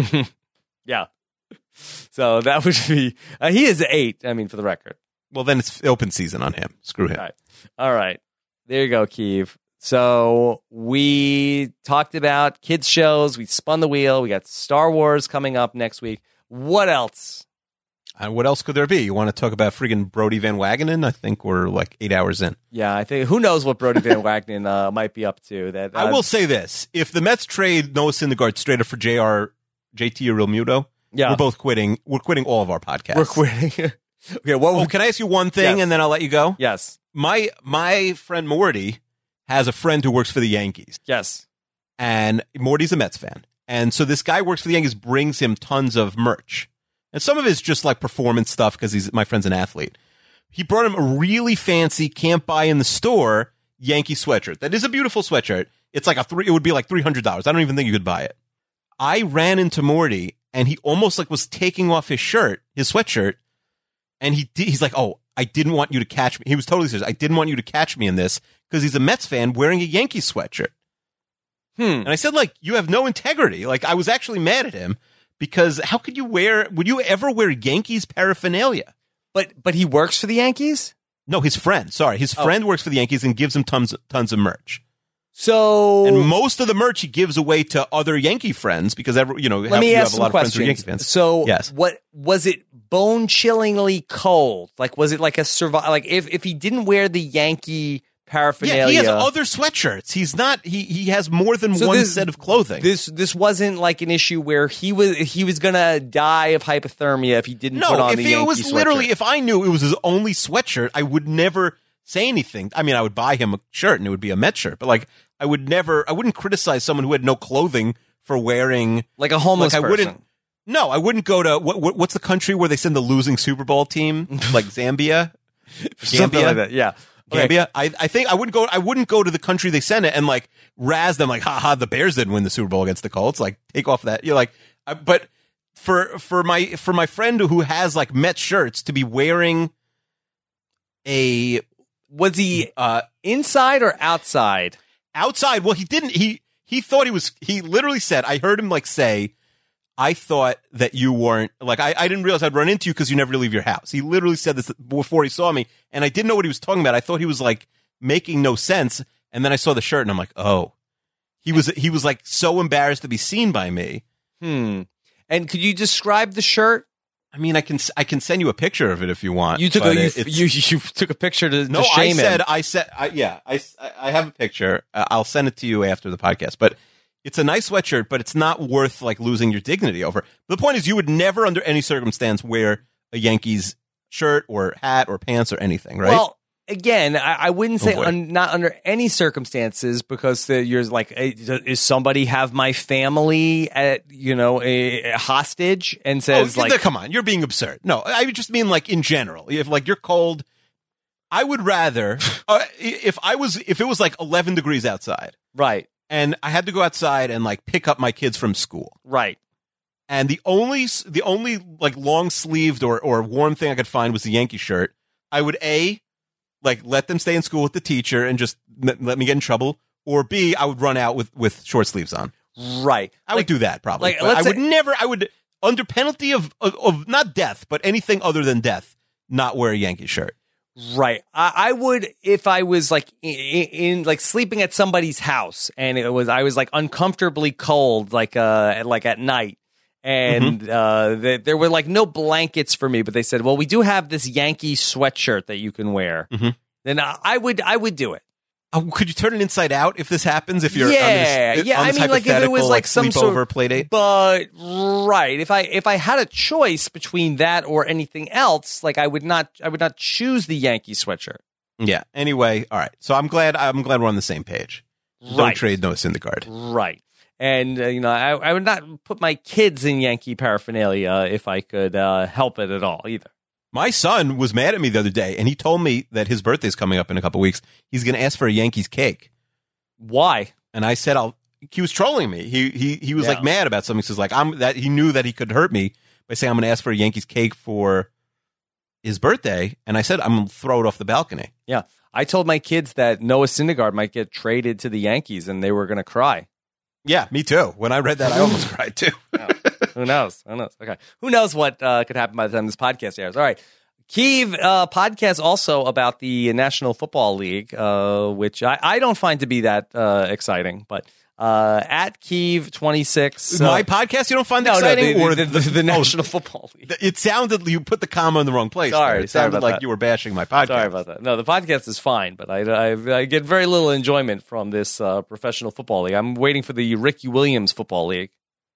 Yeah. So that would be. Uh, he is eight. I mean, for the record. Well, then it's open season on him. Screw him. All right. All right. There you go, Keeve. So we talked about kids shows. We spun the wheel. We got Star Wars coming up next week. What else? And what else could there be? You want to talk about friggin' Brody Van Wagenen? I think we're like eight hours in. Yeah, I think who knows what Brody Van Wagenen uh, might be up to. That uh, I will say this: if the Mets trade Noah Syndergaard straight up for J R J T or Realmuto, yeah. we're both quitting. We're quitting all of our podcasts. We're quitting. Okay. What? Oh, can I ask you one thing, Yes. and then I'll let you go? Yes. My my friend Morty has a friend who works for the Yankees. Yes. And Morty's a Mets fan. And so this guy works for the Yankees, brings him tons of merch. And some of it's just like performance stuff because he's my friend's an athlete. He brought him a really fancy, can't buy in the store Yankee sweatshirt. That is a beautiful sweatshirt. It's like a three, it would be like three hundred dollars. I don't even think you could buy it. I ran into Morty and he almost like was taking off his shirt, his sweatshirt. And he he's like, oh, I didn't want you to catch me. He was totally serious. I didn't want you to catch me in this because he's a Mets fan wearing a Yankee sweatshirt. Hmm. And I said, like, you have no integrity. Like, I was actually mad at him because how could you wear, would you ever wear Yankees paraphernalia? But but he works for the Yankees? No, his friend. Sorry. His Oh. friend works for the Yankees and gives him tons, tons of merch. So And most of the merch he gives away to other Yankee friends because, every, you know, let have, me you ask have a some lot of friends who are questions. Yankee fans. So Yes. what was it bone chillingly cold? Like was it like a survive like if, if he didn't wear the Yankee paraphernalia? Yeah, he has other sweatshirts. He's not, he, he has more than So one this- set of clothing. This this wasn't like an issue where he was he was gonna die of hypothermia if he didn't put No, on if the it Yankee was literally, sweatshirt. if I knew it was his only sweatshirt, I would never say anything. I mean, I would buy him a shirt and it would be a Met shirt, but like, I would never, I wouldn't criticize someone who had no clothing for wearing. like a homeless Like, I person. wouldn't. No, I wouldn't go to what, what? What's the country where they send the losing Super Bowl team, like Zambia, Something Gambia? like that. Yeah. Okay. Gambia. I, I think I wouldn't go. I wouldn't go to the country they send it and like razz them like, ha ha, the Bears didn't win the Super Bowl against the Colts. Like, take off that. You're like, uh, but for for my for my friend who has like Met shirts to be wearing a Was he uh inside or outside? outside. Well, he didn't. He he thought he was. He literally said, I heard him like say, I thought that you weren't like I, I didn't realize I'd run into you because you never leave your house. He literally said this before he saw me, and I didn't know what he was talking about. I thought he was like making no sense, and then I saw the shirt, and I'm like, oh, he was he was like so embarrassed to be seen by me. Hmm. And could you describe the shirt? I mean, I can I can send you a picture of it if you want. You took a but you, it- it's- you you took a picture to, No, to I shame said, him. I said, I, yeah, I, I have a picture. Uh, I'll send it to you after the podcast. But it's a nice sweatshirt, but it's not worth like losing your dignity over. The point is, you would never, under any circumstance, wear a Yankees shirt or hat or pants or anything, right? Well, again, I, I wouldn't Oh, say boy. un, not under any circumstances because the, you're like, hey, is somebody have my family at you know a, a hostage and oh, says like, come on, you're being absurd. No, I just mean like in general. If like you're cold, I would rather uh, if I was if it was like eleven degrees outside right, and I had to go outside and like pick up my kids from school. right. And the only the only like long sleeved or or warm thing I could find was the Yankee shirt. I would A, like let them stay in school with the teacher and just let let me get in trouble, or B, I would run out with with short sleeves on. Right. I would do that probably. like, But let's I would say- never. I would under penalty of, of of not death, but anything other than death, not wear a Yankee shirt. Right. I, I would if I was like in, in like sleeping at somebody's house and it was I was like uncomfortably cold like uh like at night and mm-hmm. uh th- there were like no blankets for me, but they said, well, we do have this Yankee sweatshirt that you can wear. Mm-hmm. Then I, I would I would do it. Oh, could you turn it inside out if this happens? If you're yeah, on this, yeah. on I this mean, like if it was like, like some sleepover sort of play date. But right, if I if I had a choice between that or anything else, like I would not I would not choose the Yankee sweatshirt. Yeah. Anyway, all right. So I'm glad I'm glad we're on the same page. Don't right. trade Noah Syndergaard. Right. And uh, you know, I, I would not put my kids in Yankee paraphernalia if I could uh, help it at all either. My son was mad at me the other day, and he told me that his birthday's coming up in a couple weeks. He's going to ask for a Yankees cake. Why? And I said, "I'll." He was trolling me. He he he was yeah. like mad about something. He says like I'm that he knew that he could hurt me by saying I'm going to ask for a Yankees cake for his birthday, and I said I'm going to throw it off the balcony. Yeah, I told my kids that Noah Syndergaard might get traded to the Yankees, and they were going to cry. Yeah, me too. When I read that, I almost cried too. Oh, who knows? Who knows? Okay, who knows what uh, could happen by the time this podcast airs? All right. Kiev uh, podcast also about the National Football League, uh, which I, I don't find to be that uh, exciting, but uh, at Kiev twenty-six. Uh, My podcast you don't find no, exciting? No, or the, the, the, the oh, National Football League. It sounded, you put the comma in the wrong place. Sorry, there. It sorry sounded about like that. you were bashing my podcast. Sorry about that. No, the podcast is fine, but I, I, I get very little enjoyment from this uh, professional football league. I'm waiting for the Ricky Williams Football League.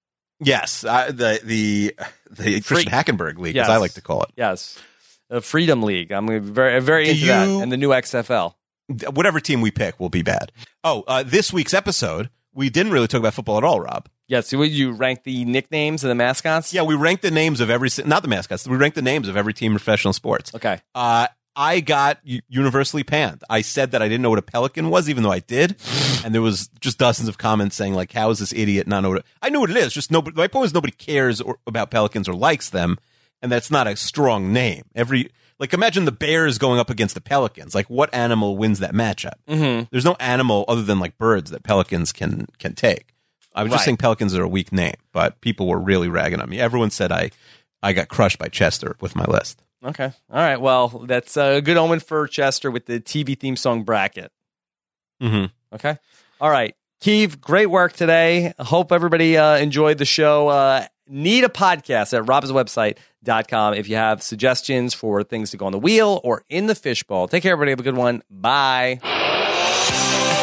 Yes, uh, the the the Christian Hackenberg League, yes. as I like to call it. Yes. The Freedom League. I'm very, very Do into you, that. And the new X F L. Whatever team we pick will be bad. Oh, uh, this week's episode, we didn't really talk about football at all, Rob. Yes. Yeah, so you rank the nicknames and the mascots? Yeah, we ranked the names of every, not the mascots, we ranked the names of every team in professional sports. Okay. Uh, I got universally panned. I said that I didn't know what a pelican was, even though I did. And there was just dozens of comments saying, like, how is this idiot not know what it, I knew what it is. Just nobody, my point is nobody cares or, about pelicans or likes them. And that's not a strong name. Every, like, imagine the Bears going up against the Pelicans. Like, what animal wins that matchup? Mm-hmm. There's no animal other than, like, birds that pelicans can can take. I was right. just saying pelicans are a weak name, but people were really ragging on me. Everyone said I, I got crushed by Chester with my list. Okay. All right. Well, that's a good omen for Chester with the T V theme song bracket. Mm-hmm. Okay. All right. Keeve, great work today. I hope everybody uh, enjoyed the show. Uh, need a podcast at rob's website dot com if you have suggestions for things to go on the wheel or in the fishbowl. Take care, everybody. Have a good one. Bye.